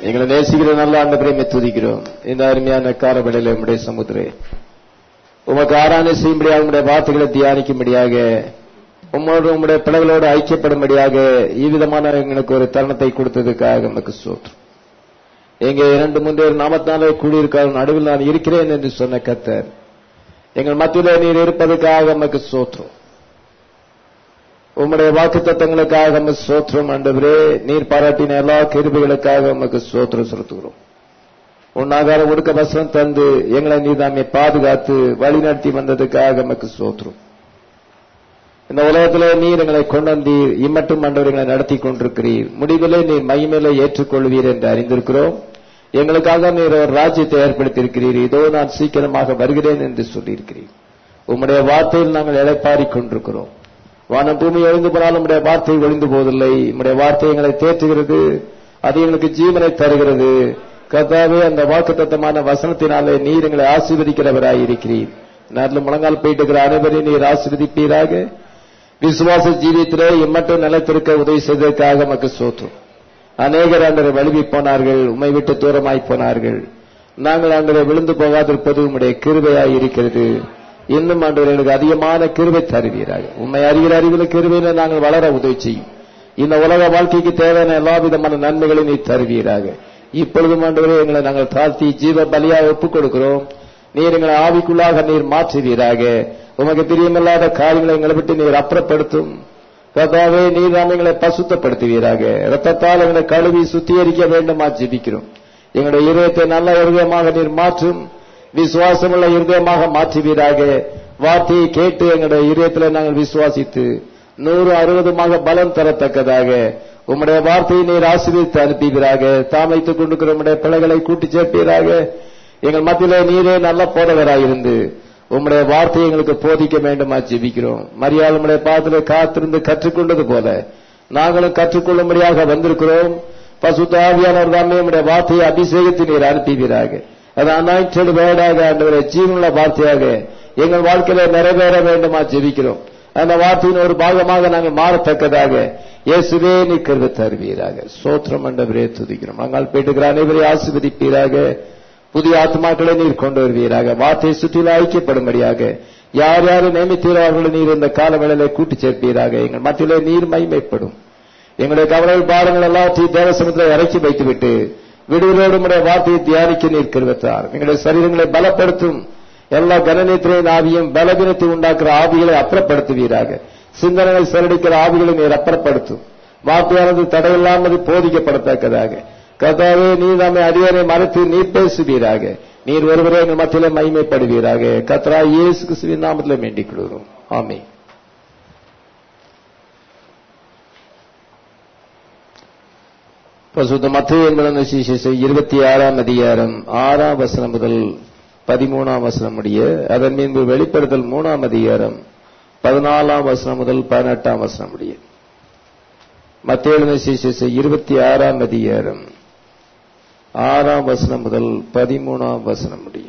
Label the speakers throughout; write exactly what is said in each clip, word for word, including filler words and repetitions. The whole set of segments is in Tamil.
Speaker 1: எங்களை நேசிக்கிற நல்ல ஆண்டவரை துதிக்கிறோம். இந்த அருமையான காலவேளையிலே உம்முடைய சமுத்திரே உமக்கு ஆராதனை செய்யும்படியாக, உம்முடைய வார்த்தைகளை தியானிக்கும்படியாக, உம்மோடு உம்முடைய பிள்ளைகளோடு ஐக்கியப்படும்படியாக இவ்விதமான எங்களுக்கு ஒரு தருணத்தை கொடுத்ததுக்காக உமக்கு ஸ்தோத்திரம். எங்கே இரண்டு மூன்று நாமத்தினாலே கூடியிருக்கார் நடுவில் நான் இருக்கிறேன் என்று சொன்ன கர்த்தர் எங்கள் மத்தியிலே நீர் இருப்பதற்காக உமக்கு ஸ்தோத்திரம். உம்முடைய வாக்குத்தத்தங்களுக்காக உமக்கு ஸ்தோத்திரம். ஆண்டவரே, நீர் பாராட்டின எல்லா கிருபைகளுக்காக உமக்கு ஸ்தோத்திரம் செலுத்துகிறோம். உன்னாகார ஒடுக்க வசனம் தந்து எங்களை நீர் தாமே பாதுகாத்து வழிநடத்தி வந்ததுக்காக உமக்கு ஸ்தோத்திரம். இந்த உலகத்திலே நீர் எங்களை கொண்டு வந்தீர், இம்மட்டும் ஆண்டவர் எங்களை நடத்தி கொண்டிருக்கிறீர். முடிவிலே நீர் மகிமையிலே ஏற்றுக்கொள்வீர் என்று அறிந்திருக்கிறோம். எங்களுக்காக நீர் ஒரு ராஜ்யத்தை ஏற்படுத்தியிருக்கிறீர். இதோ நான் சீக்கிரமாக வருகிறேன் என்று சொல்லியிருக்கிறீர். உம்முடைய வார்த்தையில் நாங்கள் இளைப்பாறிக் கொண்டிருக்கிறோம். வானம் பூமி எழுந்து போனாலும் உம்முடைய வார்த்தை ஒழிந்து போவதில்லை. உம்முடைய வார்த்தை எங்களை தேற்றுகிறது, அது எங்களுக்கு ஜீவனை தருகிறது. கர்த்தாவே, அந்த வாக்குத்தத்தமான வசனத்தினாலே நீர் எங்களை ஆசீர்வதிக்கிறவராய் இருக்கிறீர். நல்ல முழங்கால் போயிட்டு இருக்கிற அனைவரையும் நீர் ஆசீர்வதிப்பீராக. விசுவாச ஜீவியத்திலே இம்மட்டும் நிலைத்திருக்க உதவி செய்ததற்காக உமக்கு ஸ்தோத்திரம். அநேகர் ஆண்டவரை வழுவி போனார்கள், உம்மை விட்டு தூரமாய் போனார்கள். நாங்கள் ஆண்டவரை விழுந்து போகாதிருப்பது உம்முடைய கிருபையாய் இருக்கிறது. இன்னும் ஆண்டவர்களுக்கு அதிகமான கிருபை தருவீராக. உம்மை அறிகிற அறிவில் கிருபையில நாங்கள் வளர உதவி செய்யும். இந்த உலக வாழ்க்கைக்கு தேவையான எல்லா விதமான நன்மைகளையும் நீ தருவீராக. இப்பொழுதும் ஆண்டவரே, எங்களை நாங்கள் தாழ்த்தி ஜீவ பலியாக ஒப்புக் கொடுக்கிறோம். நீர் எங்களை ஆவிக்குள்ளாக நீர் மாற்றுவீராக. உமக்கு பிரியமில்லாத காரியங்களை எங்களை விட்டு நீர் அப்புறப்படுத்தும். கர்த்தாவே, நீர் நாம் எங்களை பசுத்தப்படுத்துவீராக. இரத்தத்தால் எங்களை கழுவி சுத்திகரிக்க வேண்டுமா ஜெபிக்கிறோம். எங்களுடைய இருதயத்தை நல்ல இருதயமாக நீர் மாற்றும், விசுவாசமுள்ள இருதயமாக மாற்றுவீராக. வார்த்தையை கேட்டு எங்களுடைய இருதயத்தில் நாங்கள் விசுவாசித்து நூறு அறுபதுமாக பலம் தரத்தக்கதாக உம்முடைய வார்த்தையை நீர் ஆசீர்வதித்து அனுப்புவீராக. தாமைத்துக் கொண்டிருக்கிற உம்முடைய பிள்ளைகளை கூட்டி சேர்ப்பீராக. எங்கள் மத்தியிலே நீரே நல்ல போதவராயிருந்து உம்முடைய வார்த்தையை எங்களுக்கு போதிக்க வேண்டுமா ஜெபிக்கிறோம். மரியாதை உம்முடைய பாதத்திலே காத்திருந்து கற்றுக்கொண்டது போல நாங்களும் கற்றுக்கொள்ளும்படியாக வந்திருக்கிறோம். பசுத்த ஆவியானவர் தாமே உம்முடைய வார்த்தையை அபிஷேகத்தை நீர் அனுப்புவீராக. அது அனாயிண்டட் வேர்டாக, ஆண்டவரே, ஜீவனுள்ள வார்த்தையாக எங்கள் வாழ்க்கையில நிறைவேற வேண்டுமா ஜெபிக்கிறோம். அந்த வார்த்தையின் ஒரு பாகமாக நாங்கள் மாறத்தக்கதாக இயேசுவே நீ கிருபை தருவீராக. ஸ்தோத்திரம் ஆண்டவரே, துதிக்கிறோம். நாங்கள் போயிட்டு அனைவரை ஆசீர்வதிப்பீராக. புதிய ஆத்மாக்களை நீர் கொண்டு வருவீராக. வார்த்தையை சுற்றில ஐக்கியப்படும்படியாக யார் யாரை நியமித்தீரோ அவர்களை நீர் இந்த காலவேளையிலே கூட்டி சேர்ப்பீராக. எங்கள் மத்தியிலே நீர் மகிமைப்படும். எங்களுடைய கவலைகள் பாரங்கள் எல்லாத்தையும் தேவ சமுத்திரத்தை இறக்கி வைத்துவிட்டு விடுதலோடு உடைய வார்த்தையை தியானிக்க நீர் கிருபைத்தார். எங்களுடைய சரீரங்களை பலப்படுத்தும். எல்லா கனநீத்திரையின் ஆவியும் பலவீனத்தை உண்டாக்குற ஆவிகளை அப்புறப்படுத்துவீராக. சிந்தனைகள் செலடிக்கிற ஆவிகளை நீர் அப்புறப்படுத்தும். வார்த்தையானது தடையில்லாமல் போதிக்கப்படத்தக்கதாக கர்த்தாவே, நீர் நம்மை அடியனை மறைத்து நீர் பேசுவீராக. நீர் ஒருவரே எங்கள் மத்தியிலே மகிமைப்படுவீராக. கர்த்தராகிய இயேசு கிறிஸ்துவின் நாமத்திலே வேண்டிக் கொள்கிறோம். ஆமென். பரிசுத்த மத்தேயு எழுதின சுவிசேஷம் இருபத்தி ஆறாம் அதிகாரம் ஆறாம் வசனம் முதல் பதிமூணாம் வசனம் முடிய, அதன் மீது வெளிப்படுத்தல் மூணாம் அதிகாரம் பதினாலாம் வசனம் முதல் பதினெட்டாம் வசனம் முடிய. மத்தேயு எழுதின சுவிசேஷம் இருபத்தி ஆறாம் அதிகாரம் ஆறாம் வசனம் முதல் பதிமூணாம் வசனம் முடிய.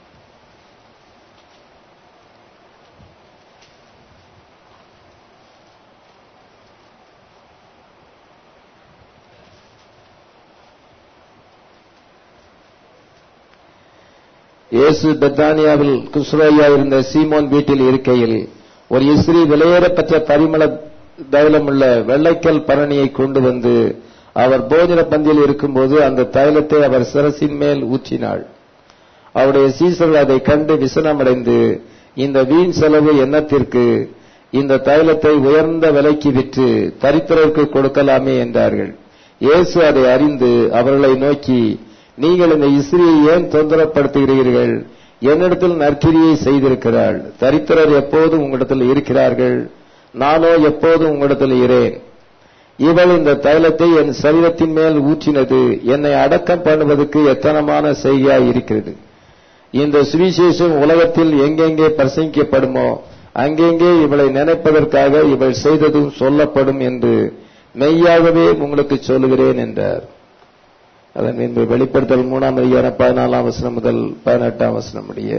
Speaker 1: இயேசு பெத்தானியாவில் குஸ்ரோயா இருந்த சீமோன் வீட்டில் இருக்கையில் ஒரு இஸ்ரீ விலையேறப்பெற்ற பரிமள தைலமுள்ள வெள்ளைக்கல் பரணியை கொண்டு வந்து அவர் போஜன பந்தியில் இருக்கும்போது அந்த தைலத்தை அவர் சிரசின் மேல் ஊற்றினாள். அவருடைய சீசர்கள் அதை கண்டு விசனமடைந்து, இந்த வீண் செலவு எண்ணத்திற்கு, இந்த தைலத்தை உயர்ந்த விலைக்கு விற்று தரித்திரருக்கு கொடுக்கலாமே என்றார்கள். இயேசு அதை அறிந்து அவர்களை நோக்கி, நீங்கள் இந்த இஸ்ரீயை ஏன் தொந்தரப்படுத்துகிறீர்கள்? என்னிடத்தில் நற்கிரியை செய்திருக்கிறாள். தரித்திரர் எப்போதும் உங்களிடத்தில் இருக்கிறார்கள், நானோ எப்போதும் உங்களிடத்தில் இரேன். இவள் இந்த தைலத்தை என் சரீரத்தின் மேல் ஊற்றினது என்னை அடக்கம் பண்ணுவதற்கு எத்தனமான செய்தியாய் இருக்கிறது. இந்த சுவிசேஷம் உலகத்தில் எங்கெங்கே பிரசங்கிக்கப்படுமோ அங்கெங்கே இவளை நினைப்பதற்காக இவள் செய்ததும் சொல்லப்படும் என்று மெய்யாகவே உங்களுக்கு சொல்லுகிறேன் என்றார். அதன் பின்பு வெளிப்படுத்தல் மூணாம் அதிகாரம் பதினாலாம் வசனம் முதல் பதினெட்டாம் வசனம் முடிய.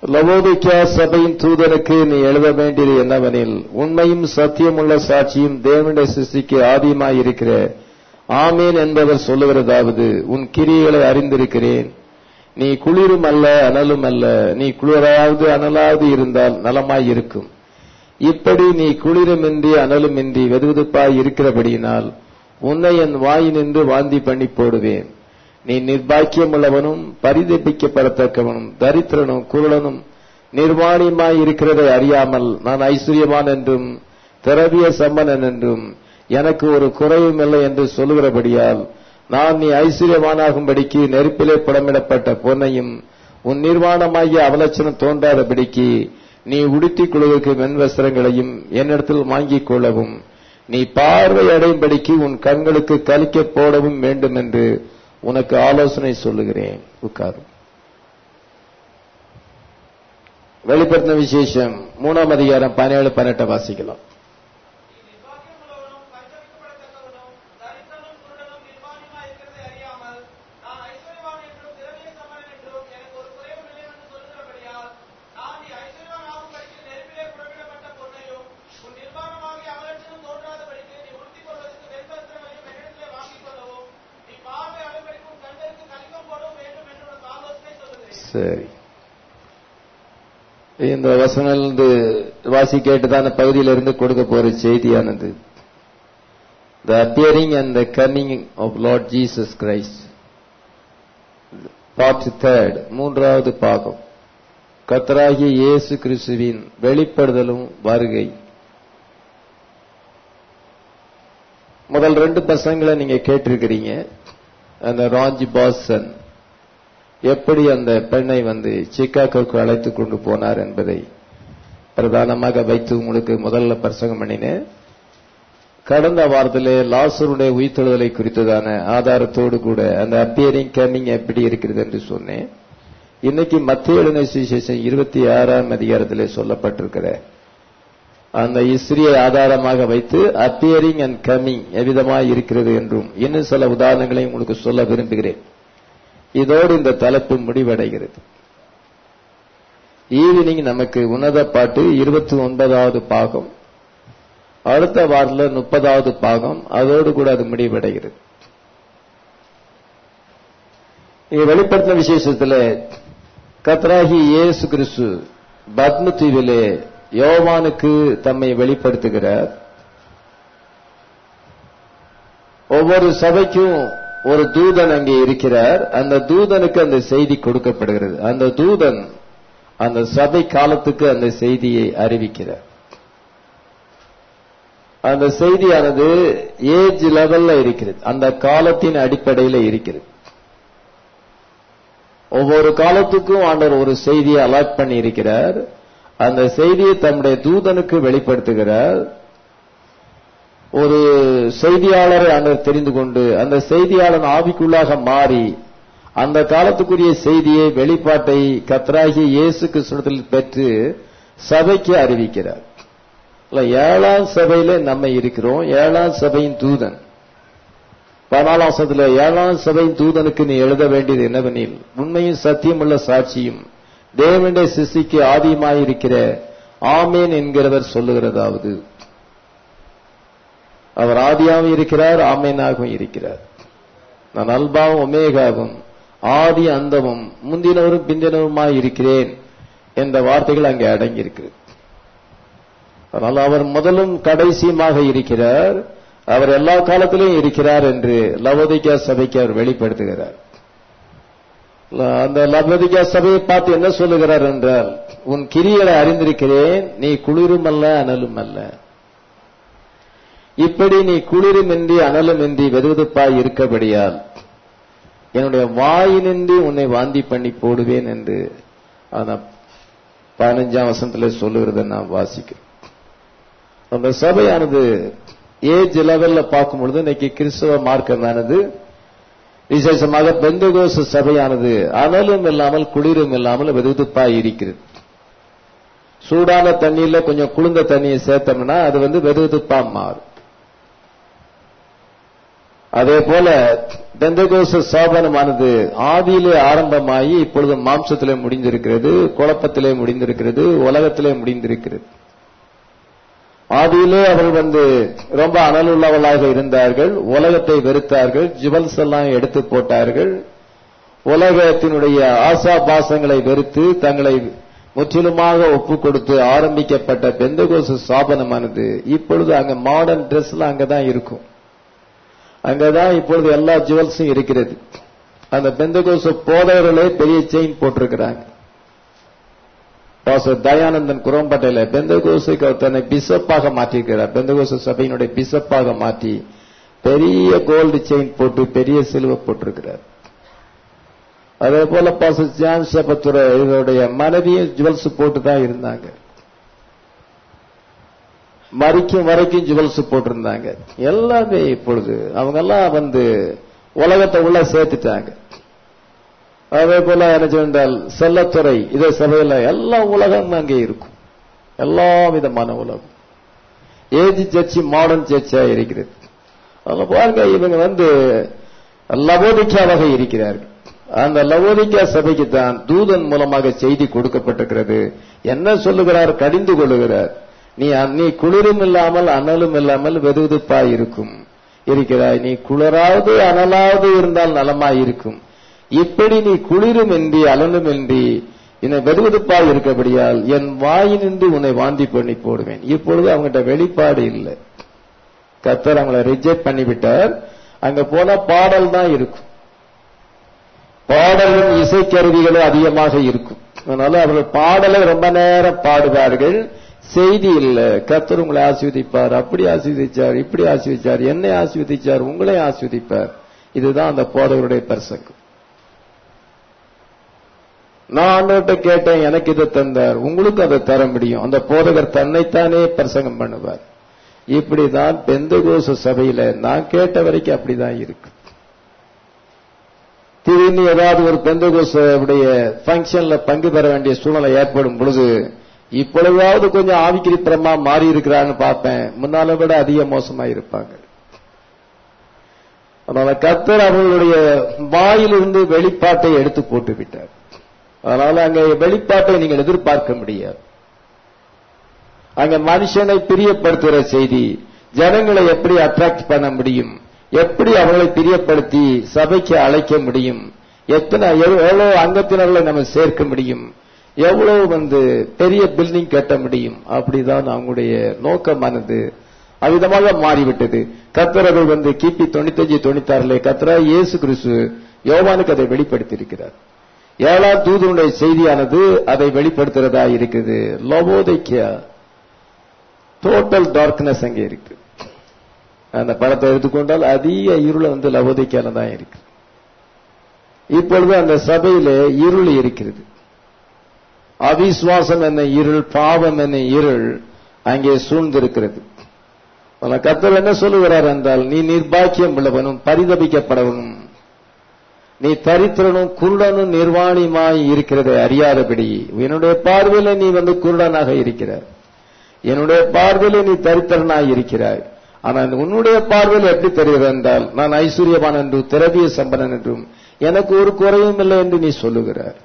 Speaker 1: லவோதிக்கா சபையின் தூதனுக்கு நீ எழுத வேண்டியது என்னவெனில், உண்மையும் சத்தியமுள்ள சாட்சியும் தேவனுடைய சிருஷ்டிக்கு ஆதியமாய் இருக்கிற ஆமேன் என்பவர் சொல்லுகிறதாவது, உன் கிரியைகளை அறிந்திருக்கிறேன். நீ குளிரும் அல்ல அனலும் அல்ல. நீ குளிராவது அனலாவது இருந்தால் நலமாய் இருக்கும். இப்படி நீ குளிருமின்றி அனலுமின்றி வெதுவெதுப்பாய் இருக்கிறபடியினால் உன்னை என் வாயினின்று வாந்தி பண்ணி போடுவேன். நீ நிர்பாக்கியமுள்ளவனும் பரிதபிக்கப்படத்தக்கவனும் தரித்திரனும் குருடனும் நிர்வாணியுமாய் இருக்கிறதை அறியாமல் நான் ஐஸ்வர்யவான் என்றும் திரவிய சம்பனன் என்றும் எனக்கு ஒரு குறையும் இல்லை என்று சொல்லுகிறபடியால் நான் நீ ஐஸ்வர்யவானாகும்படிக்கு நெருப்பிலே புடமிடப்பட்ட பொன்னையும் உன் நிர்வாணமாகிய அவலட்சணம் தோன்றாதபடிக்கு நீ உடுத்திக் கொள்வதற்கு மென்வஸ்திரங்களையும் என்னிடத்தில் வாங்கிக் கொள்ளவும் நீ பார்வை அடையும்படிக்கு உன் கண்களுக்கு கலிக்க போடவும் வேண்டும் என்று உனக்கு ஆலோசனை சொல்லுகிறேன். உட்காரும். வெளிப்படுத்தின விசேஷம் மூணாம் அதிகாரம் பதினேழு பதினெட்டு வாசிக்கலாம். சரி, இந்த வசனத்திலிருந்து வாசி கேட்டுதான பகுதியிலிருந்து கொடுக்க போற செய்தியானது the appearing and the coming of Lord Jesus Christ, part third, மூன்றாவது பாகம், கர்த்தராகிய இயேசு கிறிஸ்துவின் வெளிப்படுதலும் வருகை. முதல் ரெண்டு பசங்களை நீங்க கேட்டிருக்கிறீங்க. அந்த ராஞ்சி பாசன் எப்படி அந்த பெண்ணை வந்து சிக்காகோவுக்கு அழைத்து கொண்டு போனார் என்பதை பிரதானமாக வைத்து உங்களுக்கு முதல்ல பிரசங்கம் பண்ணினேன். கடந்த வாரத்திலே லாசருடைய உயிர்த்தெழுதலை குறித்ததான ஆதாரத்தோடு கூட அந்த அப்பியரிங் கமிங் எப்படி இருக்கிறது என்று சொன்னேன். இன்னைக்கு மத்திய எழுதின சுவிசேஷம் இருபத்தி ஆறாம் அதிகாரத்திலே சொல்லப்பட்டிருக்கிற அந்த இஸ்ரியை ஆதாரமாக வைத்து அப்பியரிங் அண்ட் கமிங் எவ்விதமாய் இருக்கிறது என்றும் இன்னும் சில உதாரணங்களையும் உங்களுக்கு சொல்ல விரும்புகிறேன். இதோடு இந்த தலைப்பு முடிவடைகிறது. ஈவினிங் நமக்கு உன்னத பாட்டு இருபத்தி ஒன்பதாவது பாகம், அடுத்த வாரத்தில் முப்பதாவது பாகம், அதோடு கூட அது முடிவடைகிறது. இங்க வெளிப்படுத்தின விசேஷத்தில் கர்த்தராகிய இயேசு கிறிஸ்து பத்ம தீவிலே யோவானுக்கு தம்மை வெளிப்படுத்துகிறார். ஒவ்வொரு சபைக்கும் ஒரு தூதன் அங்கே இருக்கிறார். அந்த தூதனுக்கு அந்த செய்தி கொடுக்கப்படுகிறது. அந்த தூதன் அந்த சபை காலத்துக்கு அந்த செய்தியை அறிவிக்கிறார். அந்த செய்தியானது ஏஜ் லெவல்ல இருக்கிறது, அந்த காலத்தின் அடிப்படையில் இருக்கிறது. ஒவ்வொரு காலத்துக்கும் ஆண்டவர் ஒரு செய்தியை அலாட் பண்ணி இருக்கிறார். அந்த செய்தியை தம்முடைய தூதனுக்கு வெளிப்படுத்துகிறார். ஒரு செய்தியாளரை ஆண்டவர் தெரிந்து கொண்டு அந்த செய்தியாளன் ஆவிக்குள்ளாக மாறி அந்த காலத்துக்குரிய செய்தியை வெளிப்பாட்டை கர்த்தராகிய இயேசு கிறிஸ்துவில் பெற்று சபைக்கு அறிவிக்கிறார். ஏழாம் சபையில நம்ம இருக்கிறோம். ஏழாம் சபையின் தூதன் பதினாலாம் வசனத்துல ஏழாம் சபையின் தூதனுக்கு நீ எழுத வேண்டியது என்னவெனில், உண்மையும் சத்தியமுள்ள சாட்சியும் தேவனுடைய சிருஷ்டிக்கு ஆதியமாயிருக்கிற ஆமேன் என்கிறவர் சொல்லுகிறதாவது, அவர் ஆதியாகவும் இருக்கிறார், ஆமேனாகவும் இருக்கிறார். நான் அல்பாவும் ஒமேகாவும் ஆதி அந்தமும் முந்தினவரும் பிந்தினவருமாய் இருக்கிறேன் என்ற வார்த்தைகள் அங்கே அடங்கியிருக்கிறது. அதனால் அவர் முதலும் கடைசியுமாக இருக்கிறார், அவர் எல்லா காலத்திலும் இருக்கிறார் என்று லவோதிக்கா சபைக்கு அவர் வெளிப்படுத்துகிறார். அந்த லவோதிக்கா சபையை பார்த்து என்ன சொல்லுகிறார் என்றால், உன் கிரியைகளை அறிந்திருக்கிறேன், நீ குளிரும் அல்ல அனலும் அல்ல. இப்படி நீ குளிருமின்றி அனலுமின்றி வெதுவெதுப்பாய் இருக்கபடியால் என்னுடைய வாயினின்றி உன்னை வாந்தி பண்ணி போடுவேன் என்று அந்த பதினஞ்சாம் வசனத்தில் சொல்லுகிறத நான் வாசிக்கிறேன். அந்த சபையானது ஏஜ் லெவல்ல பார்க்கும் பொழுது இன்னைக்கு கிறிஸ்தவ மார்க்கமானது, விசேஷமாக பெந்தகோஸ்து சபையானது அனலும் இல்லாமல் குளிரும் இல்லாமல் வெதுவெதுப்பாய் இருக்கிறது. சூடான தண்ணீர்ல கொஞ்சம் குளிர்ந்த தண்ணியை சேர்த்தோம்னா அது வந்து வெதுவெதுப்பா மாறும். அதே போல பெந்தகோஸ்து ஸ்தாபனமானது ஆதியிலே ஆரம்பமாகி இப்பொழுது மாம்சத்திலே முடிந்திருக்கிறது, குழப்பத்திலே முடிந்திருக்கிறது, உலகத்திலே முடிந்திருக்கிறது. ஆதியிலே அவர்கள் வந்து ரொம்ப அனலுள்ளவர்களாக இருந்தார்கள், உலகத்தை வெறுத்தார்கள், ஜுவல்ஸ் எல்லாம் எடுத்து போட்டார்கள், உலகத்தினுடைய ஆசா பாசங்களை வெறுத்து தங்களை முற்றிலுமாக ஒப்பு கொடுத்து ஆரம்பிக்கப்பட்ட பெந்தகோஸ்து ஸ்தாபனமானது இப்பொழுது அங்க மாடர்ன் டிரெஸ்ல அங்கதான் இருக்கும். அங்கதான் இப்பொழுது எல்லா ஜுவல்ஸும் இருக்கிறது. அந்த பெந்தகோஸ்து போதவர்களே பெரிய செயின் போட்டிருக்கிறாங்க. பாஸ்டர் தயானந்தன் குரம்பட்டையில பெந்தகோஸ்துக்கு தன்னை பிஷப்பாக மாற்றிருக்கிறார். பெந்தகோஸ்து சபையினுடைய பிஷப்பாக மாற்றி பெரிய கோல்டு செயின் போட்டு பெரிய சிலுவை போட்டிருக்கிறார். அதே போல பாஸ்டர் ஜான் ஷெபத்துரை இவருடைய மனைவியும் ஜுவல்ஸ் போட்டு தான் இருந்தாங்க. மறிக்கும் வரைக்கும் ஜுவல்ஸ் போட்டிருந்தாங்க. எல்லாமே இப்பொழுது அவங்க எல்லாம் வந்து உலகத்தை உள்ள சேர்த்துட்டாங்க. அதே போல என்ன சொன்னால் செல்லத்துறை இதே சபையில எல்லா உலகம் அங்கே இருக்கும், எல்லா விதமான உலகம். ஏஜ் சர்ச்சி மாடர்ன் சர்ச்சா இருக்கிறது. அதுல பாருங்க, இவங்க வந்து லவோதிக்காவாக இருக்கிறார்கள். அந்த லவோதிக்கா சபைக்கு தான் தூதன் மூலமாக செய்தி கொடுக்கப்பட்டிருக்கிறது. என்ன சொல்லுகிறார்? கடிந்து கொள்ளுகிறார். நீ நீ குளிரும் இல்லாமல் அனலும் இல்லாமல் வெதுவெதுப்பாய் இருக்கும் இருக்கிறாய். நீ குளிராவது அனலாவது இருந்தால் நலமாய் இருக்கும். இப்படி நீ குளிரும் இன்றி அலனும் இன்றி என்னை வெதுவெதுப்பாய் இருக்கபடியால் என் வாயினின்று உன்னை வாந்தி பண்ணி போடுவேன். இப்பொழுது அவங்ககிட்ட வெளிப்பாடு இல்லை. கர்த்தர் அவங்களை ரிஜெக்ட் பண்ணிவிட்டார். அங்க போன பாடல் தான் இருக்கும், பாடலும் இசைக்கருவிகளும் அதிகமாக இருக்கும். அதனால அவர்கள் பாடலை ரொம்ப நேரம் பாடுவார்கள், செய்தி இல்ல. கர்த்தர் உங்களை ஆசீர்வதிப்பார், அப்படி ஆசீர்வதிச்சார், இப்படி ஆசீர்வதிச்சார், என்னை ஆசீர்வதிச்சார், உங்களை ஆசீர்வதிப்பார். இதுதான் அந்த போதகருடைய பிரசங்கம். நான் ஆண்டவர்கிட்ட கேட்டேன், எனக்கு இதை தந்தார், உங்களுக்கு அதை தர முடியும். அந்த போதகர் தன்னைத்தானே பிரசங்கம் பண்ணுவார். இப்படிதான் பெந்தகோஸ்து சபையில நான் கேட்ட வரைக்கும் அப்படிதான் இருக்கு. திடீர்னு ஏதாவது ஒரு பெந்தகோஸ்துடைய பங்கன்ல பங்கு பெற வேண்டிய சூழ்நிலை ஏற்படும் பொழுது இப்பொழுதாவது கொஞ்சம் ஆவிக்கிரிப்பரமா மாறி இருக்கிறான்னு பார்ப்பேன், முன்னால விட அதிக மோசமா இருப்பாங்க. அதனால கர்த்தர் அவர்களுடைய வாயிலிருந்து வெளிப்பாட்டை எடுத்து போட்டு விட்டார். அதனால அங்க வெளிப்பாட்டை நீங்கள் எதிர்பார்க்க முடியாது. அங்க மனுஷனை பிரியப்படுத்துகிற செய்தி, ஜனங்களை எப்படி அட்ராக்ட் பண்ண முடியும், எப்படி அவர்களை பிரியப்படுத்தி சபைக்கு அழைக்க முடியும், எத்தனை எவ்வளவு அங்கத்தினர்களை நம்ம சேர்க்க முடியும், எவ்வளவு வந்து பெரிய பில்டிங் கட்ட முடியும், அப்படிதான் அவங்களுடைய நோக்கமானது அவ்விதமாக மாறிவிட்டது. கர்த்தர்கள் வந்து கிபி தொண்ணூத்தி அஞ்சு தொண்ணூத்தி ஆறுல கர்த்தரா இயேசு கிறிஸ்து யோவானுக்கு அதை வெளிப்படுத்தி இருக்கிறார். ஏழாம் தூதனுடைய செய்தியானது அதை வெளிப்படுத்துறதா இருக்குது. லவோதிக்கா டோட்டல் டார்க்னஸ் அங்கே இருக்கு. அந்த படத்தை எடுத்துக்கொண்டால் அதிக இருள் வந்து லவோதிக்கால தான் இருக்கு. இப்பொழுது அந்த சபையில இருள் இருக்கிறது. அவிசுவாசம் என்ன இருள், பாவம் என்ன இருள் அங்கே சூழ்ந்திருக்கிறது. கர்த்தர் என்ன சொல்லுகிறார் என்றால், நீ நிர்பாக்கியம் உள்ளவனும் பரிதபிக்கப்படவனும், நீ தரித்திரனும் குருடனும் நிர்வாணியுமாய் இருக்கிறதை அறியாதபடி, என்னுடைய பார்வையில நீ வந்து குருடனாக இருக்கிறாய், என்னுடைய பார்வையில நீ தரித்திரனாய் இருக்கிறாய். ஆனால் உன்னுடைய பார்வையில் எப்படி தெரிகிறது என்றால், நான் ஐஸ்வர்யவான் என்றும் திரவிய சம்பனன் என்றும் எனக்கு ஒரு குறையும் இல்லை என்று நீ சொல்லுகிறார்.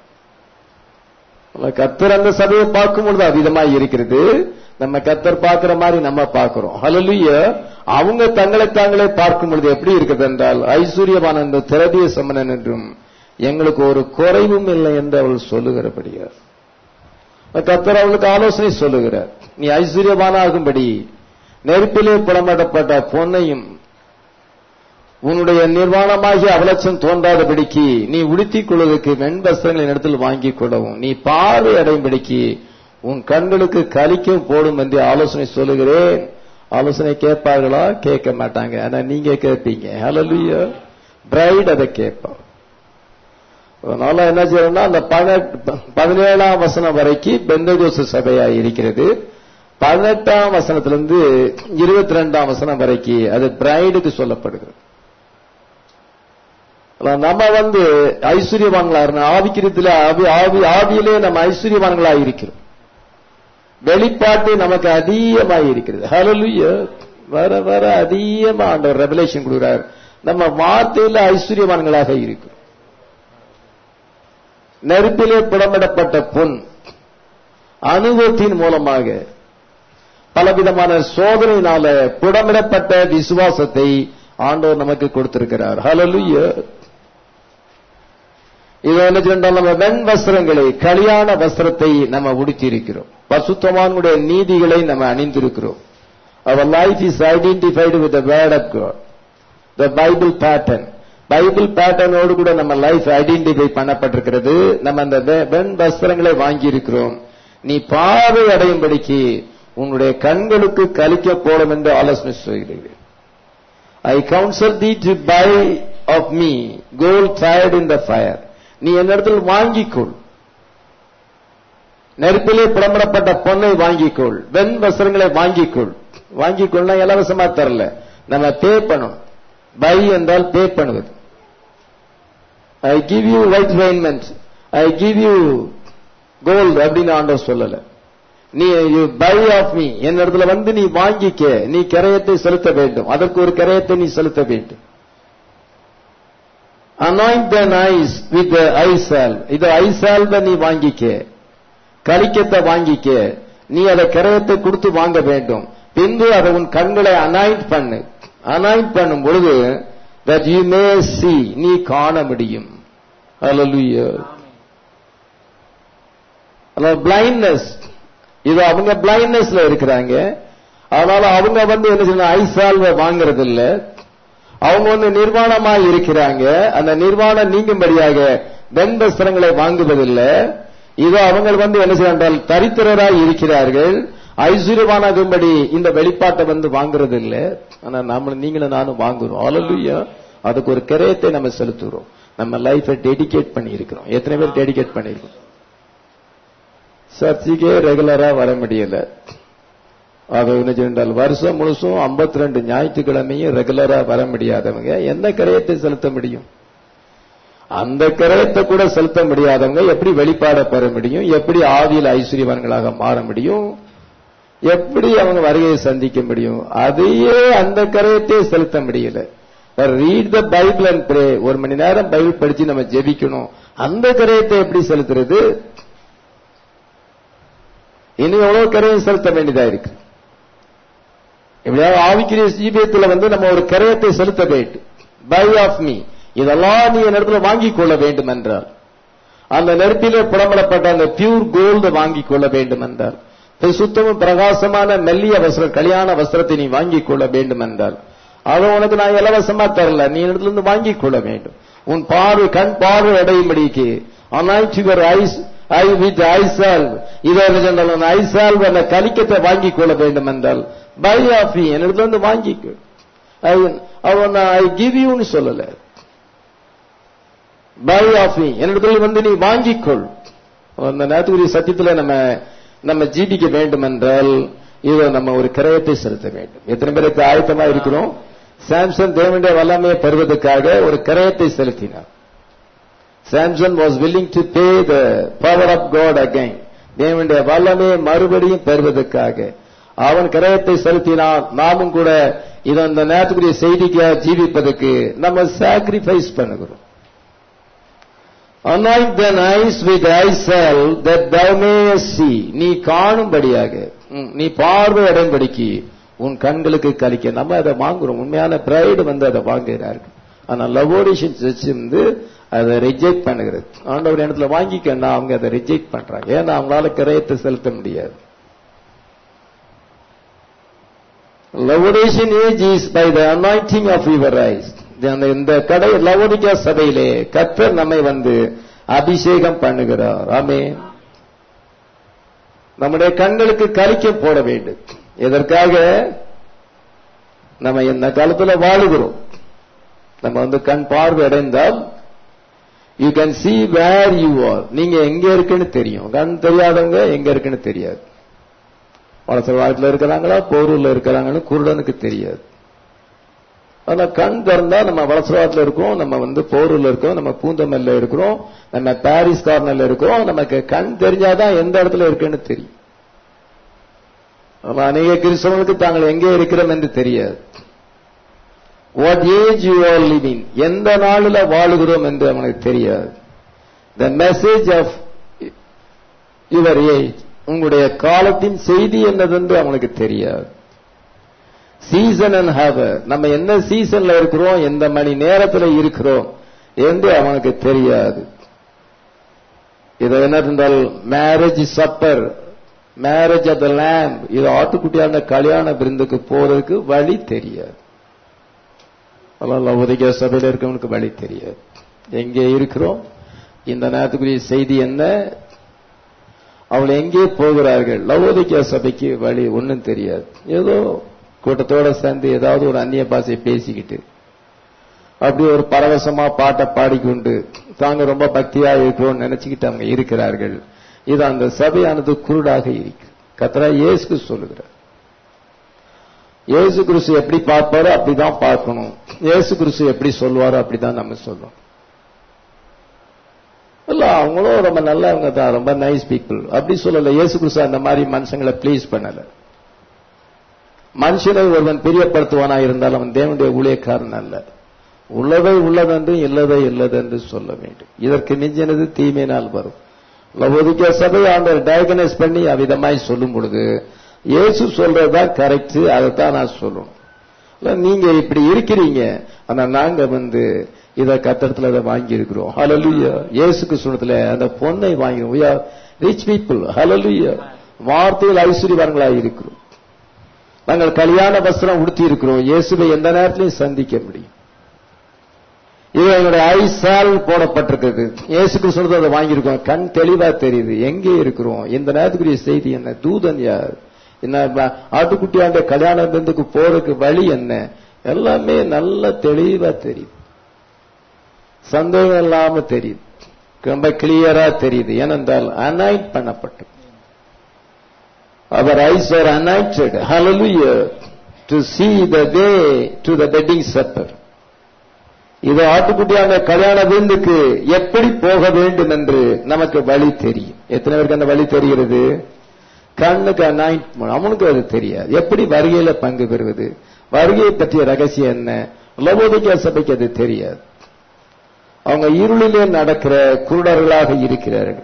Speaker 1: கர்த்தர் அந்த சபையை பார்க்கும் பொழுது அவ்விதமாய் இருக்கிறது. நம்ம கர்த்தர் பார்க்கிற மாதிரி நம்ம பார்க்கிறோம். ஹல்லேலூயா. அவங்க தங்களை தாங்களே பார்க்கும் பொழுது எப்படி இருக்கிறது என்றால், ஐஸ்வர்யவான் என்றும் திரவிய சம்பனன் என்றும் எங்களுக்கு ஒரு குறைவும் இல்லை என்று அவள் சொல்லுகிறபடியார். கர்த்தர் அவளுக்கு ஆலோசனை சொல்லுகிறார். நீ ஐஸ்வர்யவானாகும்படி நெருப்பிலே புலமிடப்பட்ட பொன்னையும் உன்னுடைய நிர்வாணமாகிய அவலட்சம் தோன்றாதபடிக்கு நீ உடுத்திக் கொள்வதற்கு வெண்வஸ்திரங்களின் இடத்தில் வாங்கிக் கொள்ளவும், நீ பார்வை அடையும்படிக்கு உன் கண்களுக்கு கலிக்கும் போடும் என்று ஆலோசனை சொல்லுகிறேன். ஆலோசனை கேட்பார்களா? கேட்க மாட்டாங்க. ஆனா நீங்க கேட்பீங்க. ஹல்லேலூயா. பிரைட் அதை கேட்பா. அதனால என்ன செய்யணும்னா, அந்த பதினேழாம் வசனம் வரைக்கும் பெந்தகோஸ்து சபையா இருக்கிறது. பதினெட்டாம் வசனத்திலிருந்து இருபத்தி ரெண்டாம் வசனம் வரைக்கும் அது பிரைடுக்கு சொல்லப்படுகிறது. நம்ம வந்து ஐஸ்வர்யவான்களா ஆவிக்கிறதுல ஆவியிலே நம்ம ஐஸ்வர்யவான்களா இருக்கிறோம். வெளிப்பாட்டு நமக்கு அதிகமாக இருக்கிறது. ஹல்லேலூயா. வர வர அதிகமா ஆண்டவர் ரெவலேஷன் கொடுக்கிறார். நம்ம வார்த்தையில ஐஸ்வர்யவான்களாக இருக்கிறோம். நெருப்பிலே புடமிடப்பட்ட பொன் அனுபவத்தின் மூலமாக பலவிதமான சோதனையினால புடமிடப்பட்ட விசுவாசத்தை ஆண்டவர் நமக்கு கொடுத்திருக்கிறார். ஹல்லேலூயா. இது என்ன சொன்னால் நம்ம வெண் வஸ்திரங்களை கல்யாண வஸ்திரத்தை நம்ம உடுத்தி இருக்கிறோம். பரிசுத்தவான்களுடைய நீதிகளை நம்ம அணிந்திருக்கிறோம். Our life is identified with the word of God, the Bible pattern. Bible பேட்டர்னோடு கூட நம்ம லைஃப் ஐடென்டிஃபை பண்ணப்பட்டிருக்கிறது. நம்ம அந்த வெண் வஸ்திரங்களை வாங்கி இருக்கிறோம். நீ பார்வை அடையும்படிக்கு உன்னுடைய கண்களுக்கு கலிக்க போடும் என்று ஆலோசனை சொல்கிறீர்கள். I counsel thee to buy of me gold tried in the fire. நீ என்னிடத்தில் வாங்கிக்கொள், நெருப்பிலே புடமிடப்பட்ட பொன்னை வாங்கிக்கொள், வெண் வஸ்திரங்களை வாங்கிக்கொள். வாங்கிக்கொள்ளா இலவசமா தரல, நம்ம பே பண்ணணும். பை என்றால் பே பண்ணுவது. I give you white raiment, I give you gold அப்படின்னு ஆண்டவர் சொல்லல. நீ பை ஆஃப் மீ, என்னிடத்துல வந்து நீ வாங்கிக்க, நீ கிரயத்தை செலுத்த வேண்டும், அதற்கு ஒரு கிரயத்தை நீ செலுத்த வேண்டும். Anoint thine eyes with the eye salve. இது ஐ சால்வை நீ வாங்கிக்க, கலிக்கத்தை வாங்கிக்க, நீ அதை கிரயத்தை கொடுத்து வாங்க வேண்டும். பின்பு அதை உன் கண்களை அனாயிண்ட் பண்ணு. அனாயிண்ட் பண்ணும் பொழுது that you may see, நீ காண முடியும். Hallelujah. blindness, இது அவங்க blindnessல இருக்கிறாங்க. அதனால அவங்க வந்து என்ன சொல்றாங்க, ஐ சால்வை வாங்குறது இல்ல. அவங்க வந்து நிர்வாணமாய் இருக்கிறாங்க. அந்த நிர்வாணம் நீங்கும்படியாக வெண் வஸ்திரங்களை வாங்குவதில்லை. இதோ அவங்க வந்து என்ன செய்யறால் தரித்திரராய் இருக்கிறார்கள். ஐஸ்வர்யவானாகும்படி இந்த வெளிப்பாட்டை வந்து வாங்குறது இல்ல. ஆனா நாம நீங்களும் நானும் வாங்குறோம். ஹல்லேலூயா. அதுக்கு ஒரு கிரயத்தை நம்ம செலுத்துறோம். நம்ம லைஃபை டெடிகேட் பண்ணி இருக்கிறோம். எத்தனை பேர் டெடிகேட் பண்ணிருக்கோம்? சர்ச்சுக்கே ரெகுலரா வர முடியல. அது என்ன வருஷம் முழுசும் ஐம்பத்தி ரெண்டு ஞாயிற்றுக்கிழமையும் ரெகுலரா வர முடியாதவங்க என்ன கிரயத்தை செலுத்த முடியும்? அந்த கிரயத்தை கூட செலுத்த முடியாதவங்க எப்படி வெளிப்பாட பெற முடியும்? எப்படி ஆவியில் ஐஸ்வர்யவான்களாக மாற முடியும்? எப்படி அவங்க வருகையை சந்திக்க முடியும்? அதையே அந்த கிரயத்தை செலுத்த முடியல. Read the Bible and pray, ஒரு மணி நேரம் பைபிள் படிச்சு நம்ம ஜெபிக்கணும். அந்த கிரயத்தை எப்படி செலுத்துறது? இன்னும் எவ்வளவு கிரயம் செலுத்த வேண்டியதா இருக்கு. எப்படியாவது ஆவிக்குரிய ஜீவியத்துல வந்து நம்ம ஒரு கிரயத்தை செலுத்த வேண்டும். பை ஆஃப் மீ, இதெல்லாம் நீ என் இடத்துல வாங்கிக் கொள்ள வேண்டும் என்றால், அந்த நெருப்பிலே புடமிடப்பட்ட அந்த பியூர் கோல்டு வாங்கிக் கொள்ள வேண்டும் என்றால், சுத்தமும் பிரகாசமான மெல்லிய வஸ்திரம் கல்யாண வஸ்திரத்தை நீ வாங்கிக் கொள்ள வேண்டும் என்றால், அதை உனக்கு நான் இலவசமா தரல, நீ இடத்துல இருந்து வாங்கிக் கொள்ள வேண்டும். உன் பார்வை கண் பார்வை அடையும்படிக்கு anoint your eyes eye with eye salve, இதை ஐ சால்வ் அந்த கலிக்கத்தை வாங்கிக் கொள்ள வேண்டும் என்றால் பை ஆஃப் மீ, என் இடத்துல இருந்து வாங்கிக்க. அவன் ஐ கிவ் யூன்னு சொல்லல, பை ஆஃப் மீ, என்னிடத்தில் வந்து நீ வாங்கிக்கொள். அந்த நேத்துக்குரிய சத்தியத்தில் நம்ம நம்ம ஜீவிக்க வேண்டும் என்றால் இதை நம்ம ஒரு கிரயத்தை செலுத்த வேண்டும். எத்தனை பேருக்கு ஆயத்தமா இருக்கிறோம்? சாம்சன் தேவனுடைய வல்லமையை பெறுவதற்காக ஒரு கிரயத்தை செலுத்தினார். Samson was willing to pay the power of God again. தேவனுடைய வல்லமையை மறுபடியும் பெறுவதற்காக அவன் கிரயத்தை செலுத்தினான். நாமும் கூட இது அந்த நேரத்துக்குரிய செய்திக்காக ஜீவிப்பதற்கு நம்ம சாக்ரிஃபைஸ் பண்ணுகிறோம். Anoint thine eyes with eye salve that thou mayest see. நீ காணும்படியாக, நீ பார்வை அடையும்படிக்கு உன் கண்களுக்கு கலிக்க. நம்ம அதை வாங்குறோம். உண்மையான பிரைடு வந்து அதை வாங்குகிறார்கள். ஆனா லவோடிஷன் சர்ச் வந்து அதை ரிஜெக்ட் பண்ணுகிறது. ஆண்டவர் இடத்துல வாங்கிக்கன்னா அவங்க அதை ரிஜெக்ட் பண்றாங்க. ஏன்னா அவங்களால கிரயத்தை செலுத்த முடியாது. Laodicean age is by the anointing of your eyes. இந்த கடை லவோதிக்கா சபையிலே கர்த்தர் நம்மை வந்து அபிஷேகம் பண்ணுகிறார். ஆமென். நம்முடைய கண்களுக்கு கலிக்க போட வேண்டும். எதற்காக? நம்ம இந்த காலத்துல வாழுகிறோம். நம்ம வந்து கண் பார்வை அடைந்தால் you can see where you are. நீங்க எங்க இருக்குன்னு தெரியும். கண் தெரியாதவங்க எங்க இருக்குன்னு தெரியாது. வளசவாரத்தில் இருக்கிறாங்களா போரூர்ல இருக்கிறாங்கன்னு குருடனுக்கு தெரியாது. ஆனா கண் திறந்தா நம்ம வளசவாரத்தில் இருக்கோம், நம்ம வந்து போரூர்ல இருக்கோம், நம்ம பூந்தமல்ல இருக்கிறோம், நம்ம பாரிஸ் கார்னர்ல இருக்கிறோம். நமக்கு கண் தெரிஞ்சாதான் எந்த இடத்துல இருக்குன்னு தெரியும். அநேக கிறிஸ்தவர்களுக்கு தாங்கள் எங்கே இருக்கிறோம் என்று தெரியாது. What age you are living, எந்த நாளில் வாழுகிறோம் என்று அவனுக்கு தெரியாது. The message of your age, உங்களுடைய காலத்தின் செய்தி என்னதென்று அவனுக்கு தெரியாது. சீசன் அண்ட் ஹவர், நம்ம என்ன சீசன்ல இருக்கிறோம், எந்த மணி நேரத்தில் இருக்கிறோம் என்று அவனுக்கு தெரியாது. இது என்ன இருந்தால் marriage supper, marriage of the lamb, இது ஆட்டுக்குட்டியான கல்யாண விருந்துக்கு போறதுக்கு வழி தெரியாது. லவோதிகா சபையில் இருக்கவனுக்கு வழி தெரியாது. எங்கே இருக்கிறோம், இந்த நேரத்துக்குரிய செய்தி என்ன, அவள் எங்கே போகிறார்கள். லவோதிகா சபைக்கு வழி ஒன்னும் தெரியாது. ஏதோ கூட்டத்தோட சேர்ந்து ஏதாவது ஒரு அந்நிய பாஷையை பேசிக்கிட்டு அப்படி ஒரு பரவசமா பாட்டை பாடிக்கொண்டு தாங்க ரொம்ப பக்தியா இருக்கிறோம் நினைச்சுக்கிட்டு அவங்க இருக்கிறார்கள். இது அந்த சபையானது குருடாக இருக்கு. கர்த்தர் இயேசு சொல்லுகிறார், இயேசு கிறிஸ்து எப்படி பார்ப்பாரோ அப்படிதான் பார்க்கணும், இயேசு கிறிஸ்து எப்படி சொல்லுவாரோ அப்படிதான் நம்ம சொல்லணும். இல்ல அவங்களும் ரொம்ப நல்லவங்க தான், ரொம்ப நைஸ் பீப்புள் அப்படி சொல்லல. இயேசு கிறிஸ்து அந்த மாதிரி மனுஷங்களை ப்ளீஸ் பண்ணல. மனுஷனை ஒருவன் பிரியப்படுத்துவானா இருந்தால் அவன் தேவனுடைய ஊழியக்காரன் அல்ல. உள்ளதை உள்ளதென்று இல்லதை இல்லதென்று சொல்ல வேண்டும். இதற்கு மிஞ்சினது தீமையினால் வரும். லவோதிகா சபை ஆண்டவர் டயக்னைஸ் பண்ணி அவ்விதமாய் சொல்லும் பொழுது இயேசு சொல்றதுதான் கரெக்ட், அதைத்தான் நான் சொல்லணும். நீங்க இப்படி இருக்கிறீங்க, ஆனா நாங்க வந்து இத கத்தரத்துல அதை வாங்கி இருக்கிறோம். ஹல்லேலூயா. இயேசுக்கு சொன்னதுல அந்த பொன்னை வாங்கி we are rich people. ஹல்லேலூயா. வார்த்தையில் ஐஸ்வர்யவான்களாய் இருக்கிறோம். நாங்கள் கல்யாண வஸ்திரம் உடுத்தி இருக்கிறோம். இயேசுவை எந்த நேரத்திலையும் சந்திக்க முடியும். இது எங்களுடைய ஐசால் போடப்பட்டிருக்கிறது. இயேசுக்கு சொல்றது அதை வாங்கியிருக்கோம். கண் தெளிவா தெரியுது எங்கே இருக்கிறோம். இந்த நேரத்துக்குரிய செய்தி என்ன, தூதன் யார், என்ன ஆட்டுக்குட்டியாண்ட கல்யாண விருந்துக்கு போறதுக்கு வழி என்ன, எல்லாமே நல்ல தெளிவா தெரியுது. சந்தேகம் இல்லாம தெரியுது, ரொம்ப கிளியரா தெரியுது. ஏனென்றால் anoint Pannapattu our eyes are anointed, hallelujah, to see the way to the wedding supper. இது ஆட்டுக்குட்டியான கல்யாண விருந்துக்கு எப்படி போக வேண்டும் என்று நமக்கு வழி தெரியும். எத்தனை பேருக்கு அந்த வழி தெரிகிறது? கண்ணுக்கு அனாயிண்ட், அவனுக்கு அது தெரியாது. எப்படி வருகையில பங்கு பெறுவது, வருகையை பற்றிய ரகசியம் என்ன, லவோதிகா சபைக்கு அது தெரியாது. அவங்க இருளிலே நடக்கிற குருடர்களாக இருக்கிறார்கள்.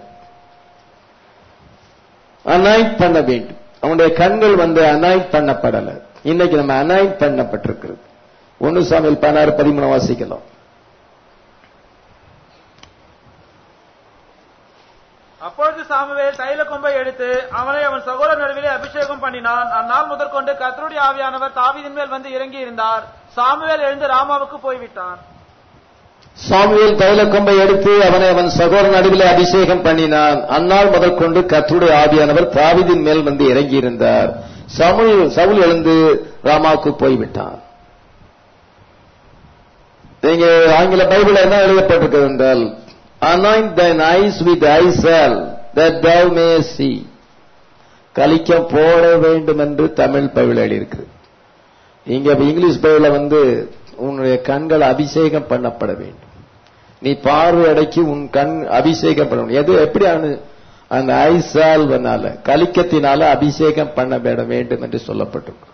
Speaker 1: அனாயிண்ட் பண்ண வேண்டும். அவனுடைய கண்கள் வந்து அனாயிண்ட் பண்ணப்படல. இன்னைக்கு நம்ம அனாயிண்ட் பண்ணப்பட்டிருக்கிறது. ஒன்னு சாமுவேல் பதினாறு பதிமூணு வாசிக்கலாம்.
Speaker 2: அப்பொழுது சாமுவேல் தைல கொம்பை எடுத்து அவனை அவன் சகோதரர் நடுவிலே அபிஷேகம் பண்ணினான். அந்நாள் முதற்கொண்டு கர்த்தருடைய ஆவியானவர் தாவீதின் மேல் வந்து இறங்கி இருந்தார். சாமுவேல் எழுந்து ராமாவுக்கு போய்விட்டான்.
Speaker 1: சாமுவேல் தைல கொம்பை எடுத்து அவனை அவன் சகோதரர் நடுவிலே அபிஷேகம் பண்ணினான். அந்நாள் முதற்கொண்டு கர்த்தருடைய ஆவியானவர் தாவீதின் மேல் வந்து இறங்கி இருந்தார். சவுல் சவுல் எழுந்து ராமாவுக்கு போய்விட்டான். நீங்க ஆங்கில பைபிள் என்ன எழுதப்பட்டிருக்கிறது என்றால், anoint thine eyes with hyssop that thou may see. கலிக்கம் போட வேண்டும் என்று தமிழ் பைபிள் எழுதியிருக்கு. இங்க இங்கிலீஷ் பைபிள்ல வந்து உன்னுடைய கண்கள் அபிஷேகம் பண்ணப்பட வேண்டும், நீ பார்வை அடைக்கி உன் கண் அபிஷேகம் பண்ண வேண்டும். எது எப்படி அந்த ஐசால்வனால கலிக்கத்தினால அபிஷேகம் பண்ணப்பட வேண்டும் என்று சொல்லப்பட்டிருக்கு.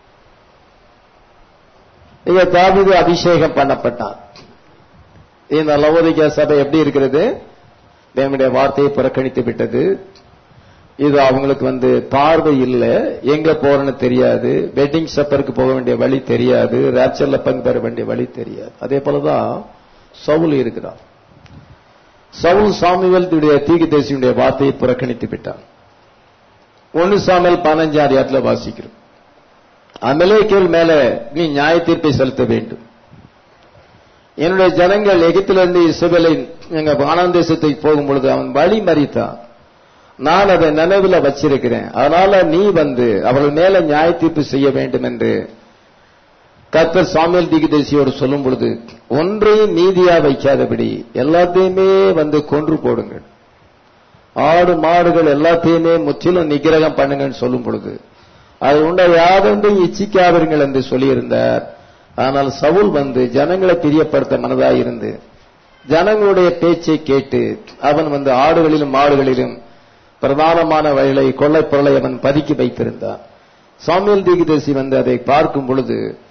Speaker 1: இங்க தாவீது அபிஷேகம் பண்ணப்பட்டான். இந்த லவோதிகா சபை எப்படி இருக்கிறது? தேவனுடைய வார்த்தையை புறக்கணித்து விட்டது. இது அவங்களுக்கு வந்து பார்வை இல்லை, எங்க போறன்னு தெரியாது, வெட்டிங் சப்பருக்கு போக வேண்டிய வழி தெரியாது, ராப்சர்ல பங்கு பெற வேண்டிய வழி தெரியாது. அதே போலதான் சவுல் இருக்கிறார். சவுல் சாமுவேல் தீர்க்கதரிசியுடைய வார்த்தையை புறக்கணித்து விட்டான். ஒன்னு சாமுவேல் பதினஞ்சாம் அதிகாரத்தில் வாசிக்கிறோம். அமலேக்கியர் மேல நீ நியாய தீர்ப்பை செலுத்த வேண்டும். என்னுடைய ஜனங்கள் எகிப்திலிருந்து இஸ்ரவேலை எங்க கானான் தேசத்துக்கு போகும் பொழுது அவன் வழி மறித்தான், நான் அதை நினைவில் வச்சிருக்கிறேன், அதனால நீ வந்து அவர்கள் மேல நியாய தீர்ப்பு செய்ய வேண்டும் என்று கர்த்தர் சாமுவேல் தீர்க்கதரிசியோடு சொல்லும் பொழுது, ஒன்றையும் நீதியா வைக்காதபடி எல்லாத்தையுமே வந்து கொன்று போடுங்கள், ஆடு மாடுகள் எல்லாத்தையுமே முற்றிலும் நிகிரகம் பண்ணுங்கன்னு சொல்லும் பொழுது, அது உண்ட யாதொன்றையும் இச்சிக்காதீர்கள் என்று சொல்லியிருந்தார். ஆனால் சவுல் வந்து ஜனங்களை பிரியப்படுத்த மனதாய் இருந்து ஜனங்களுடைய பேச்சை கேட்டு அவன் வந்து ஆடுகளிலும் மாடுகளிலும் பிரதானமான வயலை கொள்ளைப் பொருளை அவன் பதுக்கி வைத்திருந்தான். சாமுவேல் தீர்க்கதரிசி வந்து அதை பார்க்கும் பொழுது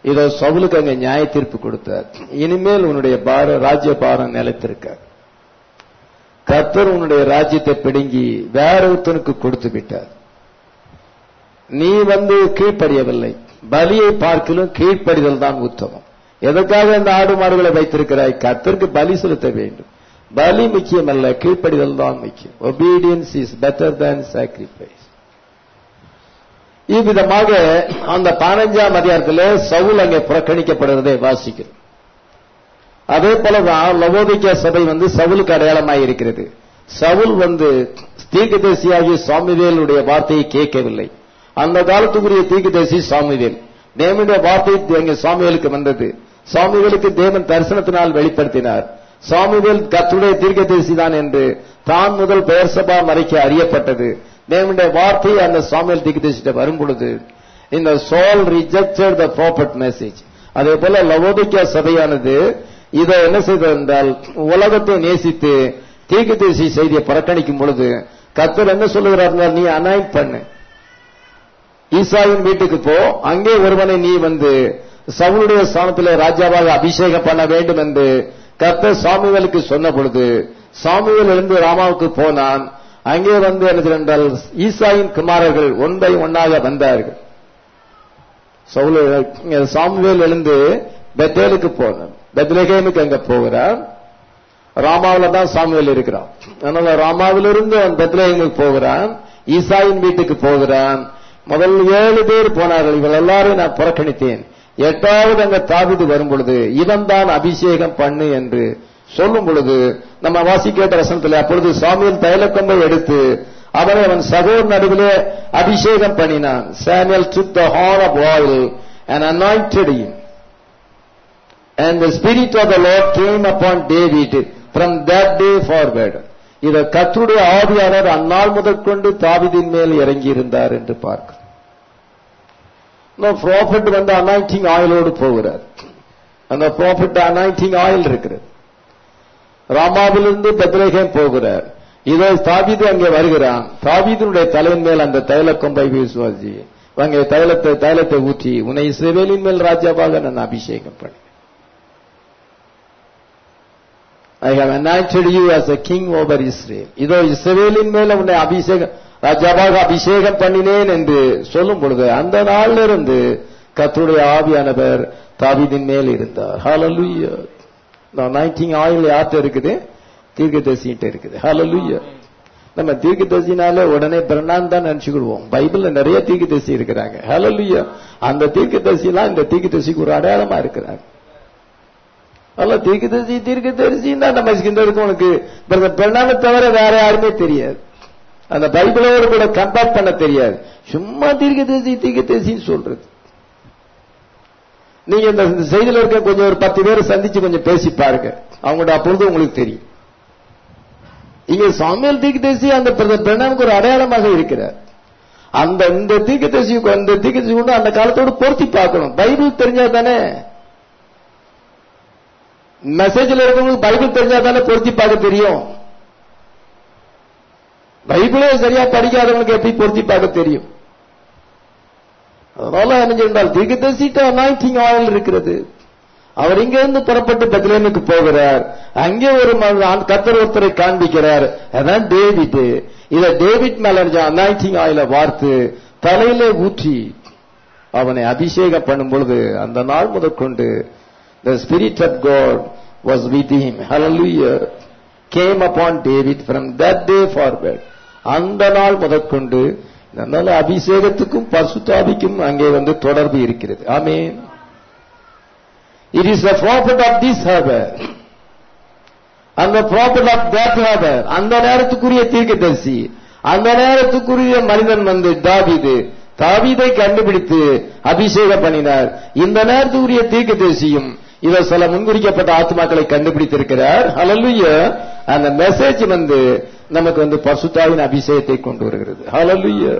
Speaker 1: இதோ சவுலுக்கு அங்க நியாய தீர்ப்பு கொடுத்தார். இனிமேல் உன்னுடைய பார ராஜ்ய பாரம் நிலைத்திருக்க, கர்த்தர் உன்னுடைய ராஜ்யத்தை பிடுங்கி வேற ஒருத்தனுக்கு கொடுத்து விட்டார். நீ வந்து கீழ்ப்படியவில்லை. பலியை பார்க்கலும் கீழ்ப்படிதல் தான் உத்தமம். எதற்காக இந்த ஆடு மாடுகளை வைத்திருக்கிறாய்? கர்த்தருக்கு பலி செலுத்த வேண்டும். பலி முக்கியம் அல்ல, கீழ்ப்படிதல் தான் முக்கியம். obedience is better than sacrifice. இவ்விதமாக அந்த பதினஞ்சாம் அதிகாரத்தில் சவுல் அங்கே புறக்கணிக்கப்படுவதை வாசிக்கிறோம். அதே போலதான் லவோதிக்கா சபை வந்து சவுலுக்கு அடையாளமாய் இருக்கிறது. சவுல் வந்து தீர்க்கதரிசியாகிய சாமுவேலுடைய வார்த்தையை கேட்கவில்லை. அந்த காலத்துக்குரிய தீர்க்கதரிசி சாமுவேல். தேவனுடைய வார்த்தை அங்கே சாமுவேலுக்கு வந்தது. சாமுவேலுக்கு தேவன் தரிசனத்தினால் வெளிப்படுத்தினார். சாமுவேல் கர்த்தருடைய தீர்க்கதரிசி தான் என்று தான் முதல் பெயர்சபா வரைக்கும் அறியப்பட்டது. தேவனுடைய வார்த்தை அந்த சாமுவேல் தீர்க்கதரிசிட்ட வரும் பொழுது இந்த Saul rejected the prophet message. அதே போல லவோதிக்கா சபையானது இதை என்ன செய்தது என்றால் உலகத்தை நேசித்து தீர்க்கதரிசி செய்தியை புறக்கணிக்கும் பொழுது கர்த்தர் என்ன சொல்லுகிறார்? நீ அனாயிண்ட் பண்ணு, ஈசாயின் வீட்டுக்கு போ, அங்கே ஒருவனை நீ வந்து சவுலுடைய ஸ்தானத்தில் ராஜாவாக அபிஷேகம் பண்ண வேண்டும் என்று கர்த்தர் சாமுவேலுக்கு சொன்ன பொழுது சாமுவேல் எழுந்து ராமாவுக்கு போனான். அங்கே வந்து என்ன என்றால் ஈசாயின் குமாரர்கள் ஒன் பை ஒன்னாக வந்தார்கள். சாமுவேல் எழுந்து பெத்தேலுக்கு போனான். பெத்லகேமுக்கு அங்க போகிறான். ராமாவில தான் சாமுவேல் இருக்கிறான். அதனால ராமாவிலிருந்து அவன் பெத்லகேமுக்கு போகிறான். ஈசாயின் வீட்டுக்கு போகிறான். முதல் ஏழு பேர் போனார்கள். இவள் எல்லாரும் நான் புறக்கணித்தேன். எட்டாவது அங்க தாவீது வரும் பொழுது இவன் தான் அபிஷேகம் பண்ணு என்று சொல்லும் பொழுது நம்ம வாசிக்கேட்ட வசனத்தில் அப்பொழுது சாமுவேல் தைலக்கொம்பை எடுத்து அவனை அவன் சகோதரன் நடுவிலே அபிஷேகம் பண்ணினான். Samuel took the horn of oil and anointed him, and the spirit of the Lord came upon David from that day forward. இத கர்த்தருடைய ஆவியானவர் அந்நாள் முதற்கொண்டு தாவீதின் மேல் இறங்கி இருந்தார் என்று பார்க்கிறோம். ப்ராஃபட் வந்து அனாயிண்டிங் ஆயிலோடு போகிறார். அந்த ப்ராஃபட் அனாயிண்டிங் ஆயில் இருக்கிறது. ராமாவிலிருந்து பெத்லகேம் போகிறார். இதோ தாவீது அங்கே வருகிறான். தாவீதினுடைய தலையின் மேல் அந்த தைல கொம்பை வீசுவாசி அங்கே தைலத்தை தைலத்தை ஊற்றி உன்னை இஸ்ரவேலின் மேல் ராஜாவாக நான் அபிஷேகம் பண்ணேன். I have anointed you as a king over Israel. இதோ இஸ்ரவேலின் மேல உன்னை அபிஷேகம் ராஜாவாக அபிஷேகம் பண்ணினேன் என்று சொல்லும் பொழுது அந்த நாளில் இருந்து கர்த்தருடைய ஆவியானவர் தாவீதின் மேல் இருந்தார். ஹல்லேலூயா. நைன்டீன் ஆயில் யார்கிட்ட இருக்குது? தீர்க்கதரிசிகிட்ட இருக்குது. ஹல்லேலூயா. நம்ம தீர்க்கதரிசினாலே உடனே பிரண்ணான் தான் நினைச்சுக்கிடுவோம். பைபிள்ல நிறைய தீர்க்கதரிசி இருக்கிறாங்க. ஹல்லேலூயா. அந்த தீர்க்கதரிசி எல்லாம் இந்த தீர்க்கதரிசிக்கு ஒரு அடையாளமா இருக்கிறாங்க. அல்ல தீர்க்கதரிசி தீர்க்கதரிசி தான் நம்ம சிந்தருக்கு உனக்கு பிரண்ணானை தவிர வேற யாருமே தெரியாது. அந்த பைபிளோடு கூட கம்பேர் பண்ண தெரியாது. சும்மா தீர்க்கதரிசி தீர்க்கதரிசின்னு சொல்றது. நீங்க இந்த செய்தியில இருக்க கொஞ்சம் ஒரு பத்து பேரை சந்திச்சு கொஞ்சம் பேசி பாருங்க, அவங்களோட அப்பொழுது உங்களுக்கு தெரியும். இங்க சாமுவேல் தீர்க்கதரிசி அந்த பிரண்ணானுக்கு ஒரு அடையாளமாக இருக்கிறார். அந்த இந்த தீர்க்கதரிசி அந்த தீர்க்கதரிசி கொண்டு அந்த காலத்தோடு பொருத்தி பார்க்கணும். பைபிள் தெரிஞ்சா தானே, மெசேஜ்ல இருக்கவங்களுக்கு பைபிள் தெரிஞ்சா தானே பொருத்தி பார்க்க தெரியும். பைபிளே சரியா படிக்காதவங்களுக்கு எப்படி பொருத்தி பார்க்க தெரியும்? அதனால என்ன சொன்னால் தீர்க்கதரிசிட்ட அனாயிண்டிங் ஆயில் இருக்கிறது. அவர் இங்கிருந்து புறப்பட்டு பெத்லகேமுக்கு போகிறார். அங்கே ஒரு கர்த்தர் ஒருத்தரை காண்பிக்கிறார். அதான் டேவிட். இத டேவிட் மேல அனாயிண்டிங் ஆயில வார்த்து தலையில ஊற்றி அவனை அபிஷேகம் பண்ணும் பொழுது அந்த நாள் முதற்கொண்டு the spirit of God was with him. Hallelujah. Came upon David from that day forward. அந்த நாள் முதற்கொண்டு அதனால அபிஷேகத்துக்கும் பரிசுத்தாவிக்கும் அங்கே வந்து தொடர்பு இருக்கிறது. ஆமென். It is the prophet of this hour and the prophet of that hour. அந்த நேரத்துக்குரிய தீர்க்கதரிசி, அந்த நேரத்துக்குரிய மனிதன் வந்து தாவீது. தாவீதை கண்டுபிடித்து அபிஷேகம் பண்ணினார். இந்த நேரத்துக்குரிய தீர்க்கதரிசியும் இத சில முன்குறிக்கப்பட்ட ஆத்மாக்களை கண்டுபிடித்திருக்கிறார். ஹல்லேலூயா. அந்த மெசேஜ் வந்து நமக்கு வந்து பரிசுத்தாவின் அபிஷேகத்தை கொண்டு வருகிறது. ஹல்லேலூயா.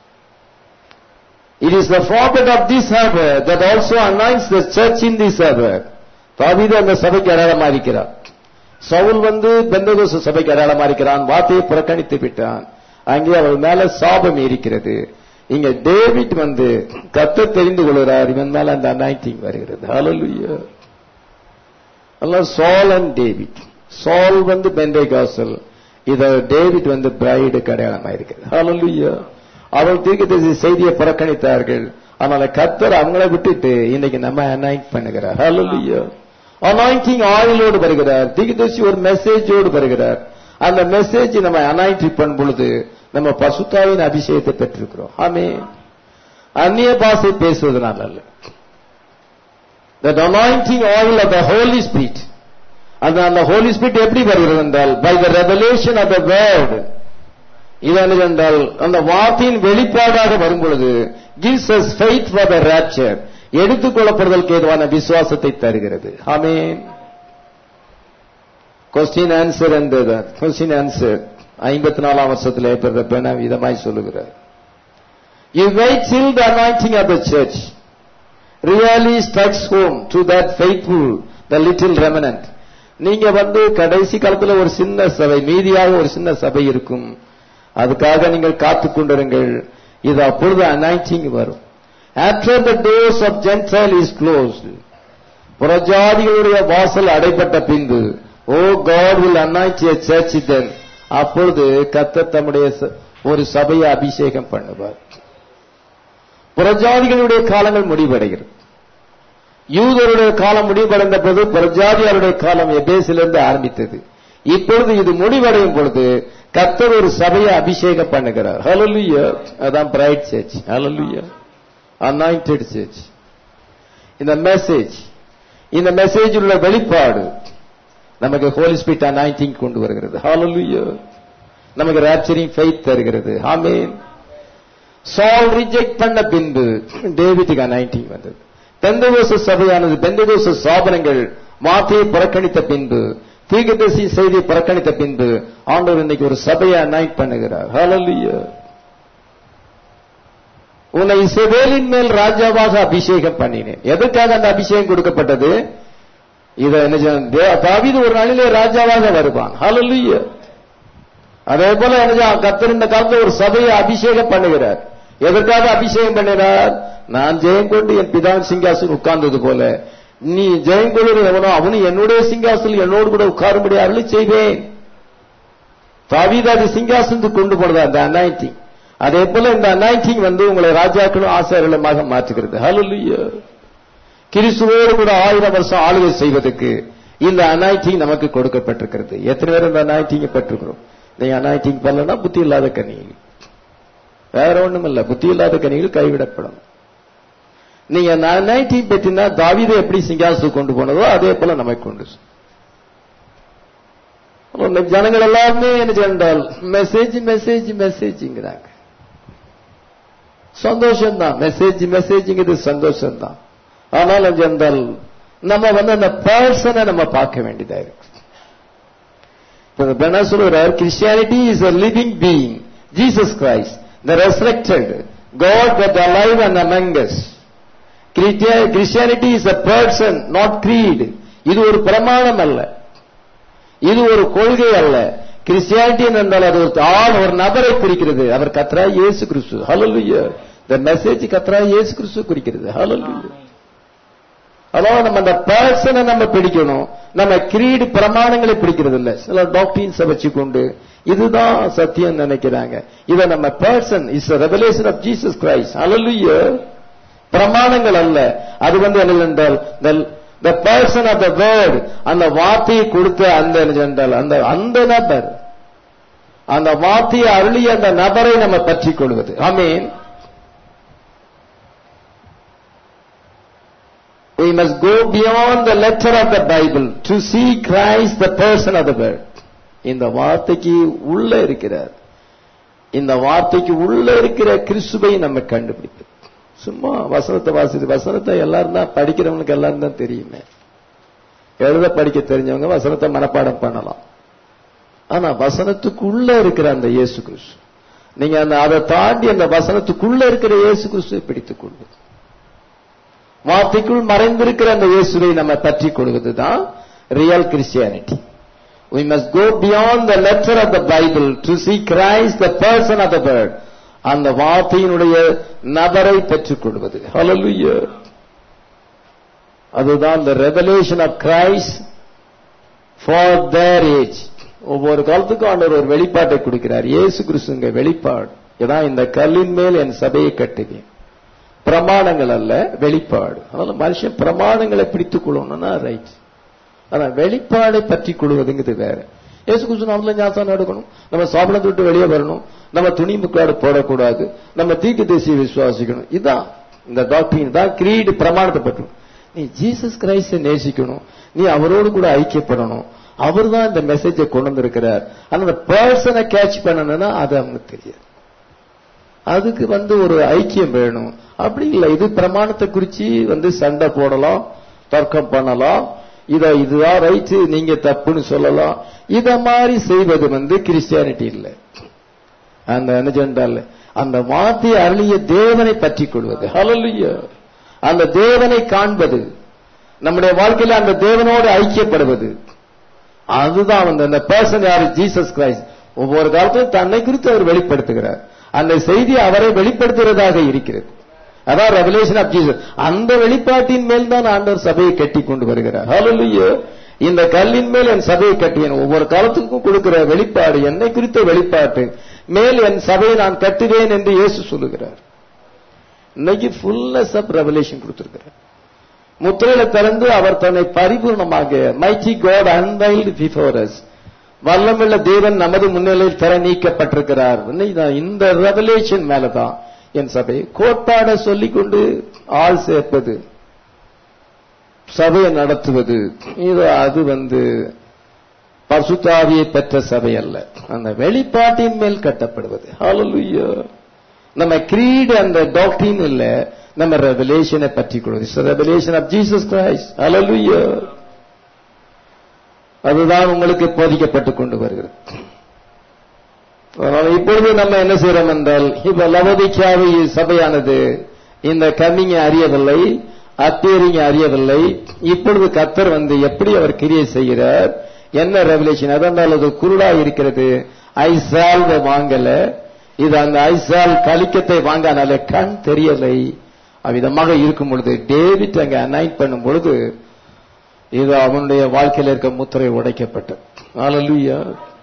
Speaker 1: It is the prophet of this hour that also anoints the church in this hour. தாவீது அந்த சபைக்கு அடையாளமா இருக்கிறார். சவுல் வந்து பெந்தகோஸ்து சபைக்கு அடையாளமா இருக்கிறான். வார்த்தையை புறக்கணித்து விட்டான். அங்கே அவள் மேல சாபம் இருக்கிறது. இங்க டேவிட் வந்து கர்த்தர் தெரிந்து கொள்கிறார், இவன் மேல அந்த அனாயிண்டிங் வருகிறது. ஹல்லேலூயா. அல்லாஹ் சால் அண்ட் டேவிட். சால் வந்து பெந்தேகாஸ்தல், இத டேவிட் வந்து பிரைடுக்கு அடையாளமா இருக்கிறது. ஹல்லேலூயா. அவள் தீர்க்கதரிசி செய்தியை புறக்கணித்தார்கள், அதனால கர்த்தர் அவங்கள விட்டுட்டு இன்னைக்கு நம்ம அனாயிண்ட் பண்ணுகிறார். ஹல்லேலூயா. அனாயிண்டிங் ஆயிலோடு வருகிறார், தீர்க்கதரிசி ஒரு மெசேஜோடு வருகிறார். அந்த மெசேஜ் நம்ம அனாயிண்ட் பண்ணும் பொழுது நம்ம பசுத்தாவின் அபிஷேகத்தை பெற்றிருக்கிறோம். ஆமென். அந்நிய பாஷை பேசுவதனால அல்ல. That anointing oil of the Holy Spirit, அந்த அந்த Holy Spirit எப்படி வருகிறது என்றால் by the revelation of the word. இது என்றால் அந்த வார்த்தையின் வெளிப்பாடாக வரும் பொழுது gives us faith for the rapture, எடுத்துக்கொள்ளப்படுதலுக்கு ஏதுவான விசுவாசத்தை தருகிறது. ஆமென். கொஸ்டின் ஆன்சர் என்றது கொஸ்டின் ஆன்சர் ஐம்பத்தி நாலாம் வருஷத்தில் ஏற்படுற விதமாய் சொல்லுகிறார். You wait till the anointing of the church really strikes home to that faithful, the little remnant. நீங்க வந்து கடைசி காலத்துல ஒரு சின்ன சபை, மீதியாக ஒரு சின்ன சபை இருக்கும், அதுக்காக நீங்கள் காத்துக் கொண்டிருங்கள். இது அப்பொழுது அனாயிண்டிங் வரும். After the doors of Gentile is closed, புறஜாதிகளுடைய வாசல் அடைபட்ட பின்பு, oh God will anoint a church then, அப்பொழுது கர்த்தர் தம்முடைய ஒரு சபையை அபிஷேகம் பண்ணுவார். புறஜாதிகளுடைய காலங்கள் முடிவடைகிறது. யூதருடைய காலம் முடிவடைந்த போது புறஜாதியாருடைய காலம் எபேசிலிருந்து ஆரம்பித்தது. இப்பொழுது இது முடிவடையும் பொழுது கர்த்தர் ஒரு சபையை அபிஷேகம் பண்ணுகிறார். ஹல்லேலூயா. அதான் பிரைட் சர்ச். ஹல்லேலூயா. Anointed church. இந்த மெசேஜ், இந்த மெசேஜ் உள்ள வெளிப்பாடு நமக்கு ஹோலி ஸ்பிரிட் அனாயிண்டிங் கொண்டு வருகிறது. ஹல்லேலூயா. நமக்கு ராப்சரிங் ஃபெய்த் தருகிறது. ஆமென். சால் ரிஜெக்ட் பண்ண பின்பு டேவிட்டுக்கு அனாயிண்டிங் வந்தது. பெந்தகோஸ்து சபையானது, பெந்தகோஸ்து ஸ்தாபனங்கள் வார்த்தையை புறக்கணித்த பின்பு, தீர்க்கதரிசி செய்தியை புறக்கணித்த பின்பு ஆண்டவர் இன்னைக்கு ஒரு சபையை அனாயிண்ட் பண்ணுகிறார். ஹல்லேலூயா. உன்னை இஸ்ரவேலின் மேல் ராஜாவாக அபிஷேகம் பண்ணினேன். எதற்காக அந்த அபிஷேகம் கொடுக்கப்பட்டது? இத என்ன, தாவீது ஒரு நாளிலே ராஜாவாக வருவான். ஹல்லேலூயா. அதே போல என்ன, கர்த்தர் இந்த காலத்தில் ஒரு சபையை அபிஷேகம் பண்ணுகிறார். எதற்காக அபிஷேகம் பண்ணினார்? நான் ஜெயம் கொண்டு என் பிதாவின் சிங்காசனம் உட்கார்ந்தது போல நீ ஜெயம் கொள்வது எவனோ அவனு என்னுடைய சிங்காசனம் என்னோடு கூட உட்காரும்படி அருளி செய்வேன். தாவீது அது சிங்காசனத்துக்கு கொண்டு போனது அந்த அனாயிண்டிங். அதே போல இந்த அனாயிண்டிங் வந்து உங்களை ராஜாக்களும் ஆசாரியர்களுமாக மாற்றுகிறது. ஹல்லேலூயா. கிறிஸ்துவோடு கூட ஆயிரம் வருஷம் ஆளுகை செய்வதற்கு இந்த அனாயிண்டிங் நமக்கு கொடுக்கப்பட்டிருக்கிறது. எத்தனை பேர் இந்த அனாயிண்டிங் பெற்றிருக்கிறோம்? நீங்க அனாயிண்டிங் பண்ணலன்னா புத்தி இல்லாத கனிகள், வேற ஒண்ணும் இல்ல, புத்தி இல்லாத கனிகள் கைவிடப்படும். நீங்க அனாயிண்டிங் பெற்றினா தாவீதை எப்படி சிங்காசனத்துக்கு கொண்டு போனதோ அதே போல நமக்கு கொண்டு. ஜனங்கள் எல்லாருமே என்ன சென்றால் மெசேஜ் மெசேஜ் மெசேஜ்ங்கிறாங்க. சந்தோஷம் தான், மெசேஜ் மெசேஜ்ங்கிறது சந்தோஷம் தான். ஆனால் என்றால் நம்ம வந்து அந்த பர்சனை நம்ம பார்க்க வேண்டியதா இருக்கு. சொல்றார், Christianity is a living being, Jesus Christ, the resurrected God that alive and among us. Christianity is a person, not creed. இது ஒரு பிரமாணம் அல்ல, இது ஒரு கொள்கை அல்ல. கிறிஸ்டியானிட்டி என்றால் அது ஒரு ஆள், ஒரு நபரை குறிக்கிறது. அவர் கர்த்தராகிய இயேசு கிறிஸ்து. ஹல்லேலூயா. the message கர்த்தராகிய இயேசு கிறிஸ்து குறிக்கிறது. ஹல்லேலூயா. அதாவது நம்ம அந்த பர்சனை நம்ம பிடிக்கணும். நம்ம கிரீடு பிரமாணங்களை பிடிக்கிறது இல்ல. சில டாக்டரின்ஸை வச்சுக்கொண்டு இதுதான் சத்தியம் நினைக்கிறாங்க. இத நம்ம person is a revelation of Jesus Christ. ஹல்லேலூயா. பிரமாணங்கள் அல்ல. அது வந்து என்ன என்றால் the person of the word, அந்த வார்த்தையை கொடுத்த அந்த என்றால் அந்த அந்த நபர், அந்த வார்த்தையை அருளிய அந்த நபரை நம்ம பற்றிக் கொள்வது. ஆமென். We must go beyond the letter of the Bible to see Christ, the person of the word. இந்த வார்த்தைக்கு உள்ள இருக்கிறார், இந்த வார்த்தைக்கு உள்ள இருக்கிற கிறிஸ்துவை நம்ம கண்டுபிடிப்பது. சும்மா வசனத்தை வாசித்து, வசனத்தை எல்லாரும் தான் படிக்கிறவங்களுக்கு எல்லாரும் தான் தெரியுமே. எழுத படிக்க தெரிஞ்சவங்க வசனத்தை மனப்பாடம் பண்ணலாம். ஆனா வசனத்துக்குள்ள இருக்கிற அந்த இயேசு கிறிஸ்து, நீங்க அந்த அதை தாண்டி அந்த வசனத்துக்குள்ள இருக்கிற இயேசு கிறிஸ்துவை பிடித்துக் கொள்வது, வார்த்தைக்குள் மறைந்திருக்கிற அந்த இயேசுவை நம்ம பற்றி கொள்வதுதான் real Christianity. We must go beyond the letter of the Bible to see Christ, the person of the word. அந்த வார்த்தையினுடைய நபரை பெற்றுக் கொள்வது. ஹல்லேலூயா. அதுதான் the revelation of Christ for their age. ஒவ்வொரு காலத்துக்கும் ஆண்டவர் ஒரு வெளிப்பாட்டை கொடுக்கிறார். இயேசு கிறிஸ்துங்க வெளிப்பாடு. இதான் இந்த கல்லின் மேல் என் சபையை கட்டுவேன். பிரமாணங்கள் அல்ல, வெளிப்பாடு. அதனால மனுஷன் பிரமாணங்களை பிடித்துக் கொள்ளணும்னா ரைட். ஆனா வெளிப்பாடை பற்றி கொள்வதுங்கிறது வேற. இயேசு கிறிஸ்து நாமத்துல ஞானஸ்நானம் எடுக்கணும், நம்ம சாப்பிடத்தை விட்டு வெளியே வரணும், நம்ம துணி முக்காடு போடக்கூடாது, நம்ம தீர்க்கதரிசியை விசுவாசிக்கணும். இதுதான் இந்த டாக்டரின் தான் கிரீடு பிரமாணத்தை பற்றி. நீ ஜீசஸ் கிரைஸ்ட நேசிக்கணும், நீ அவரோடு கூட ஐக்கியப்படணும். அவர் தான் இந்த மெசேஜை கொண்டு வந்திருக்கிறார். ஆனா அந்த பர்சனை கேட்ச் பண்ணணும்னா அது அவனுக்கு தெரியாது. அதுக்கு வந்து ஒரு ஐக்கியம் வேணும். அப்படி இல்லை, இது பிரமாணத்தை குறிச்சு வந்து சண்டை போடலாம், தர்க்கம் பண்ணலாம், இத இதுதான் ரைட்டு நீங்க தப்புன்னு சொல்லலாம். இத மாதிரி செய்வது வந்து கிறிஸ்டியானிட்டி இல்லை. அந்த என்ன சொன்னால் அந்த வார்த்தை அருளிய தேவனை பற்றி கொள்வது. ஹல்லேலூயா. அந்த தேவனை காண்பது, நம்முடைய வாழ்க்கையில அந்த தேவனோடு ஐக்கியப்படுவது, அதுதான் வந்து அந்த பர்சன் யாரு? Jesus Christ. ஒவ்வொரு காலத்திலும் தன்னை குறித்து அவர் வெளிப்படுத்துகிறார். அந்த செய்தி அவரை வெளிப்படுத்துகிறதாக இருக்கிறது. அதான் ரெவலேஷன் ஆஃப் ஜீசஸ். அந்த வெளிப்பாட்டின் மேல் தான் ஆண்டவர் சபையை கட்டி கொண்டு வருகிறார். ஹல்லேலூயா. இந்த கல்லின் மேல் என் சபையை கட்டுவேன். ஒவ்வொரு காலத்துக்கும் கொடுக்கிற வெளிப்பாடு, என்னை குறித்த வெளிப்பாட்டு மேல் என் சபையை நான் கட்டுவேன் என்று இயேசு சொல்லுகிறார். இன்னைக்கு ஃபுல்னஸ் ஆஃப் ரெவலேஷன் கொடுத்திருக்கிறார். முத்திரையில திறந்து அவர் தன்னை பரிபூர்ணமாக mighty God unveiled before us, வல்லமுள்ள தேவன் நமது முன்னிலையில் தர நீக்கப்பட்டிருக்கிறார். இந்த ரெவலேஷன் மேலதான் என் சபை கோட்பாட சொல்லிக் கொண்டு ஆள் சேர்ப்பது, சபையை நடத்துவது, இது அது வந்து பரிசுத்த ஆவியை பெற்ற சபை அல்ல. அந்த வெளிப்பாட்டின் மேல் கட்டப்படுவது. ஹல்லேலூயா. நம்ம கிரீட் அந்த டாக்டரின் இல்ல, நம்ம ரெவலேஷனை பற்றி கொள்வது. Revelation of Jesus Christ. ஹல்லேலூயா. அதுதான் உங்களுக்கு போதிக்கப்பட்டுக் கொண்டு வருகிறது. அதனால இப்பொழுது நம்ம என்ன செய்யறோம் என்றால், இப்ப லவோதிக்கேயாவை சபையானது இந்த கம்மிங் அறியவில்லை, அப்பியரிங் அறியவில்லை. இப்பொழுது கர்த்தர் வந்து எப்படி அவர் கிரியை செய்கிறார், என்ன ரெவலேஷன், அதனால் அது குருடா இருக்கிறது. ஐசால் வாங்கல, இது அந்த ஐசால் கலிக்கத்தை வாங்கினால கண் தெரியலை. அவ்விதமாக இருக்கும் பொழுது டேவிட் அங்க அனாயிண்ட் பண்ணும் பொழுது இது அவனுடைய வாழ்க்கையில் இருக்க முத்திரை உடைக்கப்பட்டது. ஹல்லேலூயா.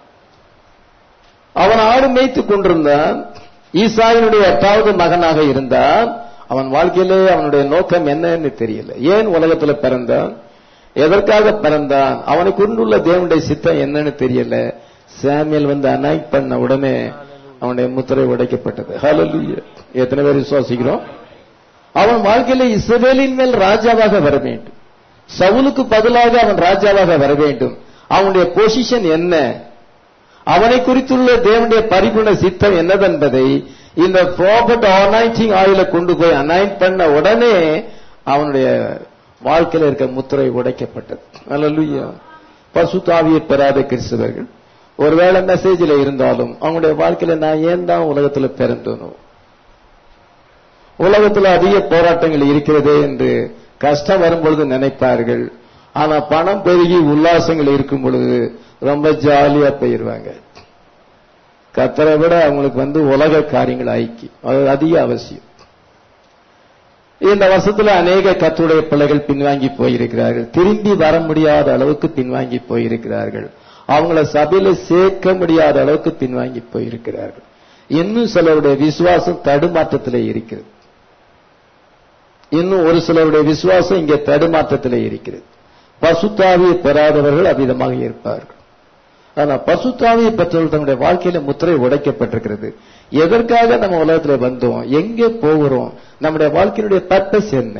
Speaker 1: அவன் ஆடு மேய்த்துக் கொண்டிருந்தான், ஈசாயினுடைய எட்டாவது மகனாக இருந்தான். அவன் வாழ்க்கையிலே அவனுடைய நோக்கம் என்னன்னு தெரியல. ஏன் உலகத்தில் பிறந்தான், எதற்காக பிறந்தான், அவனை கொண்டுள்ள தேவனுடைய சித்தம் என்னன்னு தெரியல. சாமுவேல் வந்து அனாயிண்ட் பண்ண உடனே அவனுடைய முத்திரை உடைக்கப்பட்டது. ஹல்லேலூயா. எத்தனை பேர் விசுவாசிக்கிறோம்? அவன் வாழ்க்கையில இஸ்ரவேலின் மேல் ராஜாவாக வர வேண்டும், சவுலுக்கு பதிலாக அவன் ராஜாவாக வர வேண்டும். அவனுடைய பொசிஷன் என்ன, அவனை குறித்துள்ள தேவனுடைய பரிபூர்ண சித்தம் என்னதென்பதை இந்த ப்ராபர்ட் அனாயிண்டிங் ஆயில கொண்டு போய் அனாயிண்ட் பண்ண உடனே அவனுடைய வாழ்க்கையில இருக்க முத்திரை உடைக்கப்பட்டது. ஹல்லேலூயா. பரிசுத்த ஆவியை பெறாத கிறிஸ்தவர்கள் ஒருவேளை மெசேஜில் இருந்தாலும் அவங்களுடைய வாழ்க்கையில நான் ஏன் தான் உலகத்துல பிறந்தனோ, உலகத்துல அதிக போராட்டங்கள் இருக்கிறதே என்று கஷ்டம் வரும்பொழுது நினைப்பார்கள். ஆனா பணம் பெருகி உல்லாசங்கள் இருக்கும் பொழுது ரொம்ப ஜாலியா போயிருவாங்க. கர்த்தரை விட அவங்களுக்கு வந்து உலக காரியங்கள் ஐக்கி அது அதிக அவசியம். இந்த வருஷத்துல அநேக கர்த்தருடைய பிள்ளைகள் பின்வாங்கி போயிருக்கிறார்கள், திரும்பி வர முடியாத அளவுக்கு பின்வாங்கி போயிருக்கிறார்கள், அவங்கள சபையில சேர்க்க முடியாத அளவுக்கு பின்வாங்கி போயிருக்கிறார்கள். இன்னும் சிலருடைய விசுவாசம் தடுமாற்றத்திலே இருக்கிறது. இன்னும் ஒரு சிலருடைய விசுவாசம் இங்கே தடுமாற்றத்திலே இருக்கிறது. பரிசுத்த ஆவியை பெறாதவர்கள் அவ்விதமாக இருப்பார்கள். ஆனா பரிசுத்த ஆவியை பெற்றவர்கள் தன்னுடைய வாழ்க்கையில முத்திரை உடைக்கப்பட்டிருக்கிறது. எதற்காக நம்ம உலகத்துல வந்தோம், எங்கே போகிறோம், நம்முடைய வாழ்க்கையினுடைய பர்பஸ் என்ன,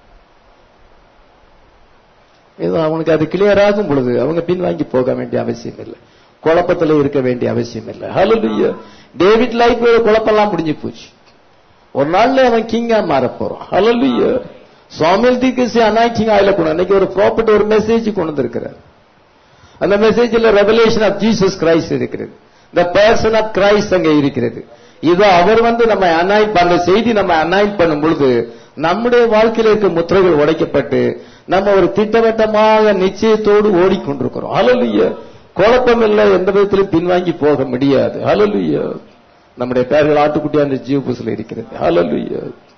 Speaker 1: அவனுக்கு அது கிளியர் ஆகும் பொழுது அவங்க பின்வாங்கி போக வேண்டிய அவசியம் இல்லை, குழப்பத்தில் இருக்க வேண்டிய அவசியம் இல்லை. ஹல்லேலூயா. டேவிட் லைஃப் குழப்பெல்லாம் முடிஞ்சு போச்சு. ஒரு நாள்ல அவன் கிங்கா மாற போறான். ஹல்லேலூயா. சாமுவேல் தீர்க்கதரிசி அனாயிண்டிங் ஆயில கொண்டு அன்னைக்கு ஒரு ப்ராப்பர்ட் ஒரு மெசேஜ் கொண்டு வந்திருக்கிறார். அந்த மெசேஜ்ல ரெவலேஷன் ஆஃப் ஜீசஸ் கிரைஸ்ட் இருக்கிறது, த பர்சன் ஆஃப் கிரைஸ்ட் அங்க இருக்கிறது. இது அவர் வந்து நம்ம அனாயிண்ட் பண்ண செய்தி நம்ம அனாயிண்ட் பண்ணும் பொழுது நம்முடைய வாழ்க்கையில் இருக்க முத்திரைகள் உடைக்கப்பட்டு நம்ம ஒரு திட்டவட்டமாக நிச்சயத்தோடு ஓடிக்கொண்டிருக்கிறோம். ஹல்லேலூயா. குழப்பம் இல்லை, எந்த விதத்திலும் பின்வாங்கி போக முடியாது. ஹல்லேலூயா. நம்முடைய பெயர்கள் ஆட்டுக்குட்டியான ஜீவ புஸ்தகத்தில் இருக்கிறது. ஹல்லேலூயா.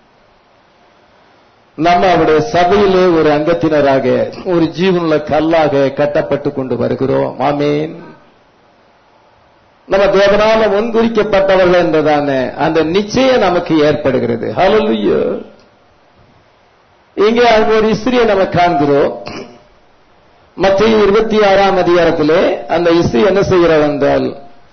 Speaker 1: நம்ம அவருடைய சபையிலே ஒரு அங்கத்தினராக ஒரு ஜீவனுள்ள கல்லாக கட்டப்பட்டு கொண்டு வருகிறோம். ஆமென். நம்ம தேவனால முன்குறிக்கப்பட்டவர்கள் என்றதான அந்த நிச்சயம் நமக்கு ஏற்படுகிறது. ஹல்லேலூயா. இங்கே அங்க ஒரு ஸ்திரியை நம்ம காண்கிறோம். மத்திய இருபத்தி ஆறாம் அதிகாரத்திலே அந்த ஸ்திரீ என்ன செய்கிறார் என்றால்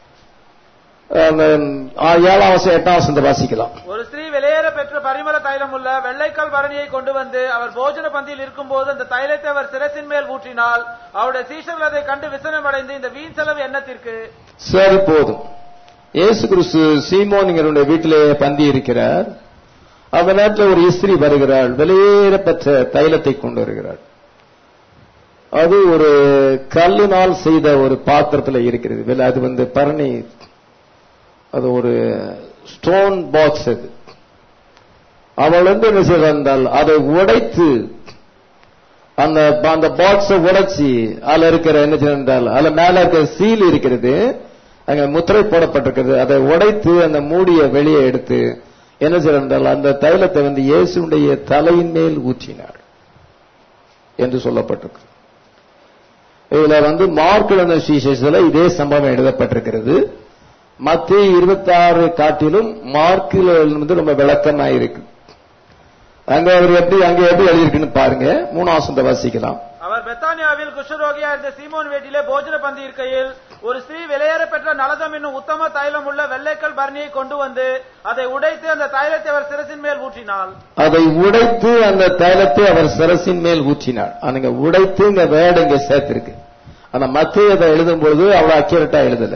Speaker 1: ஏழாம் வருஷம் எட்டாம் வருஷத்தை வாசிக்கலாம்.
Speaker 2: ஒரு ஸ்திரீ வெளியேற பெற்ற பரிமள தைலம் உள்ள வெள்ளைக்கல் பரணியை கொண்டு வந்து அவர் போஜன பந்தியில் இருக்கும் போது அந்த தைலத்தை அவர் சிரசின் மேல் ஊற்றினால் அவருடைய சீஷர்கள் அதை கண்டு விசனம் அடைந்து இந்த வீண் செலவு எண்ணத்திற்கு
Speaker 1: சரி போதும். இயேசு கிறிஸ்து சீமோனுடைய வீட்டிலே பந்தி இருக்கிறார். அந்த நேரத்தில் ஒரு ஸ்திரீ வருகிறாள், வெளியேற பெற்ற தைலத்தை கொண்டு வருகிறாள். அது ஒரு கல்லினால் செய்த ஒரு பாத்திரத்தில் இருக்கிறது. அது வந்து பரணி, அது ஒரு ஸ்டோன் பாக்ஸ். அது அவள் வந்து என்ன செய்தால் அதை உடைத்து அந்த அந்த பாக்ஸை உடைச்சி அதுல இருக்கிற என்ன செய்தால் அதுல மேல இருக்கிற சீல் இருக்கிறது, அங்க முத்திரை போடப்பட்டிருக்கிறது. அதை உடைத்து அந்த மூடிய வெளியே எடுத்து என்ன செய்தால் அந்த தைலத்தை வந்து இயேசுடைய தலையின் மேல் ஊற்றினாள் என்று சொல்லப்பட்டிருக்கு. இதுல வந்து மார்க் எழுதின சுவிசேஷத்துல இதே சம்பவம் எழுதப்பட்டிருக்கிறது. மத்திய இருபத்தி ஆறு காட்டிலும் மார்க்கில் வந்து ரொம்ப விளக்கமா இருக்கு. அங்க அவர் எப்படி அங்க எப்படி எழுதியிருக்குன்னு பாருங்க. மூணாம் வசனத்தை வாசிக்கலாம்.
Speaker 2: அவர் பெத்தானியாவில் குஷ்டரோகியா இருந்த சீமோன் வீட்டிலே போஜன பந்தி இருக்கையில் ஒரு ஸ்திரீ வெளியேற பெற்ற நலதம் என்னும் உத்தம தைலம் உள்ள வெள்ளைக்கல் பரணியை கொண்டு வந்து அதை உடைத்து அந்த தைலத்தை அவர் சிரசின் மேல் ஊற்றினாள். அதை
Speaker 1: உடைத்து அந்த தைலத்தை அவர் சிரசின் மேல் ஊற்றினாள். அங்க உடைத்து இந்த வேர்டு இங்க சேர்த்திருக்கு. ஆனா மத்திய அதை எழுதும் பொழுது அவ்வளவு அக்யூரேட்டா எழுதல.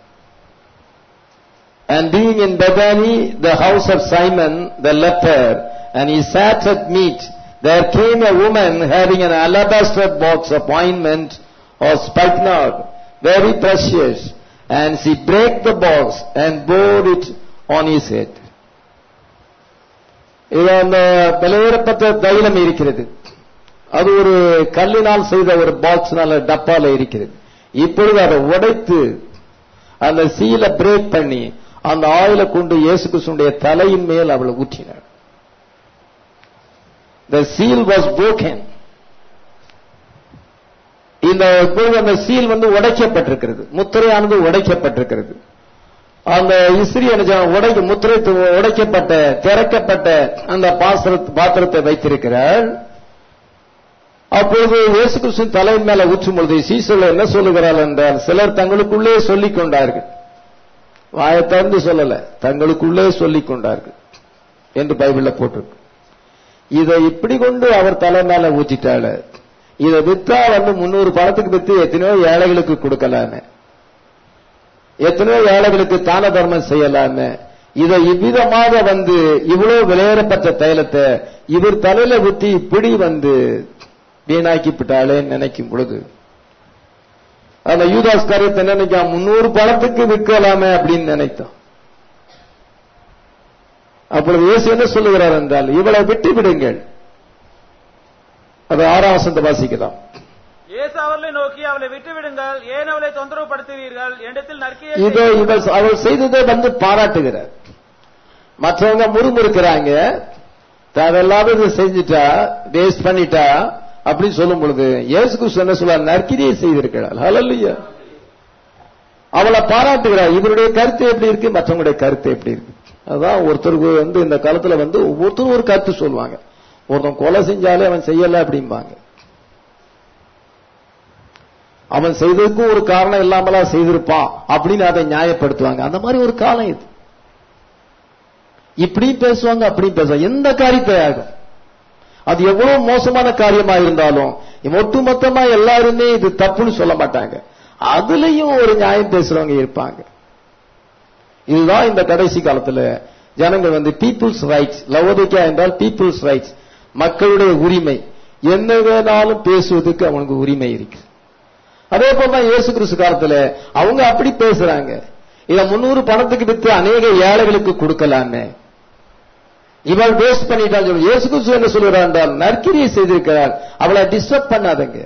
Speaker 1: And being in Bethany, the house of Simon the leper, and he sat at meat, there came a woman having an alabaster box of ointment or spikenard, very precious, and she brake the box and bore it on his head. இது அந்த வெளியேறப்பட்ட தைலம் இருக்கிறது. அது ஒரு கல்லினால் செய்த ஒரு பாக்ஸ்னால டப்பால இருக்கிறது. இப்பொழுது அதை உடைத்து அந்த சீல பிரேக் பண்ணி அந்த ஆயில கொண்டு இயேசு கிறிஸ்துவினுடைய தலையின் மேல் அவள் ஊற்றினார். The seal was broken. இந்த அந்த சீல் வந்து உடைக்கப்பட்டிருக்கிறது, முத்திரையானது உடைக்கப்பட்டிருக்கிறது. அந்த இஸ்ரீ உடைக்க முத்திரை உடைக்கப்பட்ட திறக்கப்பட்ட அந்த பாத்திரத்தை வைத்திருக்கிறார். அப்பொழுது இயேசு கிறிஸ்துவின் தலையின் மேல ஊற்றும் பொழுது சீசர்கள் என்ன சொல்லுகிறார்கள் என்றால், சிலர் தங்களுக்குள்ளே சொல்லிக் கொண்டார்கள், வாயை திறந்து சொல்லல, தங்களுக்குள்ளே சொல்லிக் கொண்டார்கள் என்று பைபிள்ல போட்டிருக்கு. இதை இப்படி கொண்டு அவர் தலை மேல ஊற்றிட்டால, இதை வித்தா வந்து முன்னூறு பணத்துக்கு வித்து எத்தனையோ ஏழைகளுக்கு கொடுக்கலாமே, எத்தனையோ ஏழைகளுக்கு தான தர்மம் செய்யலாமே, இதை இவ்விதமாக வந்து இவ்வளவு விலையேறப்பட்ட தைலத்தை இவர் தலையில ஊத்தி இப்படி வந்து வீணாக்கி விட்டாலே நினைக்கும் பொழுது அந்த யூதாஸ் காரியத்தை நினைக்காம முன்னூறு பணத்துக்கு விற்கலாமே அப்படின்னு நினைத்தான். அப்பொழுது இயேசு என்ன சொல்லுகிறார் என்றால், இவளை விட்டு விடுங்கள். அது ஆறாம் வசனத்தை வாசிக்கலாம்.
Speaker 2: இயேசு அவர்களை நோக்கி, அவளை விட்டு விடுங்கள், ஏன் அவளை தொந்தரவு படுத்துவீர்கள், இடத்தில் நற்கிய
Speaker 1: இதோ இவள் அவள் செய்ததை வந்து பாராட்டுகிறார். மற்றவங்க முறுமுறுக்கிறாங்க, தேவையில்லாத இதை செஞ்சுட்டா வேஸ்ட் பண்ணிட்டா அப்படின்னு சொல்லும் பொழுது இயேசு கிறிஸ்து என்ன சொல்றார், நற்கிரியை செய்திருக்கிறாள். ஹல்லேலூயா. அவளை பாராட்டுகிறார். இவருடைய கருத்து எப்படி இருக்கு, மற்றவங்களுடைய கருத்து எப்படி இருக்கு. அதான் ஒருத்தருக்கு வந்து இந்த காலத்துல வந்து ஒவ்வொருத்தரும் ஒரு கருத்து சொல்லுவாங்க. ஒருத்தன் கொலை செஞ்சாலே அவன் செய்யல அப்படிம்பாங்க, அவன் செய்ததுக்கும் ஒரு காரணம் இல்லாமலா செய்திருப்பான் அப்படின்னு அதை நியாயப்படுத்துவாங்க. அந்த மாதிரி ஒரு காலம் இது. இப்படி பேசுவாங்க, அப்படி பேசுவாங்க. எந்த காரியத்தை ஆகும், அது எவ்வளவு மோசமான காரியமா இருந்தாலும் ஒட்டுமொத்தமா எல்லாருமே இது தப்புன்னு சொல்ல மாட்டாங்க, அதுலயும் ஒரு நியாயம் பேசுறவங்க இருப்பாங்க. இதுதான் இந்த கடைசி காலத்துல ஜனங்கள் வந்து பீப்புள்ஸ் ரைட்ஸ், லவோதிக்கா என்றால் பீப்புள்ஸ் ரைட்ஸ், மக்களுடைய உரிமை, என்ன வேணாலும் பேசுவதற்கு அவனுக்கு உரிமை இருக்கு. அதே போலதான் இயேசு கிறிஸ்து காலத்துல அவங்க அப்படி பேசுறாங்க. இத முன்னூறு பணத்துக்கு வித்து அநேக ஏழைகளுக்கு கொடுக்கலான்னு இவள் வேஸ்ட் பண்ணிட்டான்னு சொல்லி இயேசு கிறிஸ்து என்ன சொல்லுறார் என்றால், நற்கிரியை செய்திருக்கிறார், அவளை டிஸ்டர்ப் பண்ணாதங்க.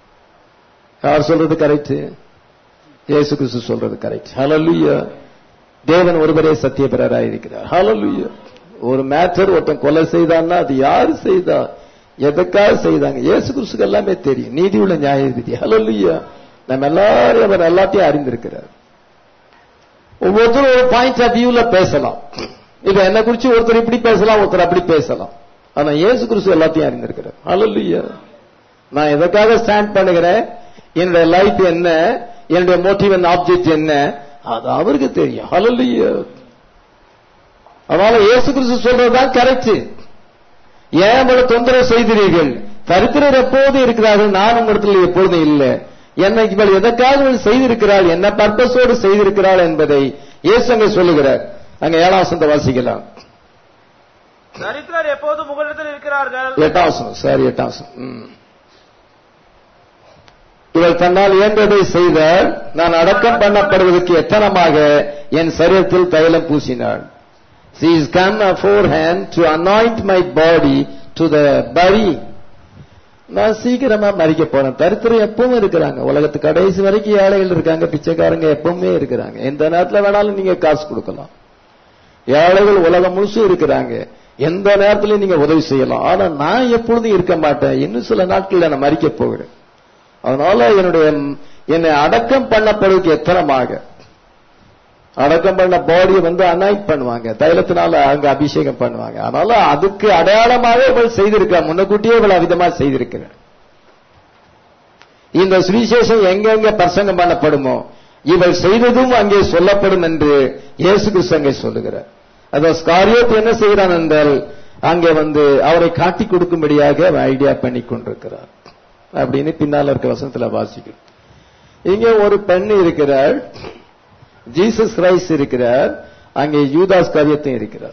Speaker 1: யார் சொல்றது கரெக்ட்? இயேசு கிறிஸ்து சொல்றது கரெக்ட். ஹல்லேலூயா. தேவன் ஒருவரே சத்தியபிரராய் இருக்கிறார். ஹல்லேலூயா. ஒரு மேட்டர் ஒருத்தன் கொலை செய்தான்னா அது யாரு செய்தா, எதுக்காக செய்தாங்க, இயேசு கிறிஸ்துக்கு எல்லாமே தெரியும். நீதி உள்ள நியாயாதிபதி. ஹல்லேலூயா. நம்ம எல்லாரும் அவர் எல்லாத்தையும் அறிந்திருக்கிறார். ஒவ்வொருத்தரும் ஒரு பாயிண்ட் ஆஃப் வியூல பேசலாம். இப்ப என்ன குறிச்சு ஒருத்தர் இப்படி பேசலாம், ஒருத்தர் அப்படி பேசலாம். ஆனா இயேசு கிறிஸ்து எல்லாத்தையும் அறிந்திருக்கிறார். ஹல்லேலூயா. நான் எதற்காக ஸ்டாண்ட் பண்ணுகிறேன், என்னுடைய லைஃப் என்ன, என்னுடைய மோட்டிவ் அண்ட் ஆப்ஜெக்ட் என்ன, அது அவருக்கு தெரியும். ஹல்லேலூயா. அதனால இயேசு கிறிஸ்து சொல்றதுதான் கரெக்ட். ஏன் உங்களை தொந்தரவு செய்கிறீர்கள், தரித்திரர் எப்போது இருக்கிறார்கள், நான் உங்களிடத்தில் எப்பொழுதும் இல்லை, என்னை இவள் எதற்காக இவள் செய்திருக்கிறாள், என்ன பர்பஸோடு செய்திருக்கிறாள் என்பதை இயேசு அங்கே சொல்லுகிறார். அங்க ஏழாம் வசனத்தை வாசிக்கலாம்.
Speaker 2: தரித்திரர் எப்போதும் உங்களிடத்தில் இருக்கிறார்கள்.
Speaker 1: எட்டாம் வசனம், சாரி எட்டாம் வசனம். இவள் தன்னால் இயன்றதை செய்தால், நான் அடக்கம் பண்ணப்படுவதற்கு எத்தனமாக என் சரீரத்தில் தைலம் பூசினாள். She is come aforehand to anoint my body to the bury. நான் சீக்கிரமா மறிக்க போறேன். தரித்திரம் எப்பவும் இருக்கிறாங்க. உலகத்து கடைசி வரைக்கும் ஏழைகள் இருக்காங்க, பிச்சைக்காரங்க எப்பவுமே இருக்கிறாங்க. எந்த நேரத்தில் வேணாலும் நீங்க காசு கொடுக்கலாம். ஏழைகள் உலகம் முழுசும் இருக்கிறாங்க, எந்த நேரத்திலையும் நீங்க உதவி செய்யலாம். ஆனா நான் எப்பொழுதும் இருக்க மாட்டேன், இன்னும் சில நாட்கள்ல நான் மறிக்க போகிறேன். அதனால என்னுடைய என்னை அடக்கம் பண்ணப்படுவதற்கு எத்தனமாக, அடக்கம் பண்ண பாடியை வந்து அனாயிட் பண்ணுவாங்க, தைலத்தினால அங்க அபிஷேகம் பண்ணுவாங்க. அதனால அதுக்கு அடையாளமாக இவள் செய்திருக்கிறார், முன்னக்கூட்டியே இவள் அவிதமா செய்திருக்கிறார். இந்த சுவிசேஷம் எங்கெங்க பிரசங்கம் பண்ணப்படுமோ இவள் செய்ததும் அங்கே சொல்லப்படும் என்று இயேசு கிறிஸ்து அங்கே சொல்லுகிறார். அதாவது ஸ்காரியோத் என்ன செய்கிறான் என்றால், அங்கே வந்து அவரை காட்டி கொடுக்கும்படியாக ஐடியா பண்ணி கொண்டிருக்கிறார் அப்படின்னு பின்னால் இருக்க வசனத்துல வாசிக்கிறோம். இங்க ஒரு பெண் இருக்கிறார், ஜீசஸ் கிரைஸ்ட் இருக்கிறார், அங்கே யூதாஸ் காரியத்தையும் இருக்கிறார்.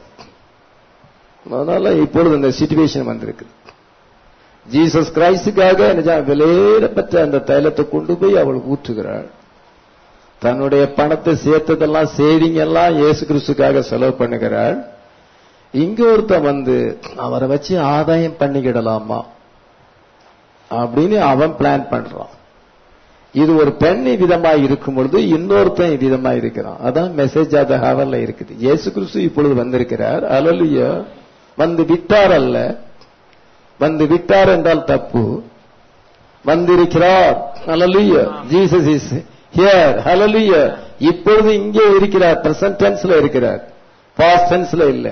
Speaker 1: அதனால இப்பொழுது இந்த சிச்சுவேஷன் வந்திருக்கு. ஜீசஸ் கிரைஸ்டுக்காக விலையேறப்பட்ட அந்த தைலத்தை கொண்டு போய் அவள் ஊற்றுகிறாள். தன்னுடைய பணத்தை சேர்த்ததெல்லாம் சேவிங் எல்லாம் இயேசு கிறிஸ்துக்காக செலவு பண்ணுகிறாள். இங்க ஒருத்த வந்து அவரை வச்சு ஆதாயம் பண்ணிக்கிடலாமா அப்படின்னு அவன் பிளான் பண்றான். இது ஒரு பெண் விதமாய் இருக்கும் பொழுது இன்னொருத்தன் விதமாய் இருக்கிறான். அதான் மெசேஜ் ஆஃப் தி ஹவர்ல இருக்குது. இயேசு கிறிஸ்து இப்பொழுது வந்திருக்கிறார். ஹல்லேலூயா. வந்து விட்டார் அல்ல, வந்து விட்டார் என்றால் தப்பு, வந்திருக்கிறார். ஹல்லேலூயா. Jesus is here. ஹல்லேலூயா. இப்பொழுது இங்கே இருக்கிறார், பிரசன்ட் டென்ஸ்ல இருக்கிறார், பாஸ்ட் டென்ஸ்ல இல்ல.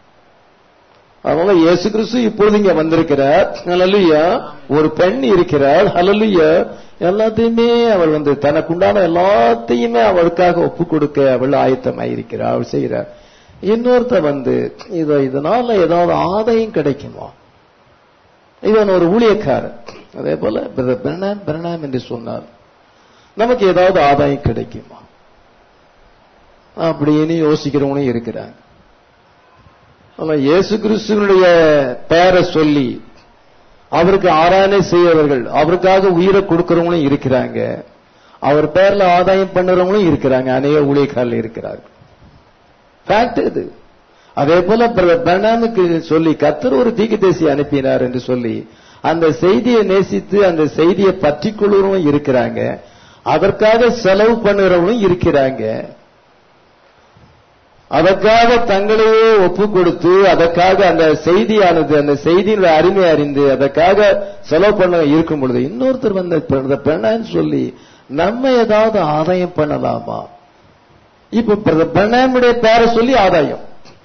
Speaker 1: அதனால இயேசு கிறிஸ்து இப்பொழுது இங்க வந்திருக்கிறார். ஹல்லேலூயா. ஒரு பெண் இருக்கிறார். ஹல்லேலூயா. எல்லாத்தையுமே அவள் வந்து தனக்குண்டான எல்லாத்தையுமே அவளுக்காக ஒப்பு கொடுக்க அவள் ஆயத்தமாயிருக்கிறார், அவள் செய்கிறார். இன்னொருத்த வந்து இதோ இதனால ஏதாவது ஆதாயம் கிடைக்குமா, இவன் ஒரு ஊழியக்காரர், அதே போல பிரணாம் பிரணாம் என்று சொன்னார், நமக்கு ஏதாவது ஆதாயம் கிடைக்குமா அப்படின்னு யோசிக்கிறவனும் இருக்கிறாங்க. இயேசு கிறிஸ்துவனுடைய பெயரை சொல்லி அவருக்கு ஆராதனை செய்யவர்கள், அவருக்காக உயிரை கொடுக்கிறவங்களும் இருக்கிறாங்க, அவர் பெயர்ல ஆதாயம் பண்ணுறவங்களும் இருக்கிறாங்க, அநேக ஊழியக்காரர்கள் இருக்கிறார்கள். ஃபேக்ட் இது. அதே போல பிரணாமுக்கு சொல்லி கர்த்தர் ஒரு தீர்க்கதரிசி அனுப்பினார் என்று சொல்லி அந்த செய்தியை நேசித்து அந்த செய்தியை பற்றி கொள்ளுறவங்களும் இருக்கிறாங்க, அதற்காக செலவு பண்ணுறவங்களும் இருக்கிறாங்க, அதற்காக தங்களையே ஒப்பு கொடுத்து அதற்காக அந்த செய்தியானது அந்த செய்தியினுடைய அருமை அறிந்து அதற்காக செலவு பண்ண இருக்கும் பொழுது இன்னொருத்தர் வந்து பெண்ணான்னு சொல்லி நம்ம ஏதாவது ஆதாயம் பண்ணலாமா? இப்ப பெண்ணாமுடைய பேரை சொல்லி ஆதாயம்,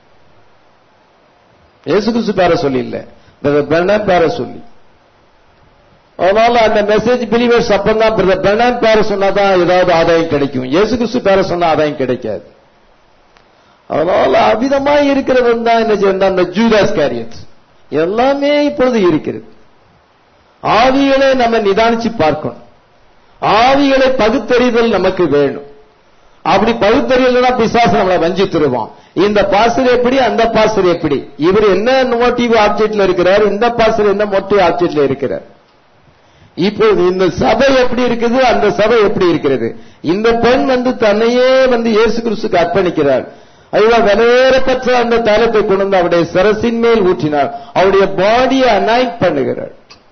Speaker 1: இயேசு கிறிஸ்து பேரை சொல்லி இல்ல, பெண்ணாம் பேரை சொல்லி. அதனால அந்த மெசேஜ் பிலீவர்ஸ் அப்பந்தான் பெண்ணாம் பேரை சொன்னாதான் ஏதாவது ஆதாயம் கிடைக்கும், இயேசு கிறிஸ்து பேரை சொன்னா ஆதாயம் கிடைக்காது. அதனால அவிதமாய் இருக்கிறது தான் என்ன செய்ய அந்த ஜூதாஸ் காரியத் எல்லாமே இப்பொழுது இருக்கிறது. ஆவிகளை நம்ம நிதானிச்சு பார்க்கணும், ஆவிகளை பகுத்தறிதல் நமக்கு வேணும். அப்படி பகுத்தறிதல் தான் பிசாசு நம்மளை வஞ்சித்துருவான். இந்த பாஸ்டர் எப்படி, அந்த பாஸ்டர் எப்படி, இவர் என்ன மோட்டிவ் ஆப்ஜெக்ட்ல இருக்கிறார், இந்த பாஸ்டர் என்ன மோட்டிவ் ஆப்ஜெக்ட்ல இருக்கிறார். இப்போது இந்த சபை எப்படி இருக்குது, அந்த சபை எப்படி இருக்கிறது. இந்த பெண் வந்து தன்னையே வந்து இயேசு கிறிஸ்துக்கு அர்ப்பணிக்கிறார். ஐயா விலையேறப்பட்ட அந்த தைலத்தை கொண்டு வந்து அவருடைய சிரசின் மேல் ஊற்றினார், அவருடைய பாடியை அனாயிண்ட் பண்ணுகிறார்.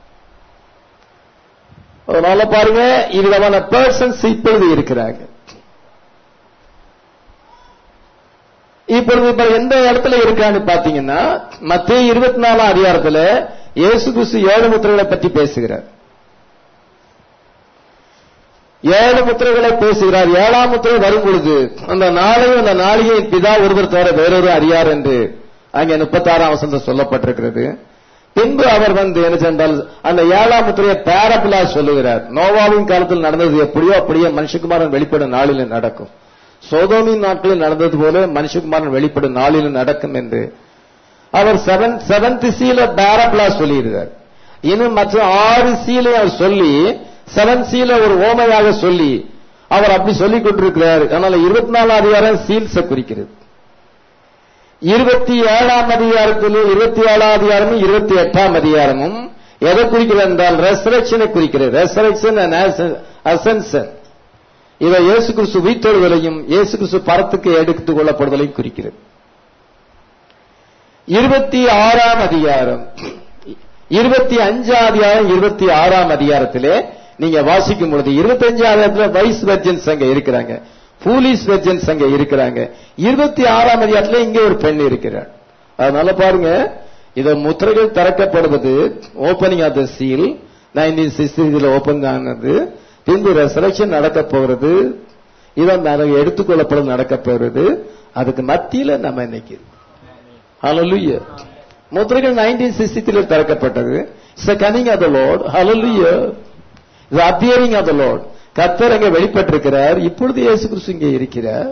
Speaker 1: அதனால பாருங்க, இவ்விதமான பர்சன்ஸ் இப்பொழுது இருக்கிறாங்க. இப்பொழுது இப்ப எந்த இடத்துல இருக்கான்னு பாத்தீங்கன்னா, மத்தேயு இருபத்தி நாலாம் அதிகாரத்துல இயேசு கிறிஸ்து ஏழு முத்திரைகளை பற்றி பேசுகிறார். ஏழு முத்திரைகளை பேசுகிறார். ஏழாம் முத்திரை வரும் பொழுது அந்த நாளையும் அந்த நாளிகை பிதா ஒருவர் தவிர வேறொரு அறியார் என்று அங்கே முப்பத்தி ஆறாம் வசனம் சொல்லப்பட்டிருக்கிறது. பின்பு அவர் வந்து என்ன சென்றால் அந்த ஏழாம் முத்திரையை பேரபிளா சொல்லுகிறார். நோவாவின் காலத்தில் நடந்தது எப்படியோ அப்படியே மனுஷகுமாரன் வெளிப்படும் நாளில் நடக்கும். சோதோமின் நாட்களில் நடந்தது போல மனுஷகுமாரன் வெளிப்படும் நாளில் நடக்கும் என்று அவர் செவன் செவன்த் சீல பேரபிளா சொல்லியிருந்தார். இன்னும் மற்ற ஆறு சீலை அவர் சொல்லி செவன் சீல ஒரு ஓமையாக சொல்லி அவர் அப்படி சொல்லிக் கொண்டிருக்கிறார். அதனால இருபத்தி நாலாம் அதிகாரம் சீல்ஸ குறிக்கிறது. இருபத்தி ஏழாம் அதிகாரத்திலும் இருபத்தி ஏழாம் அதிகாரமும் இருபத்தி எட்டாம் அதிகாரமும் எதை குறிக்கிறது என்றால் ரெசரக்ஷனை குறிக்கிறது. ரெசரக்ஷன் அண்ட் அசென்ஷன் இதை இயேசு கிறிஸ்து உயிர்த்தெழுதலையும் இயேசு கிறிஸ்து பரத்துக்கு எடுத்துக் கொள்ளப்படுதலையும் குறிக்கிறது. இருபத்தி ஆறாம் அதிகாரம் இருபத்தி அஞ்சாம் அதிகாரம் இருபத்தி ஆறாம் அதிகாரத்திலே நீங்க வாசிக்கும் பொழுது இருபத்தி அஞ்சாம் அதிகாரத்தில் வைஸ் வெர்ஜன்ஸ் அங்க இருக்கிறாங்க, ஃபூலிஷ் வெர்ஜன்ஸ் அங்க இருக்கிறாங்க. இருபத்தி ஆறாம் அதிகாரத்தில் இங்கே ஒரு பெண் இருக்கிறார். அதனால பாருங்க, இத முத்திரைகள் திறக்கப்படுவது opening of the seal nineteen sixty open ஆனது. பின்பு ரெசரக்ஷன் நடக்க போகிறது, இவன் எடுத்துக்கொள்ளப்படும் நடக்க போகிறது. அதுக்கு மத்தியில நம்ம இன்னைக்கு ஹல்லேலூயா முத்திரைகள் நைன்டீன் சிக்ஸ்டி த்ரீ திறக்கப்பட்டது. It's a coming of the Lord. ஹல்லேலூயா. the appearing of the Lord. கர்த்தர் அங்கே வெளிப்பட்டிருக்கிறார். இப்பொழுது இயேசு கிறிஸ்து இங்கே இருக்கிறார்.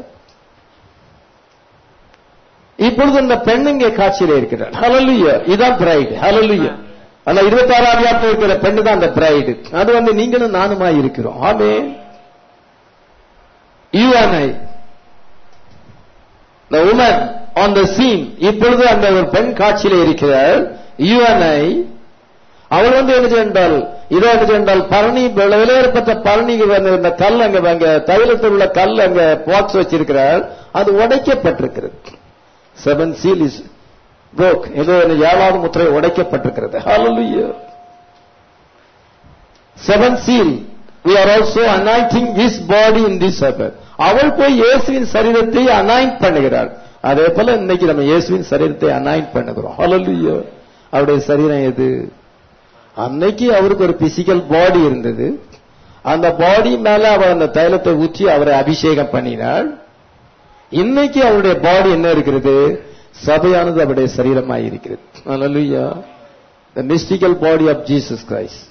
Speaker 1: இப்பொழுது அந்த பெண் இங்கே காட்சியில இருக்கிறார். ஹல்லேலூயா. இதான் பிரைட். ஹல்லேலூயா. அந்த இருபத்தி ஆறாம் அதிகாரத்தில் இருக்கிற பெண்ணு தான் அந்த பிரைடு. அது வந்து நீங்களும் நானுமா இருக்கிறோம். ஆமென். you and I, the woman on the scene. இப்பொழுது அந்த ஒரு பெண் காட்சியில இருக்கிறார். you and I, அவள் வந்து என்ன சென்றால் இதோ என்ன சென்றால் பரணி விளையாடப்பட்ட பரணி இந்த கல் அங்க அங்க தைலத்தில் உள்ள கல் அங்க பாக்ஸ் வச்சிருக்கிறார். அது உடைக்கப்பட்டிருக்கிறது. Seven seal is broke. ஏதோ ஏழாவது முத்திரை உடைக்கப்பட்டிருக்கிறது. ஹல்லேலூயா. Seven seal we are also anointing his body in this Sabbath. அவள் போய் இயேசுவின் சரீரத்தை அனாயிண்ட் பண்ணுகிறாள். அதே போல இன்னைக்கு நம்ம இயேசுவின் சரீரத்தை அனாயிண்ட் பண்ணுகிறோம். ஹல்லேலூயா. அவருடைய சரீரம் எது? அன்னைக்கு அவருக்கு ஒரு பிசிக்கல் பாடி இருந்தது. அந்த பாடி மேல அவர் அந்த தைலத்தை ஊற்றி அவரை அபிஷேகம் பண்ணினாள். இன்னைக்கு அவருடைய பாடி என்ன இருக்கிறது? சபையானது அவருடைய சரீரமாய் இருக்கிறது. ஹல்லேலூயா. the mystical body of Jesus Christ.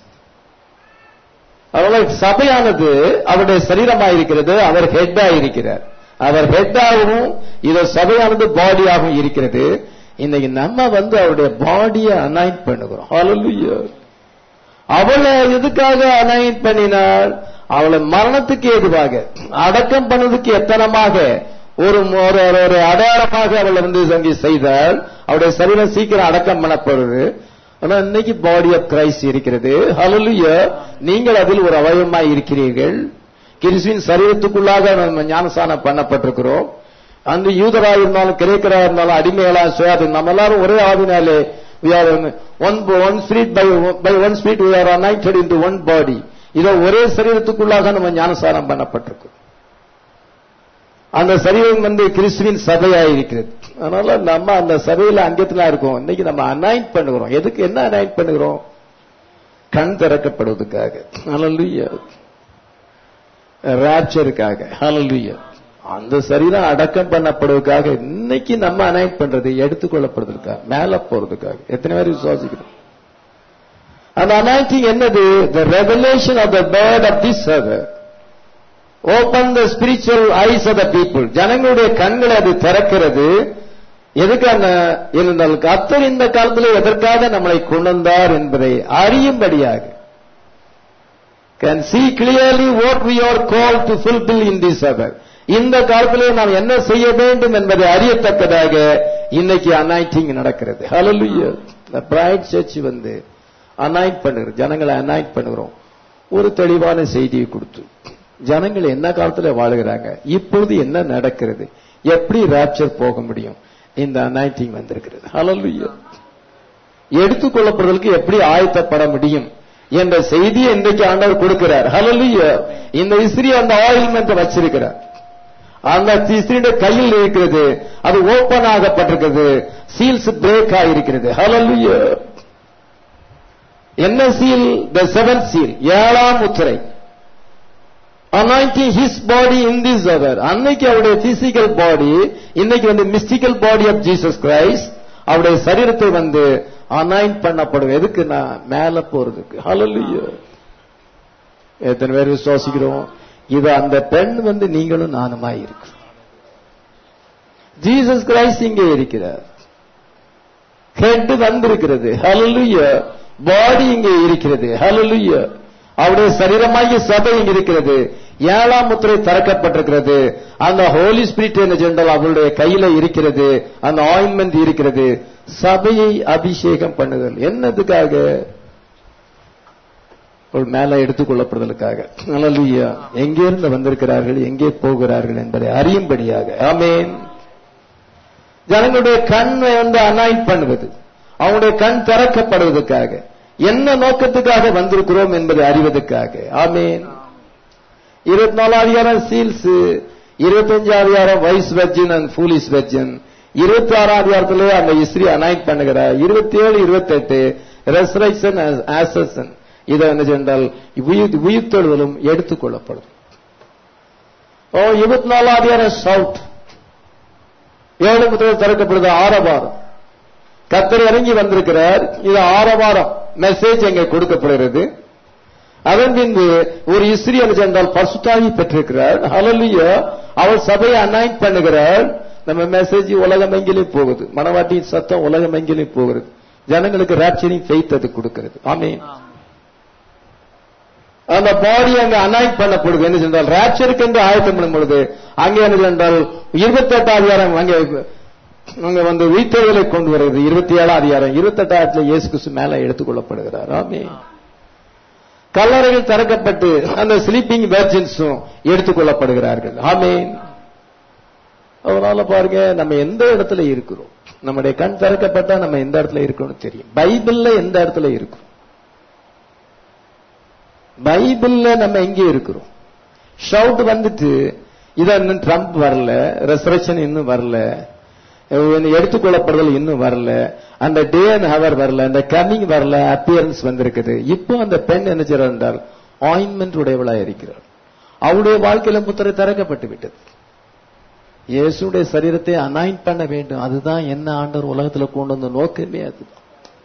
Speaker 1: அவளை சபையானது அவருடைய சரீரமாய் இருக்கிறது. அவர் ஹெட்டா இருக்கிறார். அவர் ஹெட்டாகவும் இத சபையானது பாடியாகவும் இருக்கிறது. இன்னைக்கு நம்ம வந்து அவருடைய பாடியை அனாயிண்ட் பண்ணுகிறோம். ஹல்லேலூயா. அவளை எதுக்காக அனாயிண்ட் பண்ணினாள்? அவளை மரணத்துக்கு ஏதுவாக அடக்கம் பண்ணதுக்கு எத்தனமாக ஒரு ஒரு அடையாளமாக அவளை வந்து அங்கே செய்தால் அவருடைய சரீரம் சீக்கிரம் அடக்கம் பண்ணப்படுது. ஆனா இன்னைக்கு பாடி ஆஃப் கிரைஸ்ட் இருக்கிறது. ஹல்லேலூயா. நீங்கள் அதில் ஒரு அவயவமாய் இருக்கிறீர்கள். கிறிஸ்துவின் சரீரத்துக்குள்ளாக நம்ம ஞானஸ்நானம் பண்ணப்பட்டிருக்கிறோம். அந்த யூதரா இருந்தாலும் கிரேக்கரா இருந்தாலும் அடிமைகளா சுயாதீனம் நம்ம எல்லாரும் ஒரே ஆவினாலே we are one one spirit by by one spirit we are united into one body. இதோ ஒரே சரீரத்துக்குள்ளாக நம்ம ஞானஸ்நானம் பண்ணப்பட்டிருக்கிறோம். அந்த சரீரம் வந்து கிறிஸ்துவின் சபையாய் இருக்கிறது. அதனால நம்ம அந்த சபையில அங்கத்துல இருக்கோம். இன்னைக்கு நம்ம அனாயிண்ட் பண்ணுகிறோம். எதுக்கு என்ன அனாயிண்ட் பண்ணுகிறோம்? கண் திறக்கப்படுவதற்காக. ஹல்லேலூயா. ராப்சருக்காக. ஹல்லேலூயா. அந்த சரீரம் அடக்கம் பண்ணப்படுவதற்காக இன்னைக்கு நம்ம அனாயிண்ட் பண்றது எடுத்துக்கொள்ளப்படுவதற்காக, மேல போறதுக்காக. எத்தனை பேர் விசுவாசிக்கிறோம்? அந்த அனாயிண்டிங் என்னது? the revelation of the bird of this earth. open the spiritual eyes of the people. ஜனங்களுடைய கண்களை அது திறக்கிறது. எதுக்காக இருந்தால் கர்த்தர் இந்த காலத்தில் எதற்காக நம்மளை கொண்டு வந்தார் என்பதை அறியும்படியாக. can see clearly what we are called to fulfill in this earth. இந்த காலத்திலே நாம் என்ன செய்ய வேண்டும் என்பதை அறியத்தக்கதாக இன்னைக்கு அனாயிண்டிங் நடக்கிறது. ஹல்லேலூயா. the bride church வந்து அனாயிண்ட் பண்ணுகிறோம், ஜனங்களை அனாயிண்ட் பண்ணுகிறோம். ஒரு தெளிவான செய்தியை கொடுத்து ஜனங்கள் என்ன காலத்துல வாழுகிறாங்க, இப்பொழுது என்ன நடக்கிறது, எப்படி ராப்சர் போக முடியும், இந்த அனாயிண்டிங் வந்திருக்கிறது. ஹல்லேலூயா. எடுத்துக்கொள்ளப்படுவதற்கு எப்படி ஆயத்தப்பட முடியும் என்ற செய்தியை இன்றைக்கு ஆண்டவர் கொடுக்கிறார். ஹல்லேலூயா. இந்த இஸ்ரீ அந்த ஆயில்மெண்ட் வச்சிருக்கிறார். அந்த ஸ்திரீடைய கையில் இருக்கிறது, அது ஓபன் ஆகப்பட்டிருக்கிறது, சீல்ஸ் பிரேக் ஆகிருக்கிறது. ஹல்லேலூயா. என்ன சீல்? தி செவன்த் சீல், ஏழாம் முத்திரை. anointing his body in this hour. அன்னைக்கு அவருடைய பிசிக்கல் பாடி, இன்னைக்கு வந்து mystical body of Jesus Christ, அவருடைய சரீரத்தை வந்து அனாயிண்ட் பண்ணப்படும். எதுக்குன்னா மேல போறதுக்கு. ஹல்லேலூயா. எத்தனை பேர் விசுவாசிக்கிறோம்? இது அந்த பெண் வந்து நீங்களும் நானுமாய் இருக்கிறோம். ஜீசஸ் கிரைஸ்ட் இங்கே இருக்கிறார், ஹெட் வந்திருக்கிறது. ஹல்லேலூயா. பாடி இங்கே இருக்கிறது. ஹல்லேலூயா. அவருடைய சரீரமாகிய சபை இங்கே இருக்கிறது. ஏழாம் முத்திரை திறக்கப்பட்டிருக்கிறது. அந்த ஹோலி ஸ்பிரிட் என்ன ஜெனரல் அவருடைய கையில இருக்கிறது, அந்த ஆயின்மெண்ட் இருக்கிறது. சபையை அபிஷேகம் பண்ணுதல் என்னதுக்காக? மேல எடுத்துக் கொள்ளப்படுதலுக்காக. ஹல்லேலூயா. எங்கே இருந்து வந்திருக்கிறார்கள், எங்கே போகிறார்கள் என்பதை அறியும்படியாக. ஆமென். ஜனங்களுடைய கண்ணை வந்து அனாயிண்ட் பண்ணுவது, அவங்களுடைய கண் திறக்கப்படுவதற்காக. என்ன நோக்கத்துக்காக வந்திருக்கிறோம் என்பதை அறிவதற்காக. ஆமென். இருபத்தி நாலாம் அதிகாரம் சீல்ஸ், இருபத்தி அஞ்சாம் அதிகாரம் wise virgin and foolish virgin, இருபத்தி ஆறாம் அதிகாரத்திலே அந்த இஸ்ரீ அனாயிண்ட் பண்ணுகிறார். இருபத்தி ஏழு இருபத்தி எட்டு ரெசரக்ஷன் ஆசன், இதை என்ன சென்றால் உயிர்த்தெழுதலும் எடுத்துக் கொள்ளப்படும். ஓ இருபத்தி நாலாம் அதிகாரம் சவுட், ஏழு முதல் திறக்கப்படுது. ஆரவாரம் கர்த்தர் இறங்கி வந்திருக்கிறார். இது ஆரவாரம் மெசேஜ் அங்கே கொடுக்கப்படுகிறது. அதன் பின்பு ஒரு இஸ்ரீ என்ன சென்றால் பரிசுத்தாவி பெற்றிருக்கிறார். ஹல்லேலூயா. அவள் சபையை அனாயிண்ட் பண்ணுகிறார். நம்ம மெசேஜ் உலகம் எங்கிலும் போகுது, மனவாட்டியின் சத்தம் உலகம் எங்கிலும் போகிறது. ஜனங்களுக்கு ராப்சரிங் ஃபெய்த் அது கொடுக்கிறது. ஆமென். அந்த பாடி அங்க அனாயிண்ட் பண்ணப்படுது. என்ன சென்றால் ராப்சருக்கு என்று ஆயத்தம் பண்ணும் பொழுது அங்கே என்ன சென்றால் இருபத்தி எட்டாம் அதிகாரம் அங்கே அங்க வந்து உயிர்த்தெழுதலை கொண்டு வருகிறது. இருபத்தி ஏழாம் அதிகாரம் இருபத்தி எட்டாயிரத்துல இயேசு கிறிஸ்து மேல எடுத்துக் கொள்ளப்படுகிறார். ஆமென். கல்லறைகள் திறக்கப்பட்டு அந்த ஸ்லீப்பிங் வெர்ஜின்ஸும் எடுத்துக் கொள்ளப்படுகிறார்கள். ஆமென். அதனால பாருங்க, நம்ம எந்த இடத்துல இருக்கிறோம், நம்முடைய கண் திறக்கப்பட்டா நம்ம எந்த இடத்துல இருக்கோம்னு தெரியும். பைபிள்ல எந்த இடத்துல இருக்கும், பைபிள்ல நம்ம எங்கே இருக்கிறோம். ஷவுட் வந்துட்டு இத இன்னும் ட்ரம்ப் வரல, ரெசரக்ஷன் இன்னும் வரல, எடுத்துக்கொள்ளப்படுதல் இன்னும் வரல, அந்த டே அண்ட் ஹவர் வரல, அந்த கமிங் வரல, அப்பியரன்ஸ் வந்திருக்குது. இப்போ அந்த பெண் என்ன செய்றார் என்றால் ஆயின்மெண்ட் உடையவளா இருக்கிறார். அவருடைய வாழ்க்கையில முத்திரை திறக்கப்பட்டு விட்டது. இயேசுடைய சரீரத்தை அனாயிண்ட் பண்ண வேண்டும். அதுதான் என்ன ஆண்டவர் உலகத்துல கொண்டு வந்த நோக்கமே. அதுதான்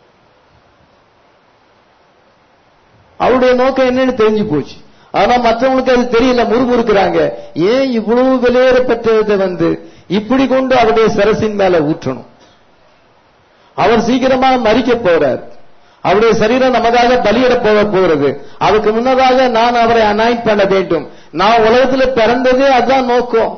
Speaker 1: அவருடைய நோக்கம் என்னன்னு தெரிஞ்சு போச்சு. ஆனா மற்றவங்களுக்கு அது தெரியல, முறுமுறுக்கிறாங்க. ஏன் இவ்வளவு வெளியேறப்பட்டதை வந்து இப்படி கொண்டு அவருடைய சரசின் மேல ஊற்றணும்? அவர் சீக்கிரமா மரிக்க போறார். அவருடைய சரீரம் நமக்காக பலியிட போக போகிறது. அதுக்கு முன்னதாக நான் அவரை அனாயிண்ட் பண்ண வேண்டும். நான் உலகத்துல பிறந்ததே அதுதான் நோக்கம்.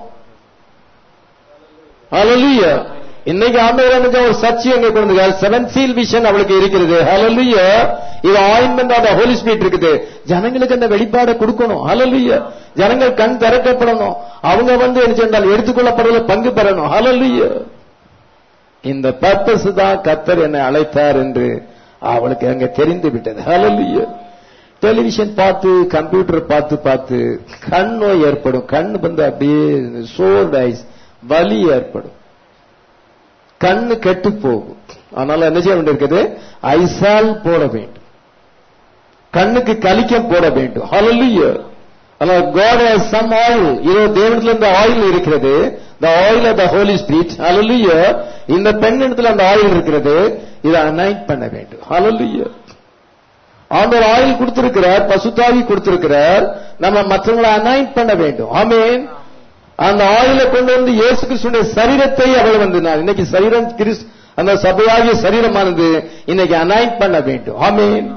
Speaker 1: ஹல்லேலூயா. இன்னைக்கு ஆண்டவர் ஒரு சர்ச்சை அங்கே கொண்டு செவன் சீல் விஷன் அவளுக்கு இருக்கிறது. ஹல்லேலூயா. இது ointment of the Holy Spirit இருக்குது. ஜனங்களுக்கு அந்த வெளிப்பாடை கொடுக்கணும். ஹல்லேலூயா. ஜனங்கள் கண் திறக்கப்படணும். அவங்க வந்து என்ன சென்றால் எடுத்துக்கொள்ளப்படுவதில் பங்கு பெறணும். ஹல்லேலூயா. இந்த பர்பஸ் தான் கர்த்தர் என்னை அழைத்தார் என்று அவளுக்கு அங்க தெரிந்து விட்டது. ஹல்லேலூயா. டெலிவிஷன் பார்த்து கம்ப்யூட்டர் பார்த்து பார்த்து கண் நோய் ஏற்படும். கண் வந்து அப்படியே சோர்ட் ஐஸ், வலி ஏற்படும், கண்ணு கெட்டு போகும். அதனால என்ன செய்ய வேண்டியிருக்குது? ஐசால் போட வேண்டும், கண்ணுக்கு கலிக்கம் போட வேண்டும். ஹல்லேலூயா. அதனால God has some oil. இதோ தேவனிடத்துல இந்த ஆயில் இருக்கிறது, the oil of the Holy Spirit. ஹல்லேலூயா. இந்த பெண்ணிடத்துல அந்த ஆயில் இருக்கிறது, இதை அனாயிண்ட் பண்ண வேண்டும். ஹல்லேலூயா. ஆண்டவர் ஆயில் கொடுத்திருக்கிறார், பசுத்தாவி கொடுத்திருக்கிறார், நம்ம மற்றவங்களை அனாயிண்ட் பண்ண வேண்டும். ஆமென். அந்த ஆயிலை கொண்டு வந்து இயேசு கிறிஸ்துடைய சரீரத்தை அவள் வந்து நான் இன்னைக்கு சரீரம் கிறிஸ்து அந்த சபையாகிய சரீரமானது இன்னைக்கு அனாயிண்ட் பண்ண வேண்டும். ஆமென்.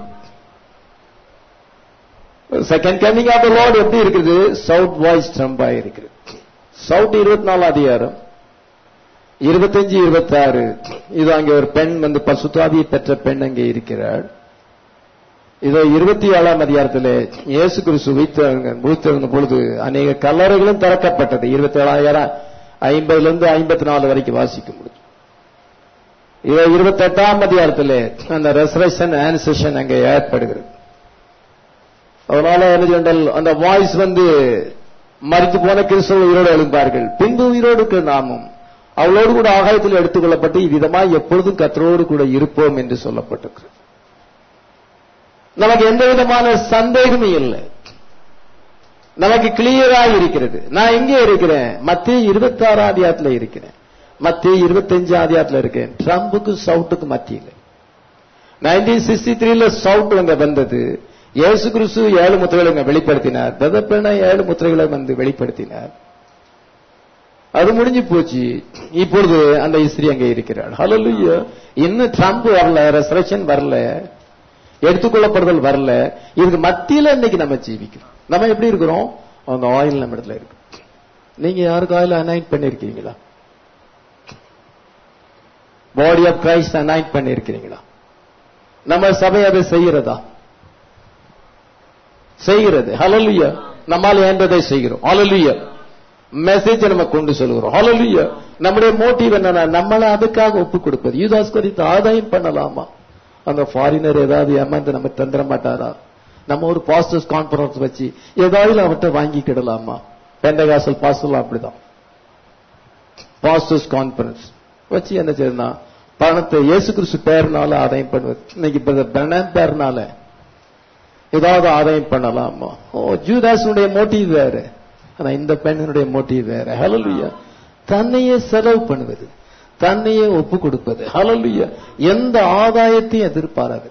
Speaker 1: Second coming of the Lord எப்படி இருக்குது? சவுட் வாய்ஸ் ட்ரம்பா இருக்கிறது. சவுட் இருபத்தி நாலு அதிகாரம் இருபத்தஞ்சு இருபத்தி ஆறு. இது அங்கே ஒரு பெண் வந்து பசுத்தாவியை பெற்ற பெண் அங்கே இருக்கிறாள். இதோ இருபத்தி ஏழாம் அதிகாரத்தில் இயேசு கிறிஸ்து உயிர்த்தெழுந்த பொழுது அநேக கல்லறைகளும் திறக்கப்பட்டது. இருபத்தி ஏழாயிரம் ஐம்பதுல இருந்து ஐம்பத்தி நாலு வரைக்கும் வாசிக்க முடியும். இதோ இருபத்தி எட்டாம் அதிகாரத்தில் அந்த ரெசரக்ஷன் ஆன்செஷன் அங்கே ஏற்படுகிறது. அதனால என்ன சொன்னால் அந்த வாய்ஸ் வந்து மரித்து போன கிறிஸ்தவ உயிரோடு எழுப்பார்கள். பின்பு உயிரோடு இருக்கிற நாமும் அவளோடு கூட ஆகாயத்தில் எடுத்துக் கொள்ளப்பட்டு இவ்விதமாய் எப்பொழுதும் கர்த்தரோடு கூட இருப்போம் என்று சொல்லப்பட்டிருக்கிறது. நமக்கு எந்த விதமான சந்தேகமும் இல்லை, நமக்கு கிளியராக இருக்கிறது. நான் எங்கே இருக்கிறேன்? மத்திய இருபத்தி ஆறாம் அதிகாரத்தில் இருக்கிறேன், மத்திய இருபத்தி அஞ்சு அதிகாரத்தில் இருக்கேன். ட்ரம்புக்கு சவுட்டுக்கு மத்தியில் நைன்டீன் சிக்ஸ்டி த்ரீல சவுட் அங்க வந்தது. இயேசு கிறிஸ்து ஏழு முத்திரைகளை அங்க வெளிப்படுத்தினார். பெதப்பென ஏழு முத்திரைகளை வந்து வெளிப்படுத்தினார். அது முடிஞ்சு போச்சு. இப்பொழுது அந்த இஸ்ரீ அங்கே இருக்கிறார். ஹல்லேலூயா. இன்னும் ட்ரம்ப் வரல, ரெசரக்ஷன் வரல, எடுத்துக்கொள்ளப்படுதல் வரல. இதுக்கு மத்தியில இன்னைக்கு நம்ம ஜீவிக்கிறோம். நம்ம எப்படி இருக்கிறோம்? அந்த ஆயில் நம்ம இடத்துல இருக்கு. நீங்க யாருக்கு ஆயில் அனாயிண்ட் பண்ணிருக்கீங்களா? பாடி ஆஃப் கிரைஸ்ட் அனாயிண்ட் பண்ணிருக்கிறீங்களா? நம்ம சபை அதை செய்கிறதா? செய்கிறது. ஹல்லேலூயா. நம்மால் ஏன்றதை செய்கிறோம். ஹல்லேலூயா. மெசேஜ் நம்ம கொண்டு சொல்கிறோம். ஹல்லேலூயா. நம்முடைய மோட்டிவ் என்னன்னா, நம்மளை அதுக்காக ஒப்பு கொடுப்பது. யூதாஸ் குறித்து ஆதாயம் பண்ணலாமா? அந்த ஃபாரினர் ஏதாவது ஏமாந்து நம்ம தந்துட மாட்டாரா? நம்ம ஒரு பாஸ்டர்ஸ் கான்பரன்ஸ் வச்சு ஏதாவது அவர்கிட்ட வாங்கிக்கிடலாமா? பெண்டகாசல் பாஸ்டர்லாம் அப்படிதான். பாஸ்டர்ஸ் கான்பரன்ஸ் வச்சு என்ன செய்யணும்? பணத்தை இயேசு கிறிஸ்து பேர்னால ஆதாயம் பண்ணுவது. இன்னைக்கு பிரணாம் பேர்னால ஏதாவது ஆதாயம் பண்ணலாமா? ஓ, ஜூதாஸுடைய மோட்டிவ் வேற, ஆனா இந்த பெண்ணுடைய மோட்டிவ் வேற. ஹல்லேலூயா. தன்னையே செலவு பண்ணுவது, தன்னையே ஒப்பு கொடுப்பது. ஹல்லேலூயா. எந்த ஆதாயத்தையும் எதிர்பாராது.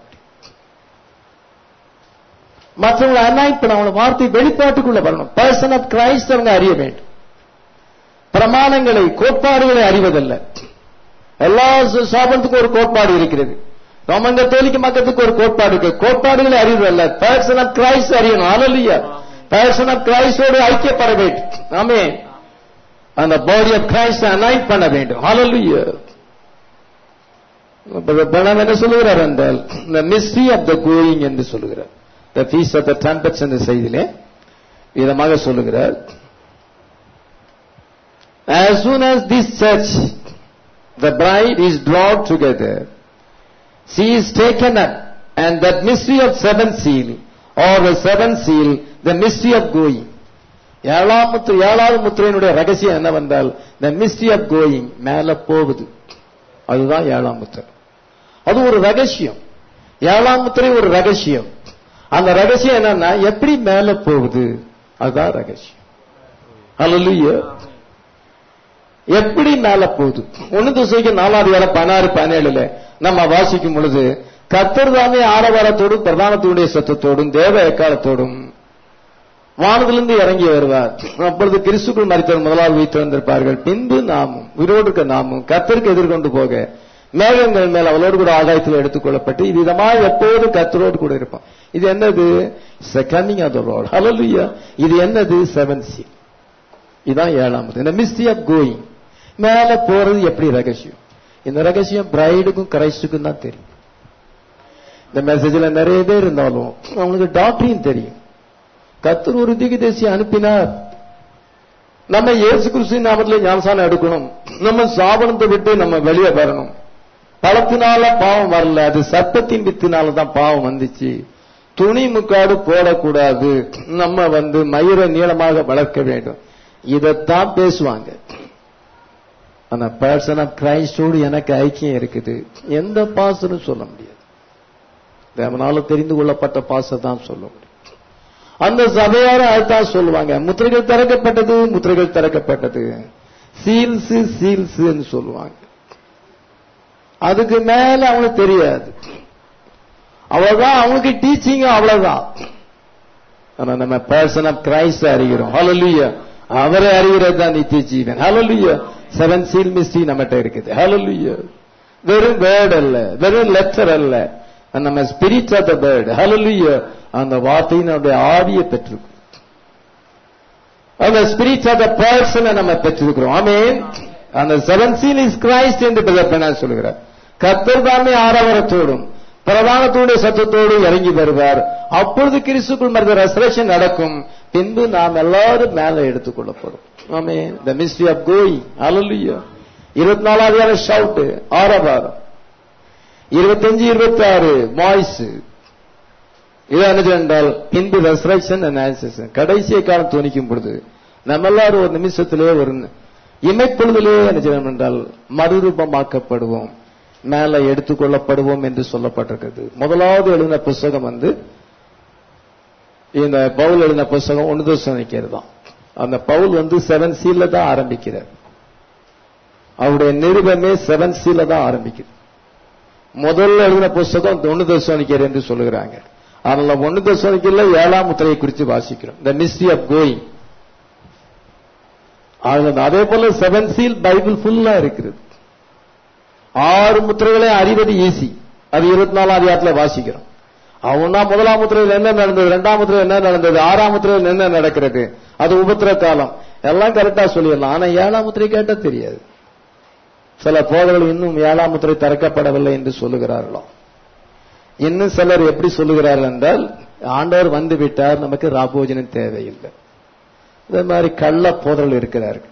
Speaker 1: மற்றவங்களை அனாயிண்ட் பண்ண, அவங்கள வார்த்தை வெளிப்பாட்டுக்குள்ள வரணும். பர்சன் ஆஃப் கிரைஸ்ட் அவங்க அறிய வேண்டும். பிரமாணங்களை, கோட்பாடுகளை அறிவதல்ல. எல்லா சாபத்துக்கும் ஒரு கோட்பாடு இருக்கிறது. ரோமன் கத்தோலிக்க மக்களுக்கு ஒரு கோட்பாடு இருக்கு. கோட்பாடுகளை அறிவதல்ல, பர்சன் ஆஃப் கிரைஸ்ட் அறியணும். ஹல்லேலூயா. பர்சன் ஆஃப் கிரைஸ்டோடு ஐக்கியப்பட வேண்டும். ஆமென். அந்த பாடி ஆஃப் கிரைஸ்ட் அனாயிண்ட் பண்ண வேண்டும். ஹல்லேலூயா. பணம் என்ன சொல்லுகிறார் என்றால், the mystery of the going என்று சொல்லுகிறார். the feast of the trumpets என்ற செய்தியிலே விதமாக சொல்லுகிறார். as soon as this church, the bride, is brought together, she is taken up, and that mystery of seven seal, or the seven seal, the mystery of going. ஏழாம் முத்திரை, ஏழாவது முத்திரையினுடைய ரகசியம் என்னவென்றால், the mystery of going, மேல போவது. அதுதான் ஏழாம் முத்திரை. அது ஒரு ரகசியம். ஏழாம் முத்திரை ஒரு ரகசியம். அந்த ரகசியம் என்னன்னா, எப்படி மேல போகுது, அதுதான் ரகசியம். ஹல்லேலூயா. எப்படி மேல போகுது? ஒன்னு திசைக்கு நாலாவது வேலை பதினாறு பதினேழுல நம்ம வாசிக்கும் பொழுது, கர்த்தர் தாமே ஆரவாரத்தோடும் பிரதானத்துடைய சத்தத்தோடும் தேவ எக்காலத்தோடும் வானத்திலிருந்து இறங்கி வருவார். அப்பொழுது கிறிஸ்துக்குள் மரித்தவர் முதலாவது வைத்து வந்திருப்பார்கள். பின்பு நாமும் உயிரோடு இருக்க நாமும் கர்த்தருக்கு எதிர்கொண்டு போக மேகங்கள் மேல் அவளோடு கூட ஆகாயத்தில் எடுத்துக் கொள்ளப்பட்டு விதமாக எப்போதும் கர்த்தரோடு கூட இருப்பான். இது என்னது? Coming of the Lord. ஹல்லேலூயா. இது என்னது? Seven seal. இதான் ஏழாமது. இந்த மிஸ்ட்ரி ஆஃப் கோயிங், மேல போறது எப்படி ரகசியம். இந்த ரகசியம் பிரைடுக்கும் கிரைஸ்டுக்கும் தான் தெரியும். இந்த மெசேஜ்ல நிறைய பேர் இருந்தாலும் அவங்களுக்கு டாக்டரின் தெரியும். கர்த்தர் ஒரு தீர்க்கதரிசியை அனுப்பினார், நம்ம இயேசு கிறிஸ்து நாமத்திலே ஞானஸ்நானம் எடுக்கணும், நம்ம சாபனத்தை விட்டு நம்ம வெளியே வரணும். பழத்தினால பாவம் வரல, அது சர்ப்பத்தின் வித்தினால தான் பாவம் வந்துச்சு. துணி முக்காடு போடக்கூடாது, நம்ம வந்து மயிரை நீளமாக வளர்க்க வேண்டும். இதத்தான் பேசுவாங்க. ஆனா பர்சன் ஆஃப் கிரைஸ்டோடு எனக்கு ஐக்கியம் இருக்குது, எந்த பாசனும் சொல்ல முடியாது. தேவனால தெரிந்து கொள்ளப்பட்ட பாச தான் சொல்ல முடியும். அந்த சபையார அதுதான் சொல்லுவாங்க, முத்திரைகள் திறக்கப்பட்டது, முத்திரைகள் திறக்கப்பட்டது, சீல்ஸ் சீல்ஸ் சொல்லுவாங்க. அதுக்கு மேல அவங்களுக்கு தெரியாது. அவ்வளவுதான் அவங்களுக்கு டீச்சிங், அவ்வளவுதான். ஆனா நம்ம பர்சன் ஆஃப் கிரைஸ்ட் அறிகிறோம். ஹல்லேலூயா. அவரை அறிகிறது தான் நித்திய ஜீவன். ஹல்லேலூயா. செவன் சீல் மிஸ்ட்ரி நம்மகிட்ட இருக்குது. ஹல்லேலூயா. வெறும் வேர்ட் அல்ல, வெறும் லெட்டர் அல்ல, நம்ம ஸ்பிரிட் ஆஃப் த வேர்ட். ஹல்லேலூயா. அந்த வார்த்தையினுடைய ஆவியை பெற்றிருக்கிறோம். அந்த ஸ்பிரிட் ஆஃப் த பர்சனை நம்ம பெற்றிருக்கிறோம். ஆமென். அந்த செவன் சீல் இஸ் கிரைஸ்ட் என்று பிரதர் சொல்கிறார். கர்த்தர் தாமே ஆரவாரத்தோடும் பிரதானத்தோடைய சத்தத்தோடு இறங்கி வருவார். அப்பொழுது கிறிஸ்துக்குள் மரித்த ரெசரக்ஷன் நடக்கும். பின்பு நாம் எல்லாரும் மேல எடுத்துக் கொள்ளப்படும். ஆமென். the mystery of going. hallelujah. இருபத்தி நாலாவது ஷவுட், ஆரவாரம். இருபத்தஞ்சு இருபத்தி ஆறு வாய்ஸ். இது என்ன என்றால், பின்பு ரெசரக்ஷன் அண்ட் ஆன்சர்ஸ், கடைசிய காலம் துணிக்கும் பொழுது நம்ம எல்லாரும் ஒரு நிமிஷத்திலே ஒரு இமைப்பொழுதிலே என்ன செய்வோம் என்றால் மறுரூபமாக்கப்படுவோம், மேல எடுத்துக்கொள்ளப்படுவோம் என்று சொல்லப்பட்டிருக்கிறது. முதலாவது எழுதின புஸ்தகம் வந்து இந்த பவுல் எழுதின புஸ்தகம் ஒன்று தெசலோனிக்கேயர் தான். அந்த பவுல் வந்து செவன் சீல்ல தான் ஆரம்பிக்கிறார். அவருடைய நிருபமே செவன் சீல்ல தான் ஆரம்பிக்குது. முதல்ல எழுதின புஸ்தகம் ஒன்று தெசலோனிக்கேயர் என்று சொல்லுகிறாங்க. அதனால ஒன்று தெசலோனிக்கேயர்ல ஏழாம் முத்திரையை குறித்து வாசிக்கிறோம், தி மிஸ்ட்ரி ஆஃப் கோயிங். அதே போல செவன் சீல் பைபிள் ஃபுல்லா இருக்கிறது. ஆறு முத்திரைகளை அறிவது ஈஸி, அது இருபத்தி நாலாம் அதிகாரத்தில் வாசிக்கிறோம். அவனா முதலாம் முத்திரையில் என்ன நடந்தது, இரண்டாம் முத்திரையில் என்ன நடந்தது, ஆறாம் முத்திரையில் என்ன நடக்கிறது, அது உபத்திர காலம் எல்லாம் கரெக்டா சொல்லிடலாம். ஆனா ஏழாம் முத்திரை கேட்டா தெரியாது. சில போதர்கள் இன்னும் ஏழாம் முத்திரை திறக்கப்படவில்லை என்று சொல்லுகிறார்களோ. இன்னும் சிலர் எப்படி சொல்லுகிறார்கள் என்றால், ஆண்டவர் வந்து விட்டார், நமக்கு ராபோஜனம் தேவையில்லை. இதே மாதிரி கள்ள போதர்கள் இருக்கிறார்கள்.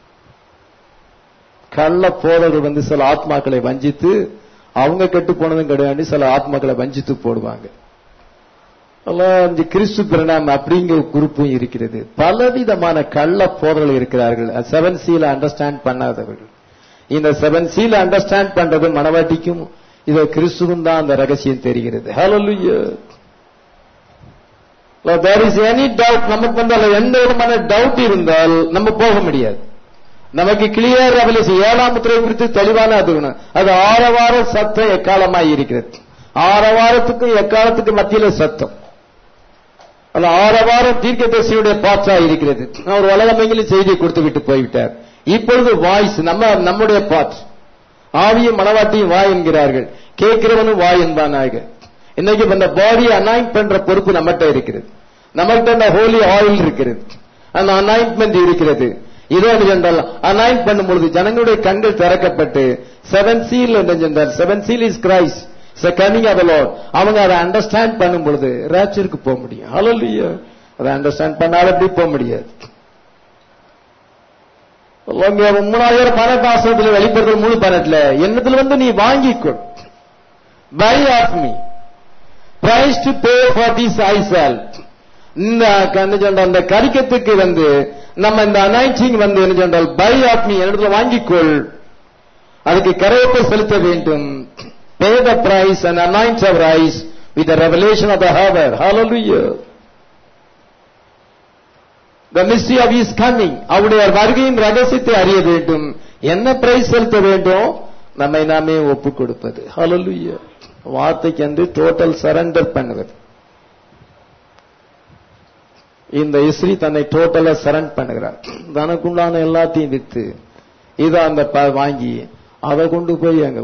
Speaker 1: கள்ள போதர்கள் வந்து சில ஆத்மாக்களை வஞ்சித்து, அவங்க கெட்டு போனதும் கிடையாது, சில ஆத்மாக்களை வஞ்சித்து போடுவாங்க. கிறிஸ்து பிரணாம் அப்படிங்கிற குரூப்பும் இருக்கிறது. பலவிதமான கள்ள போதர்கள் இருக்கிறார்கள். செவன் சீல அண்டர்ஸ்டாண்ட் பண்ணாதவர்கள். இந்த செவன் சீல அண்டர்ஸ்டாண்ட் பண்றது மனவாட்டிக்கும் இதை கிறிஸ்துவும் தான் அந்த ரகசியம் தெரிகிறது. ஹல்லேலூயா. there is any doubt, நமக்கு வந்து எந்த விதமான டவுட் இருந்தால் நம்ம போக முடியாது. நமக்கு கிளியர் ரெவலேஷன் ஏழாம் முத்திரை குறித்து தெளிவான அது அது ஆரவார சத்தம் எக்காலமாய் இருக்கிறது. ஆரவாரத்துக்கும் எக்காலத்துக்கு மத்தியில சத்தம். அது ஆரவாரம் தீர்க்கதரிசியுடைய பாற்றா இருக்கிறது. அவர் உலகமெங்கிலும் செய்தி கொடுத்து விட்டு போய்விட்டார். இப்பொழுது வாய்ஸ் நம்ம நம்முடைய பாட், ஆவியும் மனவாட்டியும் வாய் என்கிறார்கள், கேட்கிறவனும் வாய் என்பானாக. இன்னைக்கு இந்த பாடியை அனாயிண்ட் பண்ற பொறுப்பு நம்மகிட்ட இருக்கிறது. நம்மகிட்ட அந்த ஹோலி ஆயில் இருக்கிறது, அந்த அனாயின்ட்மெண்ட் இருக்கிறது. இதோ என்றால் அனாயிண்ட் பண்ணும் பொழுது ஜனங்களுடைய கண்கள் திறக்கப்பட்டு செவன் சீல் என்றால் seven seal is Christ, is coming of the Lord. அவங்க அதை அண்டர்ஸ்டாண்ட் பண்ணும் பொழுது ராப்சருக்கு போக முடியும். ஹல்லேலூயா. அதை அண்டர்ஸ்டாண்ட் பண்ணாத எப்படி போக முடியாது. மூணாயிரம் பணக்காசத்தில் வெளிப்படுத்தல் மூணு பணத்துல என்னத்துல வந்து நீ வாங்கிக்கொள், buy of me, price to pay for this I shall. இந்த அந்த கரிக்கத்துக்கு வந்து நம்ம இந்த அனாயிண்டிங் வந்து என்ன சொன்னால் பை ஆஃப் மீ இடத்துல வாங்கிக்கொள், அதுக்கு கரையத்தை செலுத்த வேண்டும். Pay the price and anoint our eyes with the revelation of the hour. Hallelujah. The mystery of his coming, அவருடைய வருகையின் ரகசியத்தை அறிய வேண்டும். என்ன பிரைஸ் செலுத்த வேண்டும்? நம்மை நாமே ஒப்புக் கொடுப்பது. ஹல்லேலூயா. வார்த்தைக்கு என்று டோட்டல் சரண்டர் பண்ணுவது. இந்த இஸ்ரீ தன்னை டோட்டலா சரண்டர் பண்ணுகிறார். தனக்குண்டான எல்லாத்தையும் வித்து இதை அந்த வாங்கி அதை கொண்டு போய் அங்க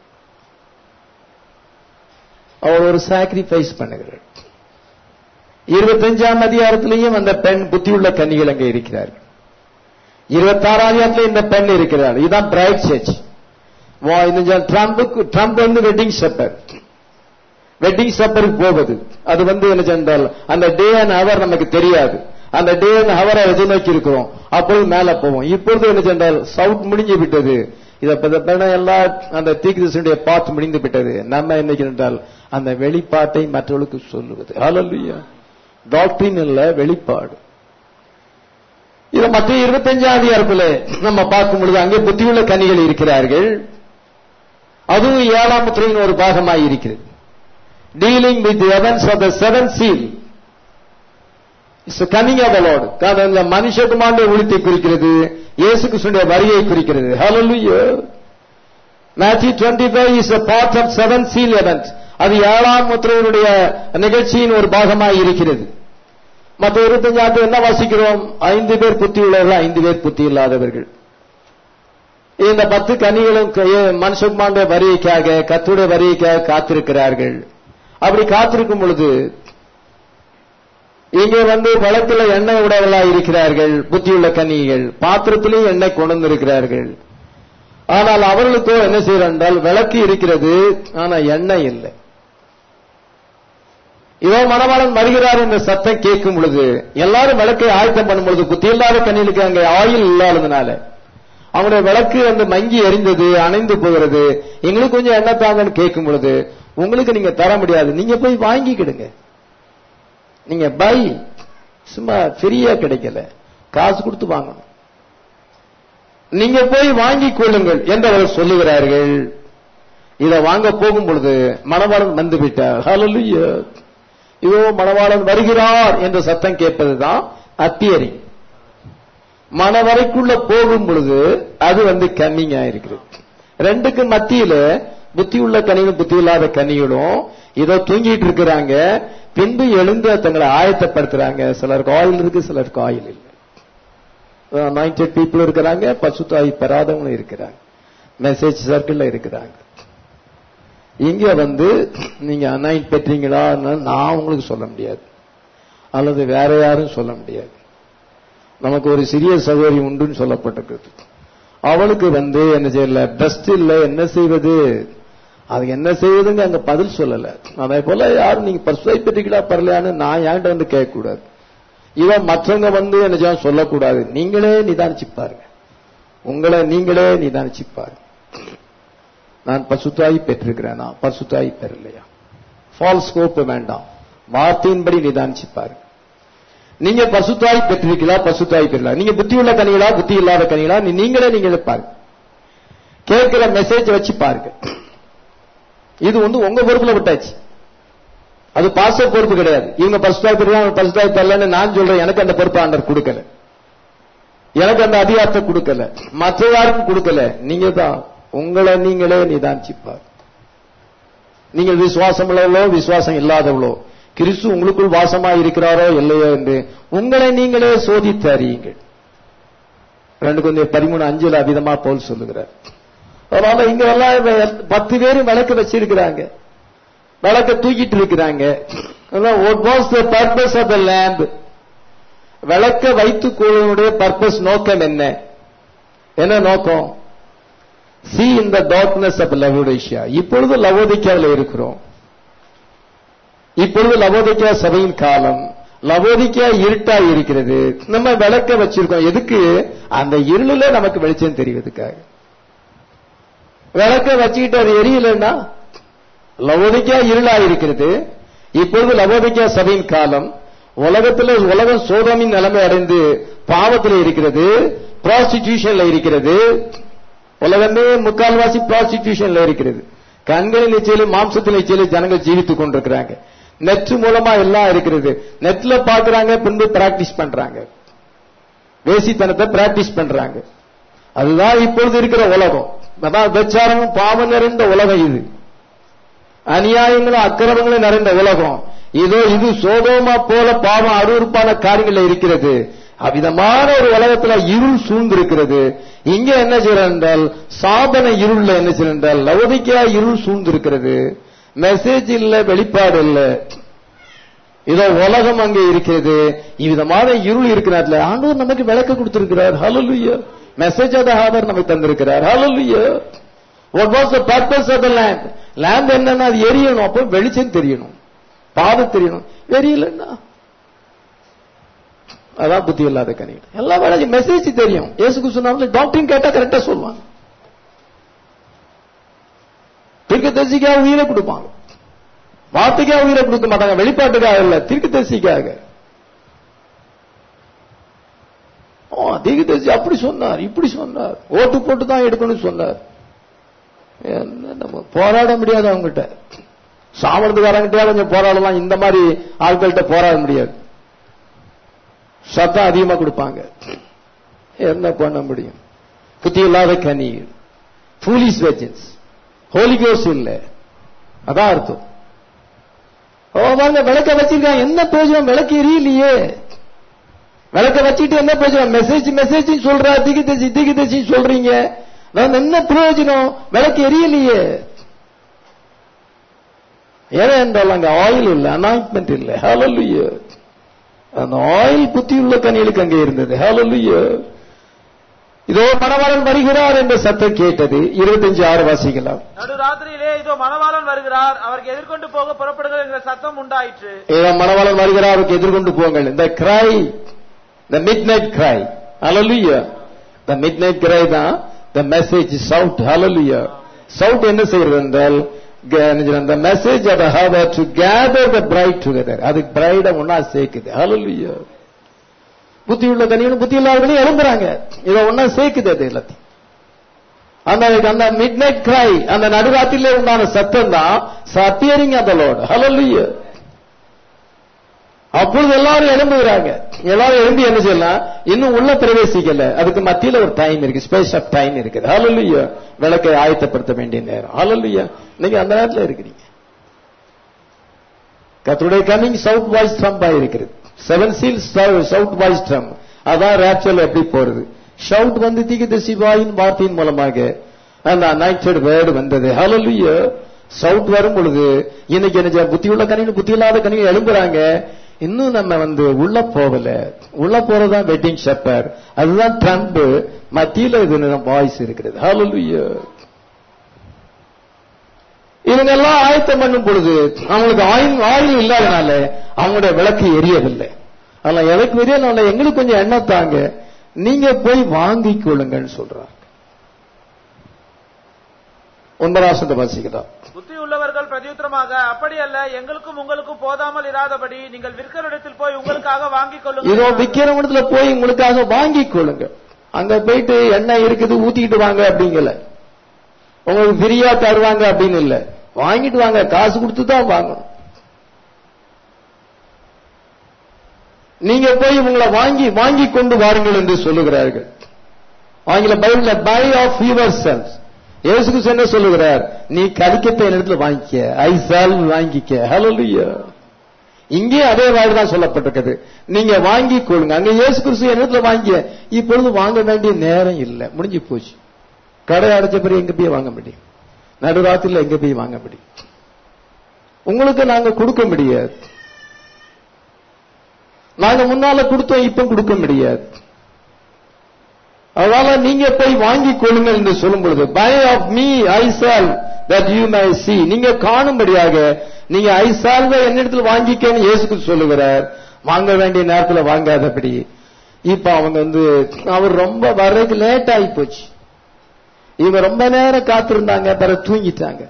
Speaker 1: அவர் ஒரு சாக்ரிஃபைஸ் பண்ணுகிறார். இருபத்தஞ்சாம் அதிகாரத்திலையும் அந்த பெண் புத்தியுள்ள கன்னிகள் அங்கே இருக்கிறார்கள். இருபத்தி ஆறாம் அதிகாரத்தில் இந்த பெண் இருக்கிறார். இதுதான் பிரைட் சர்ச். ட்ரம்புக்கு ட்ரம்ப் வந்து வெட்டிங் ஷப்பர், வெட்டிங் சப்பருக்கு போவது. அது வந்து என்ன சென்றால் அந்த டே அண்ட் ஹவர் நமக்கு தெரியாது. அந்த டே அண்ட் ஹவரை எதிர்நோக்கி இருக்கிறோம். அப்பொழுது மேல போவோம். இப்பொழுது என்ன சென்றால் சவுத் முடிஞ்சு விட்டது. இதை எல்லா அந்த தீர்க்கதரிசியுடைய பாத்து முடிந்து விட்டது. நம்ம என்னைக்கு என்றால் அந்த வெளிப்பாட்டை மற்றவர்களுக்கு சொல்லுவது. ஹல்லேலூயா. டாக்டரின் இல்ல, வெளிப்பாடு. இதை மற்ற இருபத்தஞ்சாம் அதிகாரத்தில் நம்ம பார்க்கும் பொழுது அங்கே புத்தியுள்ள கன்னிகள் இருக்கிறார்கள். அதுவும் ஏழாம் முத்திரையின் ஒரு பாகமாய் இருக்கிறது. Dealing with the events of the seventh seal. It's the coming of the Lord. அந்த மனுஷகுமாரனுடைய ஊழியத்தை குறிக்கிறது, இயேசு கிறிஸ்துவின் வருகையை குறிக்கிறது. Hallelujah. Matthew twenty-five is a part of seventh seal event. அது ஏழாம் முத்திரையினுடைய நிகழ்ச்சியின் ஒரு பாகமாய் இருக்கிறது. மற்ற இருபத்தஞ்சாவது என்ன வாசிக்கிறோம்? ஐந்து பேர் புத்தி உள்ளவர்கள், ஐந்து பேர் புத்தி இல்லாதவர்கள். இந்த பத்து கன்னிகளும் மனுஷகுமாரனுடைய வருகைக்காக, கர்த்தருடைய வருகைக்காக காத்திருக்கிறார்கள். அப்படி காத்திருக்கும் பொழுது இங்கே வந்து வழக்கில் எண்ணெய் உடையவர்களாக இருக்கிறார்கள் புத்தியுள்ள கன்னிகள். பாத்திரத்திலேயும் எண்ணெய் கொண்டு இருக்கிறார்கள். ஆனால் அவர்களுக்கோ என்ன செய்யறார் என்றால் விளக்கு இருக்கிறது, ஆனா எண்ணெய் இல்லை. இதோ மணவாளன் வருகிறார் என்ற சத்தம் கேட்கும் பொழுது எல்லாரும் விளக்கை ஆயத்தம் பண்ணும் பொழுது புத்தியில்லாத கன்னிகளுக்கு அங்கே ஆயில் இல்லாததுனால அவங்களுடைய விளக்கு வந்து மங்கி எரிந்தது, அணைந்து போகிறது. எங்களுக்கு கொஞ்சம் எண்ணெய் தாங்கன்னு கேட்கும் பொழுது உங்களுக்கு நீங்க தர முடியாது, நீங்க போய் வாங்கிக்கிடுங்க. நீங்க பை, சும்மா ஃப்ரீயா கிடைக்கல, காசு கொடுத்து வாங்கணும். நீங்க போய் வாங்கிக் கொள்ளுங்கள் என்று அவர் சொல்லுகிறார்கள். இதை வாங்க போகும் பொழுது மணவாளன் வந்து விட்டார். ஹல்லேலூயா. இதோ மணவாளன் வருகிறார் என்ற சத்தம் கேட்பதுதான் அப்பியரிங். மணவரைக்குள்ள போகும் பொழுது அது வந்து கன்னிங் ஆயிருக்கிறது. ரெண்டுக்கு மத்தியில புத்தி உள்ள கனிகளும் புத்தி இல்லாத கனிகளும் இதோ தூங்கிட்டு இருக்கிறாங்க. பின்பு எழுந்து தங்களை ஆயத்தப்படுத்துறாங்க. சிலருக்கு ஆயில் இருக்கு, சிலருக்கு ஆயில் இல்லை. அனாயிண்டட் பீப்புள் இருக்கிறாங்க, பசுத்தாய் பெறாதவங்களும் இருக்கிறாங்க, மெசேஜ் சர்க்கிள்ல இருக்கிறாங்க. இங்க வந்து நீங்க அனாயிண்ட் பெற்றீங்களா நான் உங்களுக்கு சொல்ல முடியாது, அல்லது வேற யாரும் சொல்ல முடியாது. நமக்கு ஒரு சிறிய சகோதரி உண்டுன்னு சொல்லப்பட்டிருக்கு. அவளுக்கு வந்து என்ன செய்யல, பெஸ்ட் இல்ல, என்ன செய்வது, அது என்ன செய்வதுங்க அங்க பதில் சொல்லல. அதே போல யாரும் நீங்க பர்சுவாய் பெற்றீங்களா பரலையான்னு நான் என்கிட்ட வந்து கேட்க கூடாது. இவன் மற்றவங்க வந்து என்ன செய்ய சொல்லக்கூடாது. நீங்களே நிதானிச்சு பாருங்க, உங்களை நீங்களே நிதானிச்சு பாருங்க. நான் பசுத்தாய் பெற்றிருக்கிறேனா, பசுத்தாய் பெறலையா? ஃபால்ஸ் ஸ்கோப் வேண்டாம், வார்த்தையின்படி நிதானிச்சு பாருங்க. நீங்க பசுத்தாய் பெற்றிருக்கீங்களா, பசுத்தாய் பெறல? நீங்க புத்தி உள்ள கனிகளா, புத்தி இல்லாத கனிகளா? நீங்களே நீங்களே பாருங்க. கேட்கிற மெசேஜ் வச்சு பாருங்க. இது வந்து உங்க பொறுப்புல விட்டாச்சு, அது பாஸ்டர் பொறுப்பு கிடையாது. இவங்க பசுத்தாய் பெறலாம், பசுத்தாய் பெறலன்னு நான் சொல்றேன். எனக்கு அந்த பொறுப்பு ஆண்டவர் கொடுக்கல, எனக்கு அந்த அதிகாரத்தை கொடுக்கல, மற்ற யாருக்கும் கொடுக்கல. நீங்க தான் உங்களை நீங்களே நிதானிச்சுப்பார். நீங்கள் விசுவாசம் உள்ளவளோ விசுவாசம் இல்லாதவளோ, கிறிஸ்து உங்களுக்குள் வாசமாய் இருக்கிறாரோ இல்லையோ என்று உங்களை நீங்களே சோதித்து அறியுங்கள். ரெண்டு கொஞ்சம் பதிமூணு அஞ்சுல அவிதமா போல் சொல்லுகிறார். அதனால இங்க எல்லாம் பத்து பேரும் விளக்கு வச்சிருக்கிறாங்க, விளக்க தூக்கிட்டு இருக்கிறாங்க. What was the purpose of the lamp? விளக்க வைத்துக் கொள்வதனுடைய பர்பஸ், நோக்கம் என்ன? என்ன நோக்கம்? See in the darkness of Laodicea. இப்பொழுது லவோதிக்காவில் இருக்கிறோம். இப்பொழுது லவோதிக்கா சபையின் காலம். லவோதிக்கா இருட்டா இருக்கிறது. நம்ம விளக்க வச்சிருக்கோம் எதுக்கு? அந்த இருளில நமக்கு வெளிச்சம் தெரிவதற்காக. விளக்க வச்சுக்கிட்டு அது எரியலன்னா லவோதிக்கா இருளா இருக்கிறது. இப்பொழுது லவோதிக்கா சபையின் காலம். உலகத்தில் உலகம் சோதமின் நிலைமை அடைந்து பாவத்தில் இருக்கிறது, ப்ராஸ்டிடியூஷன்ல இருக்கிறது. உலகமே முக்கால்வாசி ப்ராஸ்டிடியூஷன்ல இருக்கிறது. கண்களின் இச்சையிலும் மாம்சத்தின் இச்சையிலும் ஜனங்கள் ஜீவித்துக் கொண்டிருக்கிறாங்க. நெட் மூலமா எல்லாம் இருக்கிறது. நெட்ல பாக்குறாங்க, பின்பு பிராக்டிஸ் பண்றாங்க, வேசித்தனத்தை பிராக்டிஸ் பண்றாங்க. அதுதான் இப்பொழுது இருக்கிற உலகம். அதான் விபச்சாரமும் பாவம் நிறைந்த உலகம் இது. அநியாயங்களும் அக்கிரமங்களும் நிறைந்த உலகம் இதோ. இது சோதோமா போல பாவம் அருவருப்பான காரியங்கள் இருக்கிறது. அவ்விதமான ஒரு உலகத்துல இருள் சூழ்ந்திருக்கிறது. இங்க என்ன செய்யற என்றால் சாதன இருள்ல என்ன செய்யற என்றால் லவோதிக்கா இருள் சூழ்ந்திருக்கிறது. மெசேஜ் இல்ல, வெளிப்பாடு இல்ல. இதோ உலகம் அங்கே இருக்கிறது. இவ்விதமான இருள் இருக்கிறார்ல, ஆண்டவர் நமக்கு விளக்க கொடுத்திருக்கிறார். Hallelujah. Message of the hour நமக்கு தந்திருக்கிறார். Hallelujah. What was the purpose of the lamp? Lamp என்னன்னா அது எரியணும், அப்போ வெளிச்சம் தெரியணும், பாவம் தெரியணும். எரியலன்னா அதான் புத்தி இல்லாத கனிகள். எல்லா வேலைக்கு மெசேஜ் தெரியும். இயேசுக்கு சொன்னாங்க, டாக்டரின் கேட்டா கரெக்டா சொல்லுவாங்க. தீர்க்கதரிசிக்காக உயிரை கொடுப்பாங்க, வார்த்தைக்காக உயிரை கொடுக்க மாட்டாங்க. வெளிப்பாட்டுக்காக இல்ல, தீர்க்கதரிசிக்காக. தீர்க்கதரிசி அப்படி சொன்னார், இப்படி சொன்னார், ஓட்டு போட்டு தான் எடுக்கணும்னு சொன்னார். என்ன நம்ம போராட முடியாது அவங்ககிட்ட. சாமர்த்துக்காரங்கிட்ட கொஞ்சம் போராடலாம், இந்த மாதிரி ஆட்கள்கிட்ட போராட முடியாது. சத்தம் அதிகமா கொடுப்பாங்க. என்ன பண்ண முடியும்? புத்தி இல்லாத கனி, ஃபூலிஷ் வெர்ஜின்ஸ், ஹோலி கோஸ்ட் இல்ல. அதான் அர்த்தம். விளக்க வச்சிருக்காங்க, என்ன பிரயோஜனம்? விளக்கு எரியலையே. விளக்க வச்சுட்டு என்ன பிரயோஜனம்? மெசேஜ் மெசேஜ் சொல்ற, திகிதசி திகிதசி சொல்றீங்க, நான் என்ன பிரயோஜனம்? விளக்கு எரியலையே. ஏன்னா என்றால் அங்க ஆயில் இல்ல, அனாயின்ட்மெண்ட் இல்ல. ஹல்லேலூயா. அந்த ஆயில் புத்தி உள்ள கனிகளுக்கு அங்கே இருந்தது. ஹல்லேலூயா. இதோ மணவாளன் வருகிறார் என்ற சத்தம் கேட்டது. இருபத்தஞ்சு ஆறு வாசிக்கலாம்.
Speaker 2: நடுராத்திரியிலே இதோ மணவாளன் வருகிறார், அவருக்கு எதிர்கொண்டு போக புறப்படுங்கள் என்ற சத்தம் உண்டாயிற்று.
Speaker 1: இதோ மணவாளன் வருகிறார், அவருக்கு எதிர்கொண்டு போங்கள். இந்த கிரை, the midnight cry. Hallelujah. The midnight cry தான் the message shout. Hallelujah. shout என்ன செய்கிறது என்றால் the message of the hour to gather the bride together. அது பிரைட ஒன்னா சேர்க்குது. Hallelujah. புத்தி உள்ள கனிகளும் புத்தி இல்லாதவர்களும் எழும்புறாங்க. இதை ஒன்னா சேர்க்குது அது எல்லாத்தையும். அந்த அந்த மிட் நைட் கிரை, அந்த நடுராத்திரிலே உண்டான சத்தம் தான் appearing of the Lord. Hallelujah. அப்பொழுது எல்லாரும் எழும்புகிறாங்க. எல்லாரும் எழும்பி என்ன செய்யலாம், இன்னும் உள்ள பிரவேசிக்கல, அதுக்கு மத்தியில ஒரு டைம் இருக்கு, ஸ்பேஸ் ஆஃப் டைம் இருக்குது. ஹல்லேலூயா. விளக்கை ஆயத்தப்படுத்த வேண்டிய நேரம். ஹல்லேலூயா. நீங்க அந்த நேரத்தில் இருக்கிறீங்க. கர்த்தருடைய கமிங் சவுத் வாய்ஸ் ட்ரம்பா இருக்கிறது. Seven seals shout voice trump. அதான் ரேப்சர்ல எப்படி போறது. ஷவுட் வந்து தீர்க்கதரிசி வாயின் வார்த்தையின் மூலமாக அந்த அனாயிண்டட் வேர்டு வந்தது. ஹல்லேலூயா. சவுட் வரும் பொழுது இன்னைக்கு என்ன புத்தி உள்ள கனிகள் புத்தி இல்லாத கனிகள் எழும்புறாங்க. இன்னும் நம்ம வந்து உள்ள போகல. உள்ள போறதுதான் வெட்டிங் ஷப்பர், அதுதான் ட்ரம்ப். மத்தியில இது வாய்ஸ் இருக்கிறது. ஹல்லேலூயா. இவங்க எல்லாம் ஆயத்தம் பண்ணும் பொழுது அவங்களுக்கு ஆயில் ஆயில் இல்லாதனால அவங்களுடைய விளக்கு எரியவில்லை. அதனால எனக்கு எரியனால எங்களுக்கு கொஞ்சம் எண்ணெய் தாங்க, நீங்க போய் வாங்கிக் கொள்ளுங்கன்னு சொல்றாங்க. ஒன்பதாம் வாசிக்கலாம்.
Speaker 2: புத்தி உள்ளவர்கள் பிரதியுத்தரமாக, அப்படி அல்ல, எங்களுக்கும் உங்களுக்கும் போதாமல் இராதபடி நீங்கள் விற்கிற இடத்தில் போய் உங்களுக்காக வாங்கிக் கொள்ளுங்க.
Speaker 1: இதோ விற்கிற இடத்துல போய் உங்களுக்காக வாங்கிக் கொள்ளுங்க. அங்க போயிட்டு எண்ணெய் இருக்குது ஊத்திக்கிட்டு வாங்க அப்படிங்கல, உங்களுக்கு ஃப்ரீயா தருவாங்க அப்படின்னு இல்ல, வாங்கிட்டு வாங்க, காசு கொடுத்து தான் வாங்கணும். நீங்க போய் உங்களை வாங்கி வாங்கி கொண்டு வாருங்கள் என்று சொல்லுகிறார்கள். ஆங்கில பைபிள்ல பை ஆஃப் யுவர் செல்ஃப். இயேசு கிறிஸ்து என்ன சொல்லுகிறார், நீ கலிக்கத்தை இடத்துல வாங்கிக்க, ஐ சால் வாங்கிக்க. ஹல்லேலூயா. இங்கே அதே வார்த்தை தான் சொல்லப்பட்டிருக்கிறது, நீங்க வாங்கி கொள்ளுங்க. அங்க இயேசு கிறிஸ்து இடத்துல வாங்கிக்க. இப்பொழுது வாங்க வேண்டிய நேரம் இல்லை, முடிஞ்சு போச்சு. கடை அடைச்ச பிறகு எங்க போய் வாங்க முடியும், நடுராத்திரில எங்க போய் வாங்க முடியும். உங்களுக்கு நாங்க கொடுக்க முடியாது, நாங்க முன்னால கொடுத்தோம், இப்ப கொடுக்க முடியாது. அதனால நீங்க போய் வாங்கிக் கொள்ளுங்கள் என்று சொல்லும் பொழுது, பை ஆஃப் மீ ஐ சால் தட் யூ மை சி, நீங்க காணும்படியாக நீங்க ஐ சால்வை என்னிடத்தில் வாங்கிக்கன்னு இயேசு கிறிஸ்து சொல்லுகிறார். வாங்க வேண்டிய நேரத்தில் வாங்காதபடி. இப்ப அவங்க வந்து அவர் ரொம்ப வர்றதுக்கு லேட் ஆகி போச்சு. இவங்க ரொம்ப நேரம் காத்திருந்தாங்க, பிறகு தூங்கிட்டாங்க.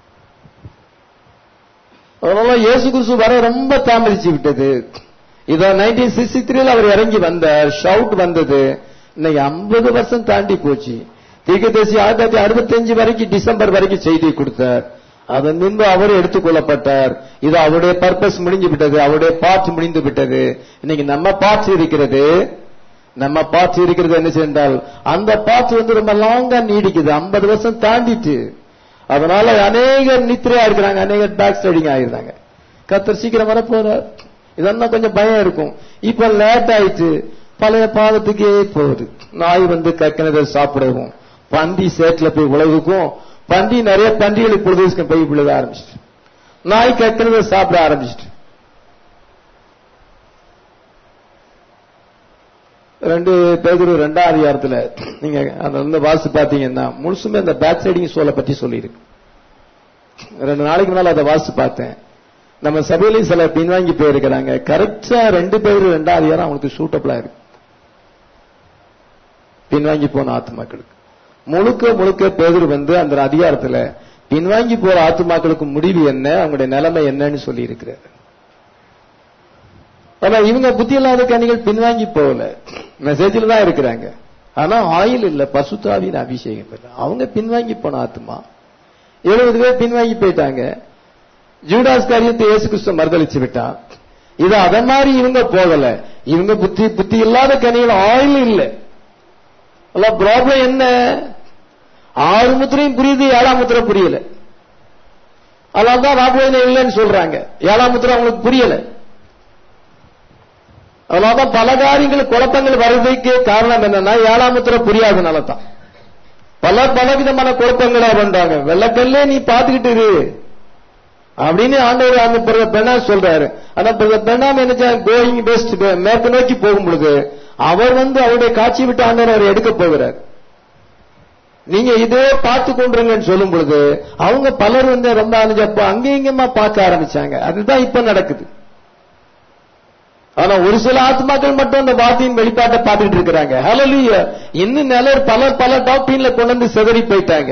Speaker 1: அதனால இயேசு கிறிஸ்து வர ரொம்ப தாமதிச்சு விட்டது. இதோ நைன்டீன் சிக்ஸ்டி த்ரீல அவர் இறங்கி வந்தார், ஷவுட் வந்தது. இன்னைக்கு ஐம்பது வருஷம் தாண்டி போச்சு. தீர்க்கதரிசி ஆயிரத்தி தொள்ளாயிரத்தி அறுபத்தி அஞ்சு வரைக்கும் டிசம்பர் வரைக்கும் செய்தி கொடுத்தார். அதன் முன்பு அவர் எடுத்துக்கொள்ளப்பட்டார். இது அவருடைய பர்பஸ் முடிஞ்சு விட்டது, அவருடைய பார்ட் முடிந்து விட்டது. இன்னைக்கு நம்ம பார்ட் இருக்கிறது, நம்ம பார்ட் இருக்கிறது என்ன செய்தால் அந்த பார்ட் வந்து ரொம்ப லாங்கா நீடிக்குது, ஐம்பது வருஷம் தாண்டிட்டு. அதனால அநேகர் நித்திரையா இருக்கிறாங்க, அநேகர் பேக் ஸ்லைடிங் ஆயிருந்தாங்க. கர்த்தர் சீக்கிரம் வர போறார். இதெல்லாம் கொஞ்சம் பயம் இருக்கும். இப்ப லேட் ஆயிட்டு பழைய பாவத்துக்கே போகுது. நாய் வந்து கக்கினதை சாப்பிடவும், பந்தி சேத்துல போய் உழவுக்கும், பந்தி நிறைய பன்றிகளுக்கு பொழுது போய் விழுத ஆரம்பிச்சிட்டு, நாய் கக்கினதை சாப்பிட ஆரம்பிச்சிட்டு. ரெண்டு பேர் ரெண்டாம் அதிகாரத்துல நீங்க அந்த வாசி பாத்தீங்கன்னா முழுசுமே அந்த பேக் சைடிங் சோலை பத்தி சொல்லியிருக்கு. ரெண்டு நாளைக்கு முன்னால அதை வாசி பார்த்தேன். நம்ம சபையிலையும் சில பின்வாங்கி போயிருக்கிறாங்க. கரெக்டா ரெண்டு பேர் ரெண்டாம் அதிகாரம் அவங்களுக்கு சூட்டபிளா இருக்கு. பின்வாங்கி போன ஆத்துமாக்களுக்கு முழுக்க முழுக்க பேதுரு வந்து அந்த அதிகாரத்துல பின்வாங்கி போற ஆத்துமாக்களுக்கு முடிவு என்ன, அவங்களுடைய நிலைமை என்னன்னு சொல்லி இருக்கிறார். ஆனா இவங்க புத்தி இல்லாத கனிகள் பின்வாங்கி போகல, மெசேஜில் தான் இருக்கிறாங்க. ஆனா ஆயில் இல்ல, பசுத்தாவின் அபிஷேகம் இல்லை. அவங்க பின்வாங்கி போன ஆத்துமா. எழுபது பேர் பின்வாங்கி போயிட்டாங்க. ஜூடாஸ் காரியத்தை இயேசு கிறிஸ்து மறுதளிச்சு விட்டான். இது அத மாதிரி இவங்க போகல. இவங்க புத்தி புத்தி இல்லாத கனிகள் ஆயில் இல்லை. ப்ராப்ளம் என்ன, ஆறு முத்திரையும் புரியுது, ஏழாம் முத்திரை புரியல. அதனால்தான் ராபோயின இல்லைன்னு சொல்றாங்க. ஏழாம் முத்திரை அவங்களுக்கு புரியல. அதனால்தான் பல காரியங்கள் குழப்பங்கள் வருவதற்கு காரணம் என்னன்னா ஏழாம் முத்திரை புரியாதனால தான். பல பல விதமான குழப்பங்களா பண்றாங்க. வெள்ளக்கல்லே நீ பாத்துக்கிட்டு இரு அப்படின்னு ஆண்டவர் அந்த பெண்ணா சொல்றாரு. ஆனா பெண்ணாம என்ன கோயிங் பெஸ்ட் மேற்கு நோக்கி போகும் பொழுது அவர் வந்து அவருடைய காட்சி விட்டு ஆண்டவர் அவர் எடுக்க போகிறார். நீங்க இதே பார்த்து கொண்டுருங்கன்னு சொல்லும் பொழுது அவங்க பலர் வந்து ரொம்ப அணிஞ்சப்ப அங்கே இங்கமா பார்க்க ஆரம்பிச்சாங்க. அதுதான் இப்ப நடக்குது. ஆனா ஒரு சில ஆத்மாக்கள் மட்டும் அந்த வார்த்தையின் வெளிப்பாட்டை பார்த்துட்டு இருக்கிறாங்க. ஹல்லேலூயா. இன்னும் நிலர் பலர் பல டாக்டரின்ல கொண்டு வந்து சிதறி போயிட்டாங்க.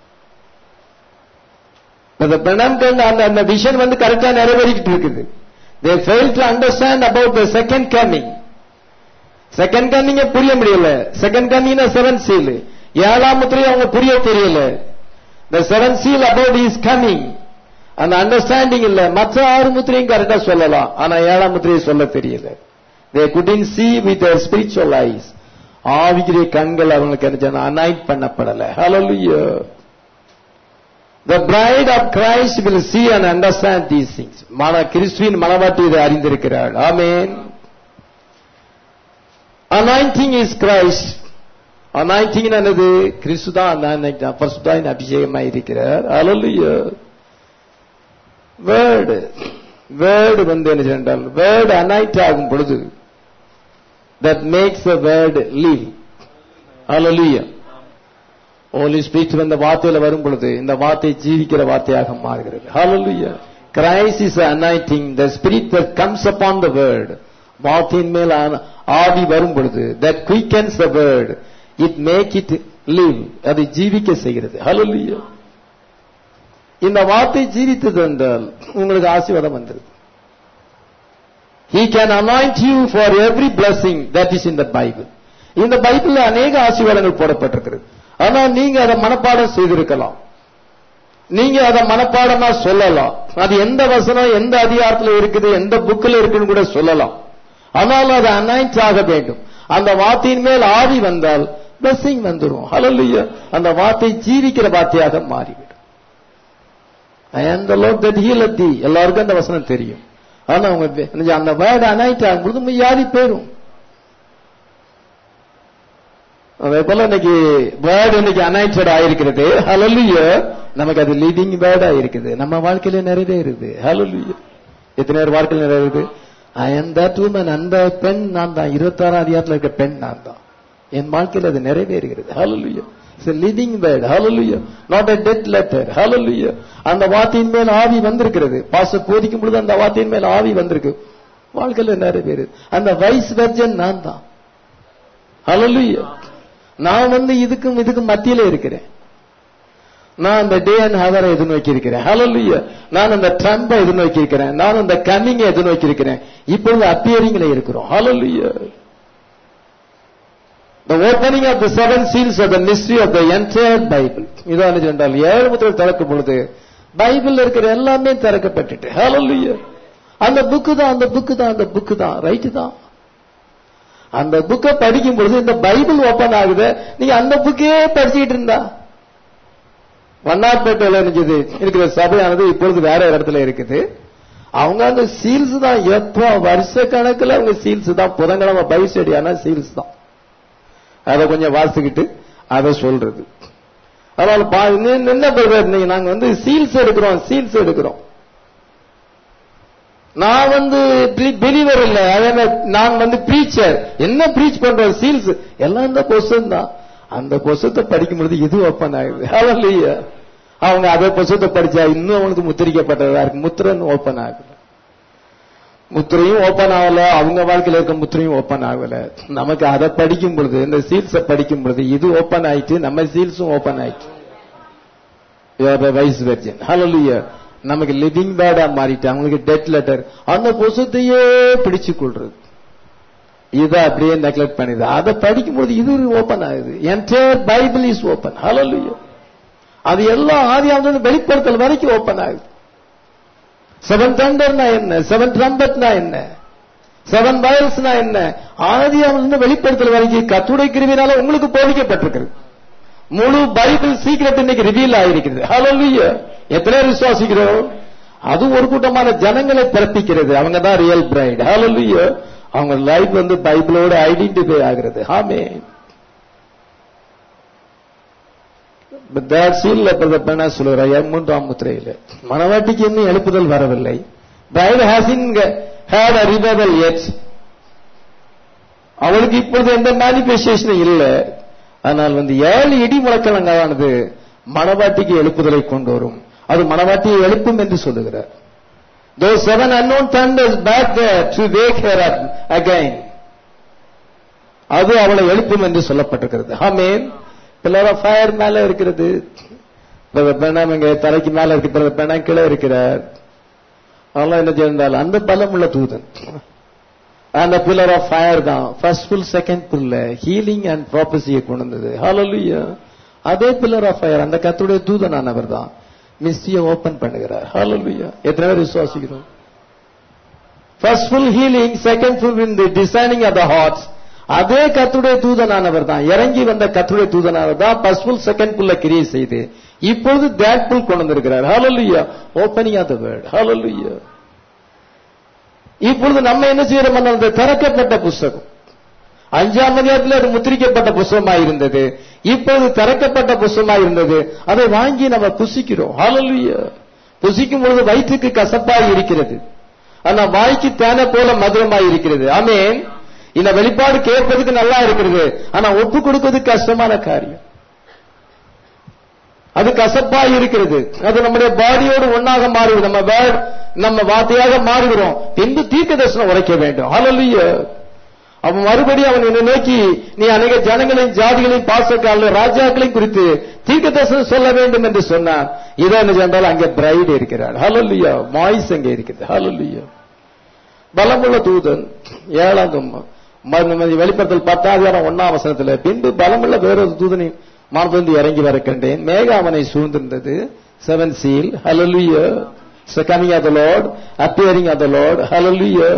Speaker 1: அந்த விஷன் வந்து கரெக்டா நிறைவேறிக்கிட்டு இருக்குது. They fail to understand about the second coming. Second கன்னிங்க புரிய முடியல. செகண்ட் கன்னிங்னா செவன் சீல். ஏழாம் முத்திரை அவங்க புரிய தெரியல. The seven seal about his coming அந்த அண்டர்ஸ்டாண்டிங் இல்ல. மற்ற ஆறு முத்திரையும் கரெக்டா சொல்லலாம், ஆனா ஏழாம் முத்திரையை சொல்ல தெரியல. They couldn't see with their spiritual eyes. ஆவிக்குரிய கண்கள் அவங்களுக்கு என்ன அனாயிட் பண்ணப்படல. Hallelujah. The bride of Christ will see and understand these things. மன கிறிஸ்துவின் மணவாட்டி இதை அறிந்திருக்கிறாள். ஆமென். Anointing is Christ. Anointing என்னது? கிறிஸ்து தான் பரிசுத்தாவின் அபிஷேகமாய் இருக்கிறார். Hallelujah. வேர்டு வேர்டு வந்து என்ன சொன்னால் வேர்டு அனாயிட் ஆகும் பொழுது that makes the word live. Hallelujah. Holy Spirit வந்த வார்த்தையில வரும் பொழுது இந்த வார்த்தை ஜீவிக்கிற வார்த்தையாக மாறுகிறது. Hallelujah. Christ is the anointing, the spirit that comes upon the word. வார்த்தையின் மேல் ஆவி வரும் பொழுது that quickens the word, it make it live. அது ஜீவிக்க செய்கிறது. Hallelujah. இந்த வார்த்தை ஜீவித்தது என்றால் உங்களுக்கு ஆசீர்வாதம் வந்தது. He can anoint you for every blessing that is in the Bible. இந்த பைபிள்ல அநேக ஆசீர்வாதங்கள் போடப்பட்டிருக்கிறது. ஆனா நீங்க அதை மனப்பாடம் செய்திருக்கலாம், நீங்க அதை மனப்பாடமா சொல்லலாம். அது எந்த வசனம் எந்த அதிகாரத்தில் இருக்குது எந்த புக்கில் இருக்குன்னு கூட சொல்லலாம். ஆனாலும் அது அனாயிண்ட் ஆக வேண்டும். அந்த வார்த்தையின் மேல் ஆவி வந்தால் blessing வந்துரும். Hallelujah. அந்த வார்த்தை ஜீவிக்கிற வார்த்தையாக மாறிவிடும். I am the Lord that healeth thee. எல்லாருக்கும் அந்த வசனம் தெரியும். ஆனா அவங்க அந்த வேர்டு அனாயிண்ட் ஆகும்போது யாரி பேரும். அதே போல இன்னைக்கு வேர்டு இன்னைக்கு அனாயிண்டட் ஆயிருக்கிறது. ஹல்லேலூயா. நமக்கு அது லீடிங் வேர்டா இருக்குது. நம்ம வாழ்க்கையில நிறைவேறுது. ஹல்லேலூயா. எத்தனை பேர் வாழ்க்கையில் நிறைவேறுது? I am that woman. அந்த பெண் நான் தான். இருபத்தி ஆறாம் அதிகாரத்தில் இருக்க பெண் நான் தான். என் வாழ்க்கையில் அது நிறைவேறுகிறது. ஹல்லேலூயா. It's a living word. Hallelujah. Not a dead letter. Hallelujah. அந்த வார்த்தையின் மேல் ஆவி வந்திருக்கிறது. பாஸ்டர் போதிக்கும் பொழுது அந்த வார்த்தையின் மேல் ஆவி வந்திருக்கு. வாழ்க்கையில நிறைவேறுது. அந்த வைஸ் வெர்ஜன் நான் தான். Hallelujah. நான் வந்து இதுக்கும் இதுக்கும் மத்தியில இருக்கிறேன். நான் அந்த டே அண்ட் ஹவரை எதிர்நோக்கி இருக்கிறேன். Hallelujah. நான் அந்த ட்ரம்பை எதிர்நோக்கி இருக்கிறேன். நான் அந்த கம்மிங்கை எதிர்நோக்கி இருக்கிறேன். இப்பொழுது அப்பியரிங்ல இருக்கிறோம். Hallelujah. The opening of the seven seals of the mystery of the entire Bible. இதான் என்றால் ஏழு முத்திரை திறக்கும் பொழுது பைபிள்ல இருக்கிற எல்லாமே திறக்கப்பட்டுட்டு. Hallelujah. அந்த புக்கு தான் அந்த புக்கு தான் அந்த புக்கு தான் ரைட் தான். அந்த புக்கை படிக்கும் பொழுது இந்த பைபிள் ஓபன் ஆகுது. நீங்க அந்த புக்கே படிச்சுக்கிட்டு இருந்தா வண்ணார்பேட்டையில நினைச்சது இருக்கிற சபையானது இப்பொழுது வேற இடத்துல இருக்குது. அவங்க அந்த சீல்ஸ் தான் எப்போ வருஷ கணக்குல அவங்க சீல்ஸ் தான். புதன்கிழமை பைபிள் ஸ்டடி ஆனா சீல்ஸ் தான். அதை கொஞ்சம் வாசிக்கிட்டு அதை சொல்றது. அதனால என்ன பண்றது, நாங்க வந்து சீல்ஸ் எடுக்கிறோம் சீல்ஸ் எடுக்கிறோம். நான் வந்து பிலீவர் இல்ல, நான் வந்து பிரீச்சர். என்ன பிரீச் பண்றோம்? சீல்ஸ் எல்லாம் இந்த பொசன் தான். அந்த பொசத்தை படிக்கும் பொழுது இது ஓப்பன் ஆகுது. ஹல்லேலூயா. அவங்க அதை பொசத்தை படிச்சா இன்னும் அவனுக்கு முத்திரிக்கப்பட்டதா இருக்கு. முத்திரன் ஓப்பன் ஆகுது. முத்திரையும் ஓப்பன் ஆகல, அவங்க வாழ்க்கையில இருக்க முத்திரையும் ஓப்பன் ஆகல. நமக்கு அதை படிக்கும் பொழுது இந்த சீல்ஸை படிக்கும் பொழுது இது ஓப்பன் ஆயிட்டு நம்ம சீல்ஸும் ஓப்பன் ஆயிட்டு வைஸ் வெர்ஜன். ஹல்லேலூயா. நமக்கு லிவிங் பேடா மாறிட்டு அவங்களுக்கு டெட் லெட்டர் அந்த புசத்தையே பிடிச்சு கொள்றது. இதை அப்படியே நெக்லெக்ட் பண்ணிது. அதை படிக்கும் பொழுது இது ஓப்பன் ஆகுது. Entire Bible is open. Hallelujah. அது எல்லாம் ஆதியாகமத்திலிருந்து வெளிப்படுத்தல் வரைக்கும் ஓப்பன் ஆகுது. செவன் தண்டர்னா என்ன, செவன் ட்ரம்பட்னா என்ன, செவன் வயல்ஸ்னா என்ன, ஆதியாகமத்திலிருந்து வெளிப்படுத்தல் வரைக்கும் கர்த்தருடைய கிருபையினால உங்களுக்கு போதிக்கப்பட்டிருக்கிறது. முழு பைபிள் சீக்ரெட் இன்னைக்கு ரிவீல் ஆயிருக்கிறது. ஹல்லேலூயா. எத்தனை விசுவாசிக்கிறோம்? அது ஒரு கூட்டமான ஜனங்களை பிறப்பிக்கிறது. அவங்க தான் ரியல் பிரைட். ஹல்லேலூயா. அவங்க லைஃப் வந்து பைபிளோட ஐடென்டிஃபை ஆகிறது. ஆமென். சொல்லுறார் மூன்றாம் முத்திரையில மணவாட்டிக்கு இன்னும் எழுப்புதல் வரவில்லை. Bride hasn't had a revival yet. அவளுக்கு இப்பொழுது எந்த மேனிபெஸ்டேஷனும் இல்லை. ஆனால் வந்து ஏழு இடி முழக்கலங்களானது மணவாட்டிக்கு எழுப்புதலை கொண்டு வரும். அது மணவாட்டியை எழுப்பும் என்று சொல்லுகிறார். Those seven unknown thunders back there to wake her up again. அது அவளை எழுப்பும் என்று சொல்லப்பட்டிருக்கிறது. ஆமென். பில்லர் ஆஃப் ஃபயர் மேல இருக்கிறது. பெண்ணாம் இங்க தலைக்கு மேல இருக்கு. பெண்ணாம் கீழே இருக்கிறார். அதெல்லாம் என்ன செய்தால் அந்த பலம் உள்ள தூதன். அந்த பில்லர் ஆஃப் ஃபயர் தான் ஃபர்ஸ்ட் புல் செகண்ட் புல்ல ஹீலிங் அண்ட் ப்ராபசியை கொண்டு வந்தது. ஹalleluya. அதே பில்லர் ஆஃப் ஃபயர் அந்த கர்த்தருடைய தூதனானவர் தான் மிஸ்டியை ஓபன் பண்ணுகிறார். ஹalleluya. எத்தனை பேர் விசுவாசிக்கிறோம்? First pull healing, second pull in the discerning of the hearts. அதே கர்த்தருடைய தூதனானவர் தான் இறங்கி வந்த கர்த்தருடைய தூதனானவர் தான் ஃபர்ஸ்ட் புல் செகண்ட் புல்ல கிரியை செய்து இப்பொழுது தேட் புல் கொண்டு வந்திருக்கிறார். ஹalleluya. Opening of the word. ஹalleluya. இப்பொழுது நம்ம என்ன செய்யறோம்? அந்த திறக்கப்பட்ட புஸ்தகம் அஞ்சாம் அதிகாரத்தில் அது முத்திரிக்கப்பட்ட புஸ்தகமாக இருந்தது, இப்பொழுது திறக்கப்பட்ட புஸ்தகமாக இருந்தது. அதை வாங்கி நம்ம புசிக்கிறோம். ஹalleluya. புசிக்கும் பொழுது வயிற்றுக்கு கசப்பாய் இருக்கிறது, ஆனா வாய்க்கு தேனை போல மதுரமாய் இருக்கிறது. ஆமென். இந்த வெளிப்பாடு கேட்பதுக்கு நல்லா இருக்கிறது, ஆனா ஒப்பு கொடுப்பதுக்கு கஷ்டமான காரியம். அது கசப்பாய் இருக்கிறது, அது நம்முடைய பாடியோடு ஒன்னாக மாறுகிறது, நம்ம வேர்ட் நம்ம வார்த்தையாக மாறுகிறோம். பின்பு தீர்க்க தரிசனம் உரைக்க வேண்டும். ஹalleluya. அவன் மறுபடியும் அவன் என்னை நோக்கி நீ அநேக ஜனங்களையும் ஜாதிகளையும் பாசக்கால ராஜாக்களையும் குறித்து தீர்க்க தரிசனம் சொல்ல வேண்டும் என்று சொன்னான். இதை என்ன சொன்னால் அங்கே பிரைட் இருக்கிறார். ஹalleluya. மாய்ஸ் அங்கே இருக்கிறது. ஹalleluya. பலமுள்ள தூதன் ஏழாம் வெளிப்படுத்தல் பத்தாயிரம் ஒன்னாம் வசனத்துல பின்பு பலமுள்ள வேறொரு தூதனை மார்பந்து இறங்கி வர கண்டேன். மேக அவனை சூழ்ந்திருந்தது. Seven seal. ஹalleluya. So coming of the Lord, appearing of the Lord. Hallelujah.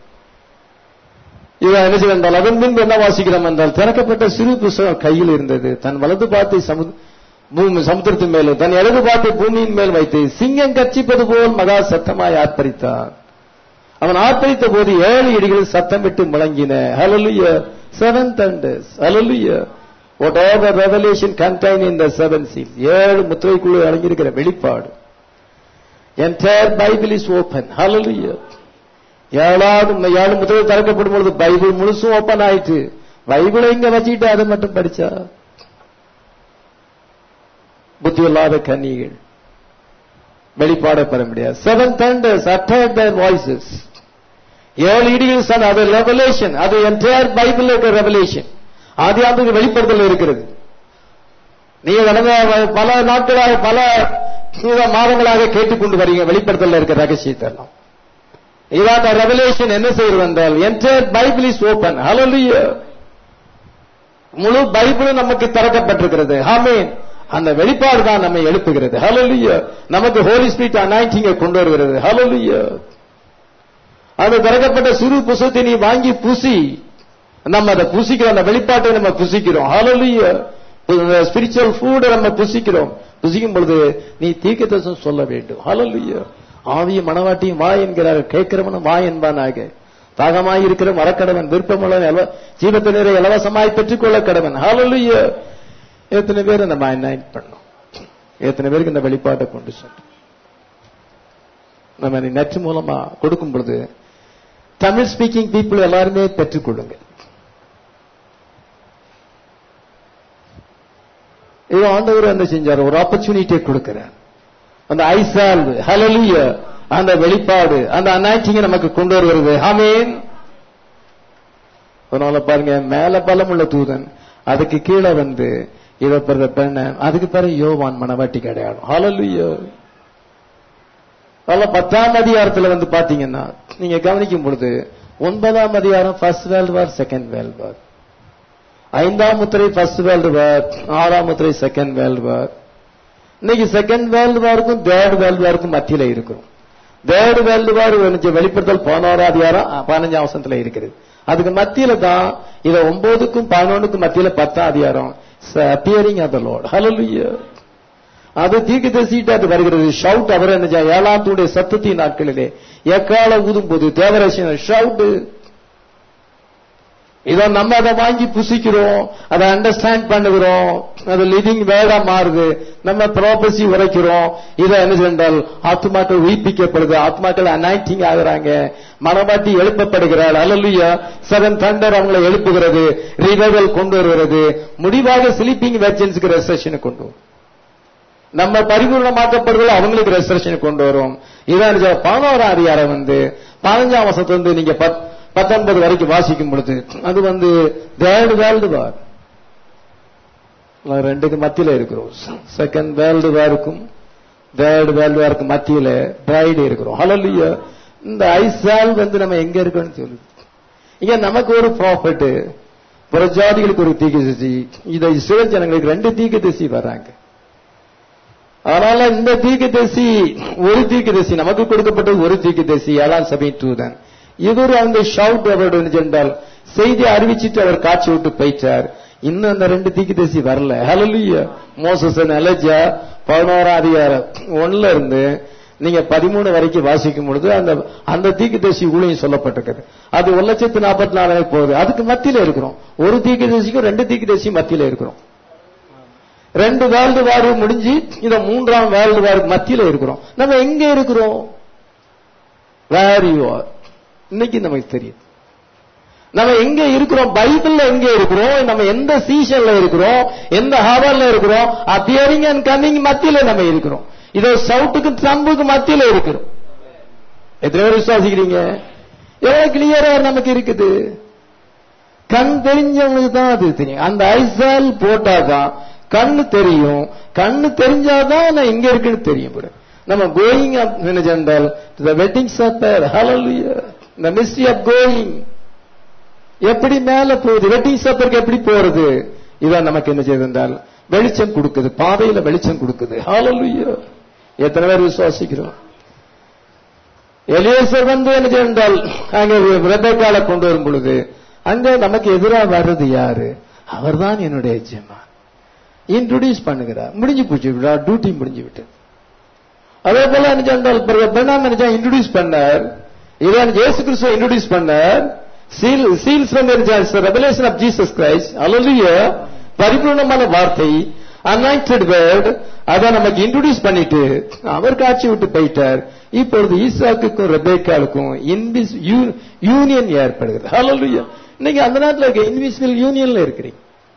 Speaker 1: இவன் என்ன செய்தால் அதன் பின்பு என்ன வாசிக்கிறோம் என்றால் திறக்கப்பட்ட சிறு புஸ்தகம் கையில் இருந்தது. தன் வலது பாத்தை சமுத்திரத்தின் மேலும் தன் இடது பாத்தை பூமியின் மேல் வைத்து சிங்கம் கர்ச்சிப்பது போல் மகா சத்தமாய் ஆர்ப்பரித்தான். அவன் ஆர்ப்பரித்த போது ஏழு இடிகள் சத்தம் விட்டு முழங்கின. Hallelujah. Seven thunders. Hallelujah. Whatever revelation contained in the seven seals. ஏழு முத்திரைக்குள்ளே அடங்கியிருக்கிற வெளிப்பாடு. Entire Bible is open. Hallelujah. ஏழாவது ஏழு முத்திரை திறக்கப்படும் பொழுது பைபிள் முழுசும் ஓபன் ஆயிட்டு பைபிளை இங்க வச்சுட்டு அதை மட்டும் படிச்சா புத்தி இல்லாத கன்னிகள் வெளிப்பாட பெற முடியாது. Seven thunders uttered their voices. ஏழு இடிகள் சொன்ன அது ரெவலேஷன், அது என்டையர் பைபிள் இருக்கிற ரெவலேஷன். ஆதி ஆண்டுக்கு வெளிப்படுத்தல் இருக்கிறது. நீங்க கடந்த பல நாட்களாக பல மாதங்களாக கேட்டுக்கொண்டு வரீங்க வெளிப்படுத்தல இருக்கிற ரகசியத்தை எல்லாம். இதான் ரெவலேஷன் என்ன செய்வது என்றால் என்டையர் பைபிள் இஸ் ஓபன். ஹalleluya. முழு பைபிளும் நமக்கு திறக்கப்பட்டிருக்கிறது. ஆமென். அந்த வெளிப்பாடு தான் நம்மை எழுப்புகிறது. ஹalleluya. நமக்கு ஹோலி ஸ்பிரிட் அனாயிண்டிங்கை கொண்டு வருகிறது. ஹalleluya. அந்த திறக்கப்பட்ட சிறு புஸ்தகத்தை நீ வாங்கி பூசி, நம்ம அதை புசிக்கிறோம், அந்த வெளிப்பாட்டை நம்ம புசிக்கிறோம். ஹalleluya. ஸ்பிரிச்சுவல் ஃபுட் நம்ம புசிக்கிறோம். புசிக்கும் பொழுது நீ தீர்க்கதரிசனம் சொல்ல வேண்டும். ஹalleluya. ஆவியும் மனவாட்டியும் வா என்கிறார், கேட்கிறவனும் வா என்பானாக. தாகமாய் இருக்கிற மரக்கடவன் விருப்பமுள்ள ஜீவத்தை நிறைய இலவசமாய் பெற்றுக்கொள்ள கடவன். ஹalleluya. எத்தனை பேர் நம்ம அனாயிண்ட் பண்ணோம், எத்தனை பேருக்கு இந்த வெளிப்பாட்டை கொண்டு சென்றோம். நம்ம நெட் மூலமா கொடுக்கும் பொழுது தமிழ் ஸ்பீக்கிங் பீப்புள் எல்லாருமே பெற்றுக்கொள்ளுங்க. இது ஆண்டவர் என்ன செஞ்சார், ஒரு ஆப்பர்ச்சுனிட்டியை கொடுக்கிறார். அந்த ஐசால் ஹalleluya அந்த வெளிப்பாடு அந்த அனாயிண்டிங் நமக்கு கொண்டு வருகிறது. ஆமென். அதனால பாருங்க, மேல பலம் உள்ள தூதன், அதுக்கு கீழே வந்து இதை பெண்ண, அதுக்கு பிறகு யோவான் மனவாட்டிக்கு அடையாளம். ஹalleluya. அதனால பத்தாம் அதிகாரத்துல வந்து பாத்தீங்கன்னா நீங்க கவனிக்கும் பொழுது ஒன்பதாம் அதிகாரம் first world war, second world war. ஐந்தாம் முத்திரை ஃபர்ஸ்ட் வேர்ல்டு வார், ஆறாம் முத்திரை செகண்ட் வேர்ல்டு வார். இன்னைக்கு செகண்ட் வேர்ல்டு வாருக்கும் தேர்ட் வேர்ல்டு வாருக்கும் மத்தியில இருக்கிறோம். தேர்ட் வேர்ல்டு வார் வெளிப்படுத்தல் பதினோராம் அதிகாரம் பதினஞ்சாம் வசனத்துல இருக்கிறது. அதுக்கு மத்தியில தான் இத ஒன்பதுக்கும் பதினொன்னுக்கும் மத்தியில பத்தாம் அதிகாரம் அப்பியரிங் ஆஃப் தி லார்ட். ஹalleluya. அது தீர்க்கதரிசிட்ட அது வருகிறது. ஷவுட் அவர் என்ன ஏழாம் தூடைய சத்தத்தின் நாட்களிலே எக்கால ஊதும் போது தேவரசின் ஷவுட். இதை நம்ம அதை வாங்கி புசிக்கிறோம், அதை அண்டர்ஸ்டாண்ட் பண்ணுகிறோம், அது லிவிங் வேர்டா மாறுது, நம்ம ப்ராபசி உரைக்கிறோம். இதை என்ன சென்றால் ஆத்மாக்கள் உயிர்ப்பிக்கப்படுது, ஆத்மாக்கள் அனாயிண்டிங் ஆகுறாங்க, மனவாட்டி எழுப்பப்படுகிறாள். ஹalleluya. செவன் தண்டர் அவங்களை எழுப்புகிறது, ரிவைவல் கொண்டு வருகிறது, முடிவாக ஸ்லீப்பிங் வெர்ஜன்ஸ்க்கு ரெசரக்ஷனை கொண்டு வரும். நம்ம பரிபூர்ணமாக்கப்படுவது அவங்களுக்கு ரெசரக்ஷனை கொண்டு வரும். இதான் பதினோராம் அதிகாரம் வந்து பதினஞ்சாம் வசனத்துல வந்து நீங்க பத்தொன்பது வரைக்கும் வாசிக்கும் பொழுது அது வந்து தேர்ட் வேர்ல்டு வார். ரெண்டுக்கு மத்தியில இருக்கிறோம். செகண்ட் வேர்ல்டு வாருக்கும் தேர்ட் வேர்ல்டு வாருக்கும் மத்தியில பிரைடு இருக்கிறோம். ஹalleluya. இந்த ஐசால் வந்து நம்ம எங்க இருக்கோம்னு சொல்லுது. இங்க நமக்கு ஒரு ப்ராஃபட், புறஜாதிகளுக்கு ஒரு தீர்க்கதரிசி, இதை இஸ்ரவேல் ஜனங்களுக்கு ரெண்டு தீர்க்கதரிசி வராங்க. அதனால இந்த தீர்க்கதரிசி ஒரு தீர்க்கதரிசி நமக்கு கொடுக்கப்பட்டது ஒரு தீர்க்கதரிசி ஏழாம் சபையின் தூதன். இவர் அந்த ஷவுட் அவருடன் சென்றால் செய்தி அறிவிச்சிட்டு அவர் காட்சி விட்டு போயிட்டார். இன்னும் அந்த ரெண்டு தீர்க்கதரிசி வரல. ஹல்லேலூயா. மோசஸ் எலஜா பதினோராம் அதிகாரம் ஒண்ணுல இருந்து நீங்க பதிமூணு வரைக்கும் வாசிக்கும் பொழுது அந்த அந்த தீர்க்கதரிசி ஊழியம் சொல்லப்பட்டிருக்கிறது. அது ஒரு லட்சத்து நாற்பத்தி நாலாயிரம் போகுது. அதுக்கு மத்தியில இருக்கிறோம். ஒரு தீர்க்கதரிசிக்கும் ரெண்டு தீர்க்கதரிசி மத்தியில இருக்கிறோம். ரெண்டு வேர்ல்டு வார் முடிஞ்சு இந்த மூன்றாம் வேர்ல்டு வாருக்கு மத்தியில இருக்கிறோம். நம்ம எங்க இருக்கிறோம்? Where you are. இன்னைக்கு நமக்கு தெரியும் நம்ம எங்க இருக்கிறோம். பைபிள்ல எங்க இருக்கிறோம், நம்ம எந்த சீசன்ல இருக்கிறோம், எந்த ஹவர்ல இருக்கிறோம். அப்பியரிங் அண்ட் கமிங் மத்தியில நம்ம இருக்கிறோம். இதோ சவுட்டுக்கு ட்ரம்புக்கு மத்தியில இருக்கிறோம். எத்தனை பேர் விசுவாசிக்கிறீங்க? எவ்வளவு கிளியரா நமக்கு இருக்குது. கண் தெரிஞ்சவங்களுக்கு தான் அது தெரியும். அந்த ஐசால் போட்டாதான் கண்ணு தெரியும். கண்ணு தெரிஞ்சாதான் நான் எங்க இருக்குன்னு தெரியும். நம்ம கோயிங் அப் என்றால் the wedding supper. Hallelujah. the mystery of going எப்படி மேல போகுது, வெட்டிங் சப்பருக்கு எப்படி போறது, இதான் நமக்கு என்ன செய்யுது என்றால் வெளிச்சம் கொடுக்குது. பாதையில வெளிச்சம் கொடுக்குது. ஹல்லேலூயா. எத்தனை பேர் விசுவாசிக்கிறோம்? எலியேசர் வந்து என்ன செய்தால் அங்க ரெபெக்காளை கொண்டு வரும் பொழுது அங்க நமக்கு எதிராக வர்றது யாரு? அவர்தான் என்னுடைய எஜமான். இன்ட்ரோடியூஸ் பண்ணுகிறார். முடிஞ்சு போச்சு, டியூட்டி முடிஞ்சு விட்டது. அதே போல என்ன செய்தால் பெண்ணாம் என்ன இன்ட்ரோடியூஸ் பண்ணார். இவன் இயேசு கிறிஸ்துவை இன்ட்ரோடியூஸ் பண்ணார். சீல் சீல்ஸ் வந்து revelation of Jesus Christ. Hallelujah. பரிபூர்ணமான வார்த்தை, அனாயிண்டட் வேர்ட், அதை நமக்கு இன்ட்ரோடியூஸ் பண்ணிட்டு அவர் காட்சி விட்டு போயிட்டார். இப்பொழுது ஈசாக்குக்கும் ரெபேக்காளுக்கும் இன்விஸ் யூனியன் ஏற்படுகிறது. ஹல்லேலூயா. இன்னைக்கு அந்த நாட்டில் இருக்க இன்விசிபிள் யூனியன்ல இருக்கிறீங்க.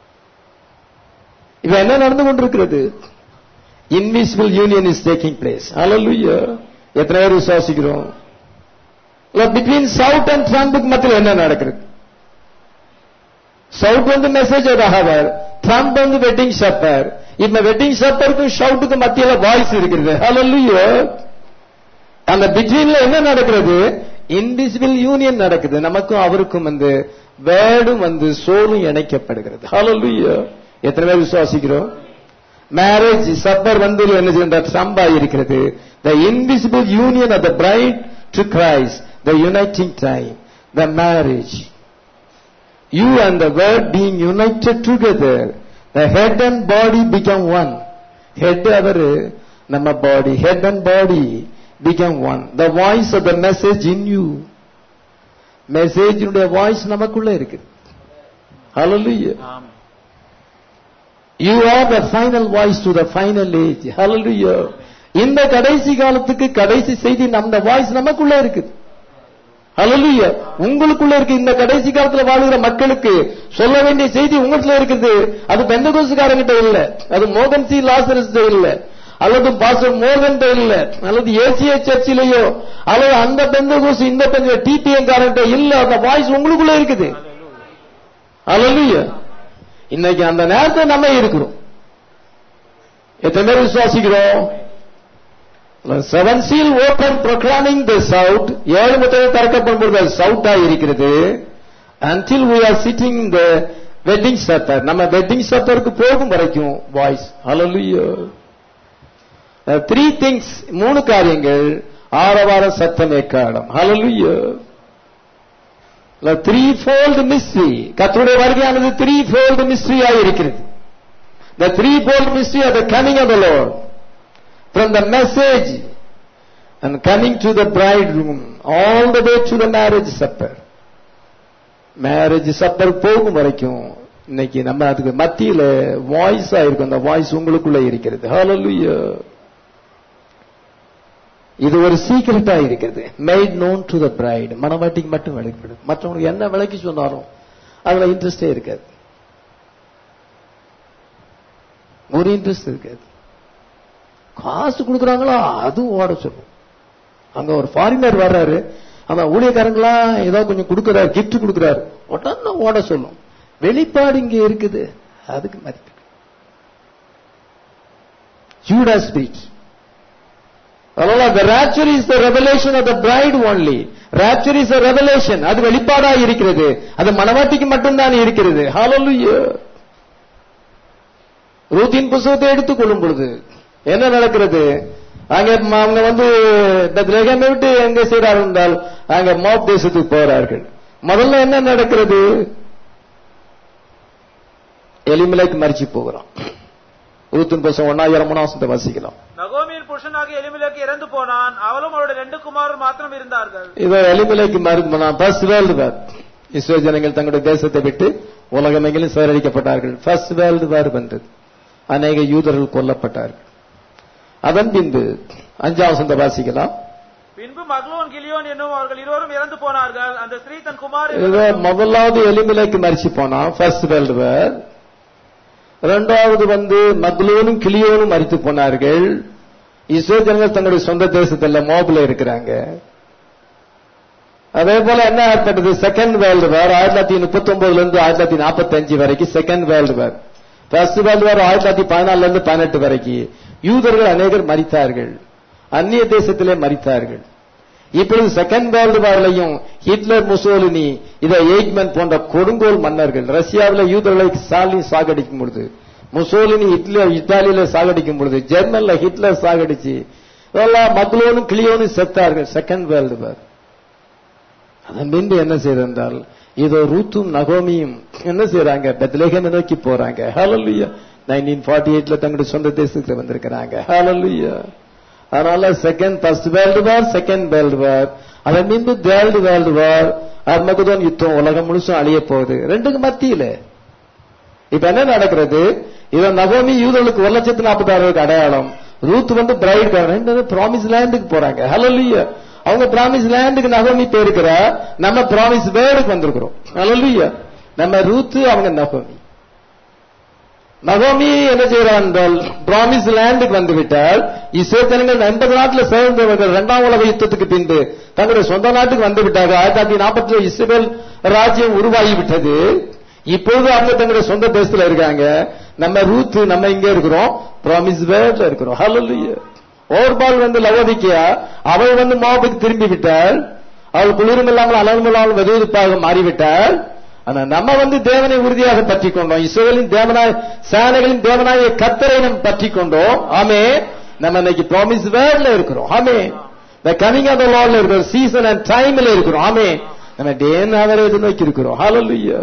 Speaker 1: இப்ப என்ன நடந்து கொண்டிருக்கிறது? Invisible union is taking place. Hallelujah. எத்தனை பேர் விசுவாசிக்கிறோம்? பிட்வீன் சவுத் அண்ட் ட்ரம்புக்கு மத்தியில் என்ன நடக்கிறது? சவுத் வந்து மெசேஜ் ஹவர், ட்ரம்ப் வந்து வெட்டிங் ஷப்பர். இந்த வெட்டிங் ஷப்பருக்கும் ஷவுட்டுக்கு மத்தியில வாய்ஸ் இருக்கிறது. ஹல்லேலூயா. அந்த பிட்வீன்ல என்ன நடக்கிறது? இன்விசிபிள் யூனியன் நடக்குது. நமக்கும் அவருக்கும் வந்து வேர்டும் வந்து சோலும் இணைக்கப்படுகிறது. ஹல்லேலூயா. எத்தனை பேர் விசுவாசிக்கிறோம்? மேரேஜ் சப்பர் வந்து என்ன செய்கின்ற ட்ரம்பா இருக்கிறது. the invisible union of the bride to Christ, the uniting time, the marriage. You and the word being united together, the head and body become one. Head avaru nama body, head and body become one. The voice of the message in you. Message ude voice namakulla irukku. Hallelujah. Amen. You are the final voice to the final age. Hallelujah. இந்த கடைசி காலத்துக்கு கடைசி செய்தி நம்ம வாய்ஸ் நமக்குள்ள இருக்குது. ஹல்லேலூயா. உங்களுக்குள்ள இருக்கு. இந்த கடைசி காலத்துல வாழுகிற மக்களுக்கு சொல்ல வேண்டிய செய்தி உங்களுக்குள்ள இருக்குது. அது பெந்தகோஸ்துக்காரங்கிட்ட இல்ல, அது மோகன் சி லாசரஸ் இல்ல, அல்லது பாஸ்டர் மோகன் இல்ல, அல்லது ஏசிய சர்ச்சிலேயோ அல்லது அந்த பெந்தகோஸ் இந்த டிடிஎம் காரங்கிட்ட இல்ல. அந்த வாய்ஸ் உங்களுக்குள்ள இருக்குது. ஹல்லேலூயா. இன்னைக்கு அந்த நேரத்தை நம்ம இருக்கிறோம். எத்தனை பேர் விசுவாசிக்கிறோம்? Seven seal open proclaiming the south. ஏழு முத்திரை திறக்கப்படும் பொழுது சவுட்டா இருக்கிறது. until we are sitting in the wedding supper. நம்ம வெட்டிங் சப்பருக்கு போகும் வரைக்கும் வாய்ஸ். ஹல்லேலூயா. த்ரீ திங்ஸ், மூணு காரியங்கள். ஆரவார சத்தம் எக்காலம். ஹல்லேலூயா. Threefold mystery. கர்த்தருடைய வருகையானது த்ரீ ஃபோல்ட் மிஸ்ட்ரியா இருக்கிறது. the three fold mystery of the coming of the Lord, from the message and coming to the bridegroom all the way to the marriage supper. marriage supper போகும் வரைக்கும் இன்னைக்கு நம்ம அதுக்கு மத்தியில வாய்ஸா இருக்கும். அந்த வாய்ஸ் உங்களுக்குள்ள இருக்கிறது. ஹல்லேலூயா. இது ஒரு சீக்ரெட்டா இருக்கிறது. Made known to the bride. மணவாட்டிக்கு மட்டும் வெளிப்படுது. மற்றவங்களுக்கு என்ன விளக்கி சொன்னாலும் அதுல இன்ட்ரெஸ்டே இருக்காது. ஒரு இன்ட்ரெஸ்ட் இருக்காது. காசு கொடுக்குறாங்களா அதுவும் ஓட சொல்லும். அங்க ஒரு ஃபாரினர் வர்றாரு, அந்த ஊழியக்காரங்களா ஏதோ கொஞ்சம் கொடுக்கிறாரு, கிஃப்ட் கொடுக்கிறாரு, உடனே ஓட சொல்லும். வெளிப்பாடு இங்க இருக்குது, அதுக்கு மதிப்பு. Judas spirit. அதனால the rapture is the revelation of the bride only. Rapture is a revelation. அது வெளிப்பாடா இருக்கிறது. அது மணவாட்டிக்கு மட்டும்தான் இருக்கிறது. ஹalleluya. ரூத்தின் புத்தகத்தை எடுத்துக் கொள்ளும் பொழுது என்ன நடக்கிறது? அங்க அவங்க வந்து பெத்லகேமை விட்டு எங்க செய்றார்கள் என்றால் அங்க மோப் தேசத்துக்கு போறார்கள். முதல்ல என்ன நடக்கிறது? எலிமெலேக் மரிச்சு போகிறான். ரூத்தின் புத்தகம் ஒன்னாயிரம் மூணாவசனத்தை வாசிக்கலாம்.
Speaker 2: நகோமியின் புருஷனாகிய எலிமெலேக் இறந்து போனான். அவளும் அவருடைய ரெண்டு குமாரர் மாத்திரம் இருந்தார்கள்.
Speaker 1: இதோ எலிமெலேக் மரித்து போனான். ஃபர்ஸ்ட் வேர்ல்டு வார். இஸ்ரேல் ஜனங்கள் தங்களுடைய தேசத்தை விட்டு உலகமெங்கிலும் சிதறடிக்கப்பட்டார்கள். ஃபர்ஸ்ட் வேர்ல்டு வார் வந்தது. அநேக யூதர்கள் கொல்லப்பட்டார்கள். அதன் பின்பு அஞ்சாம் வசனத்தை வாசிக்கலாம்.
Speaker 2: பின்பு மக்லோன் கிலியோன் என்னும் அவர்கள் இருவரும் இறந்து போனார்கள். அந்த ஸ்திரீ தன் குமாரர்
Speaker 1: முதலாவது எலிமெலேக் மரிச்சு போனான். First world war. இரண்டாவது வந்து மக்லோனும் கிலியோனும் மரித்து போனார்கள். இஸ்ரேல் ஜனங்கள் தங்களுடைய சொந்த தேசத்துல மோபில இருக்கிறாங்க. அதே போல என்ன ஏற்பட்டது? செகண்ட் வேர்ல்டு வார் ஆயிரத்தி தொள்ளாயிரத்தி முப்பத்தி ஒன்பதுல இருந்து ஆயிரத்தி தொள்ளாயிரத்தி நாற்பத்தி அஞ்சு வரைக்கும் second world war. First world war ஆயிரத்தி தொள்ளாயிரத்தி பதினாலுல இருந்து பதினெட்டு வரைக்கும் யூதர்கள் அநேகர் மரித்தார்கள். அந்நிய தேசத்திலே மரித்தார்கள். இப்பொழுது செகண்ட் வேர்ல்டு வார்லையும் ஹிட்லர், முசோலினி, இதை எய்க்மன் போன்ற கொடுங்கோல் மன்னர்கள் ரஷ்யாவில் யூதர்களை ஸ்டாலின் சாகடிக்கும் பொழுது, முசோலினி ஹிட்லர் இத்தாலியில சாகடிக்கும் பொழுது, ஜெர்மன்ல ஹிட்லர் சாகடிச்சு இதெல்லாம் மக்லோனும் கிளியோனும் செத்தார்கள். Second world war. அதன் பின்பு என்ன செய்தால் இதோ ரூத்தும் நகோமியும் என்ன செய்யறாங்க? பெத்லகேமை நோக்கி போறாங்க. ஹalleluya. நைன்டீன் ஃபார்ட்டி எயிட்ல தங்களுடைய சொந்த தேசத்துக்கு வந்திருக்கிறாங்க. ஹalleluya. அதனால second first world war, second world war, அதன் பின்பு தேர்ட் வேர்ல்டு வார், அர்மகதோன் யுத்தம், உலகம் முழுசும் அழிய போகுது. ரெண்டுக்கு மத்தியில இப்ப என்ன நடக்கிறது? இத நகோமி யூதர்களுக்கு ஒரு லட்சத்து நாற்பத்தி ஆறுக்கு அடையாளம். ரூத் வந்து பிரைட், ரெண்டு ப்ராமிஸ் லேண்டுக்கு போறாங்க. ஹalleluya. அவங்க ப்ராமிஸ் லேண்டுக்கு நகோமி போயிருக்கிறா, நம்ம ப்ராமிஸ் வேர்டுக்கு வந்திருக்கிறோம். ஹalleluya. நம்ம ரூத், அவங்க நகோமி. நகோமி என்ன செய்யறான் என்றால் ப்ராமிஸ் லேண்டுக்கு வந்து விட்டால் இஸ்ரேல் ஜனங்கள் எண்பது நாட்டில் சேர்ந்தவர்கள் இரண்டாம் உலக யுத்தத்துக்கு பின்பு தங்களுடைய சொந்த நாட்டுக்கு வந்து விட்டார்கள். ஆயிரத்தி தொள்ளாயிரத்தி நாற்பத்தி இஸ்ரேல் ராஜ்யம் உருவாகி விட்டது. இப்பொழுது அவங்க தங்களுடைய சொந்த தேசத்துல இருக்காங்க. நம்ம ரூத், நம்ம இங்க இருக்கிறோம், ப்ராமிஸ் வேர்ட்ல இருக்கிறோம். ஹalleluya. ஓர்பால் வந்து லவோதிக்கியா, அவள் வந்து மோபுக்கு திரும்பி விட்டாள். அவள் குளிரும் இல்லாமல் அலரும் இல்லாமல் வெதுவெதுப்பாக மாறிவிட்டாள். ஆனா நம்ம வந்து தேவனை உறுதியாக பற்றி கொண்டோம். இஸ்ரவேலின் தேவனாய் சேனைகளின் தேவனாய கர்த்தரை நம்ம பற்றி கொண்டோம். ஆமே. நம்ம இன்னைக்கு ப்ராமிஸ் வேர்ட்ல இருக்கிறோம். ஆமே. the coming of the Lord ல இருக்கிறோம். சீசன் அண்ட் டைம்ல இருக்கிறோம். ஆமே. நம்ம டேன் அவரை நோக்கி இருக்கிறோம். ஹalleluya.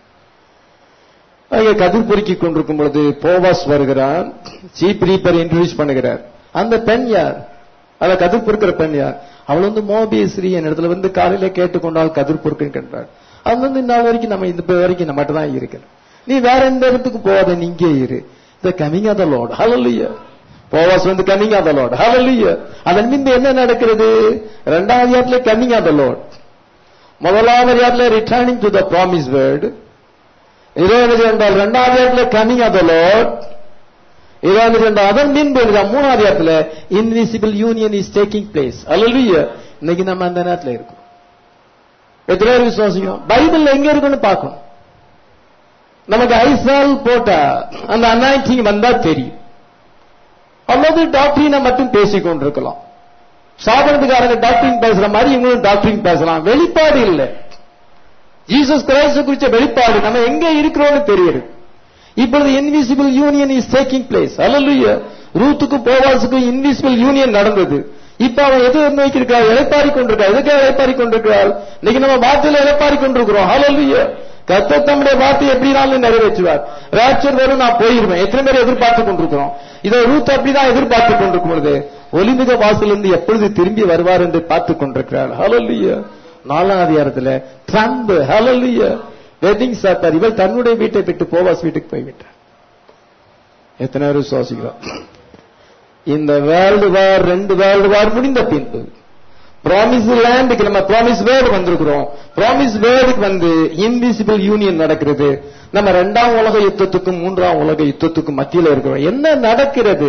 Speaker 1: அங்கே கதிர் பொறுக்கிக் கொண்டிருக்கும் பொழுது போவாஸ் வருகிறான். சீப் ரீப்பர் இன்ட்ரோடியூஸ் பண்ணுகிறார். அந்த பெண் யார்? அத கதிர் பொறுக்கிற பெண் யார்? அவள் வந்து மோபியஸ்ரீ என் இடத்துல வந்து காலையில கேட்டுக்கொண்டால் கதிர் பொறுக்குன்னு கேட்டாள். அது வந்து இந்த வரைக்கும் நம்ம இந்த வரைக்கும் நம்ம மட்டும் தான் இருக்கிறோம். நீ வேற எந்த இடத்துக்கு போகாத, நீ இங்கே இரு. The coming of the Lord. ஹalleluya. போவாஸ் வந்து கமிங் ஆஃப் த லார்ட். ஹalleluya. அதன் பின்பு என்ன நடக்கிறது? இரண்டாவது இடத்துல கமிங் ஆஃப் த லார்ட். முதலாவது இடத்துல returning to the promise word. இருபது என்றால் இரண்டாவது இடத்துல கமிங் ஆஃப் த லார்ட். இருபது என்றால் அதன் பின்பு மூணாவது இடத்துல invisible union is taking place. ஹalleluya. இன்னைக்கு நம்ம அந்த நேரத்தில் இருக்கோம். எத்தனை பேர் விசுவாசிக்கும்? பைபிள் எங்க இருக்குன்னு பார்க்கணும். நமக்கு ஐசால் போட்டா அந்த அனாயிண்டிங் வந்தா தெரியும். அல்லது டாக்டரினை மட்டும் பேசிக் கொண்டிருக்கலாம். சாதனத்துக்காரங்க டாக்டரின் பேசுற மாதிரி இவங்களும் டாக்டரின் பேசலாம். வெளிப்பாடு இல்லை. ஜீசஸ் கிரைஸ்ட் குறிச்ச வெளிப்பாடு நம்ம எங்க இருக்கிறோம்னு தெரியுது. இப்பொழுது invisible union is taking place. ஹalleluya. ரூத்துக்கும் போவாஸுக்கும் இன்விசிபிள் யூனியன் நடந்தது. இப்ப அவன் எது நோக்கி இருக்கா? இளைப்பாரி கொண்டிருக்கா. எதுக்காக இளைப்பாரி கொண்டிருக்கிறாள்? இன்னைக்கு நம்ம வார்த்தையில இளைப்பாரி கொண்டிருக்கிறோம். ஹalleluya. கர்த்தர் தம்முடைய வார்த்தை எப்படினாலும் நிறைவேற்றுவார். ராப்சர் வரும், நான் போயிருவேன். எத்தனை பேர் எதிர்பார்த்து கொண்டிருக்கிறோம்? இதை ரூத் அப்படிதான் எதிர்பார்த்து கொண்டிருக்கும் பொழுது ஒலிமிக வாசலிருந்து எப்பொழுது திரும்பி வருவார் என்று பார்த்துக் கொண்டிருக்கிறார். ஹalleluya. நாலாம் அதிகாரத்துல ட்ரம்ப் ஹalleluya வெட்டிங் சாத்தார். இவள் தன்னுடைய வீட்டை விட்டு போவாஸ் வீட்டுக்கு போய்விட்டார். எத்தனை பேர் விசுவாசிக்கிறோம்? இந்த வேர்ல்டு வார், ரெண்டு வேர்ல்டு வார் முடிந்த பின்பு ப்ராமிஸ் லேண்டுக்கு நம்ம ப்ராமிஸ் வேர்டு வந்திருக்கிறோம். ப்ராமிஸ் வேர்டுக்கு வந்து இன்விசிபிள் யூனியன் நடக்கிறது. நம்ம இரண்டாம் உலக யுத்தத்துக்கும் மூன்றாம் உலக யுத்தத்துக்கும் மத்தியில் இருக்கிறோம். என்ன நடக்கிறது?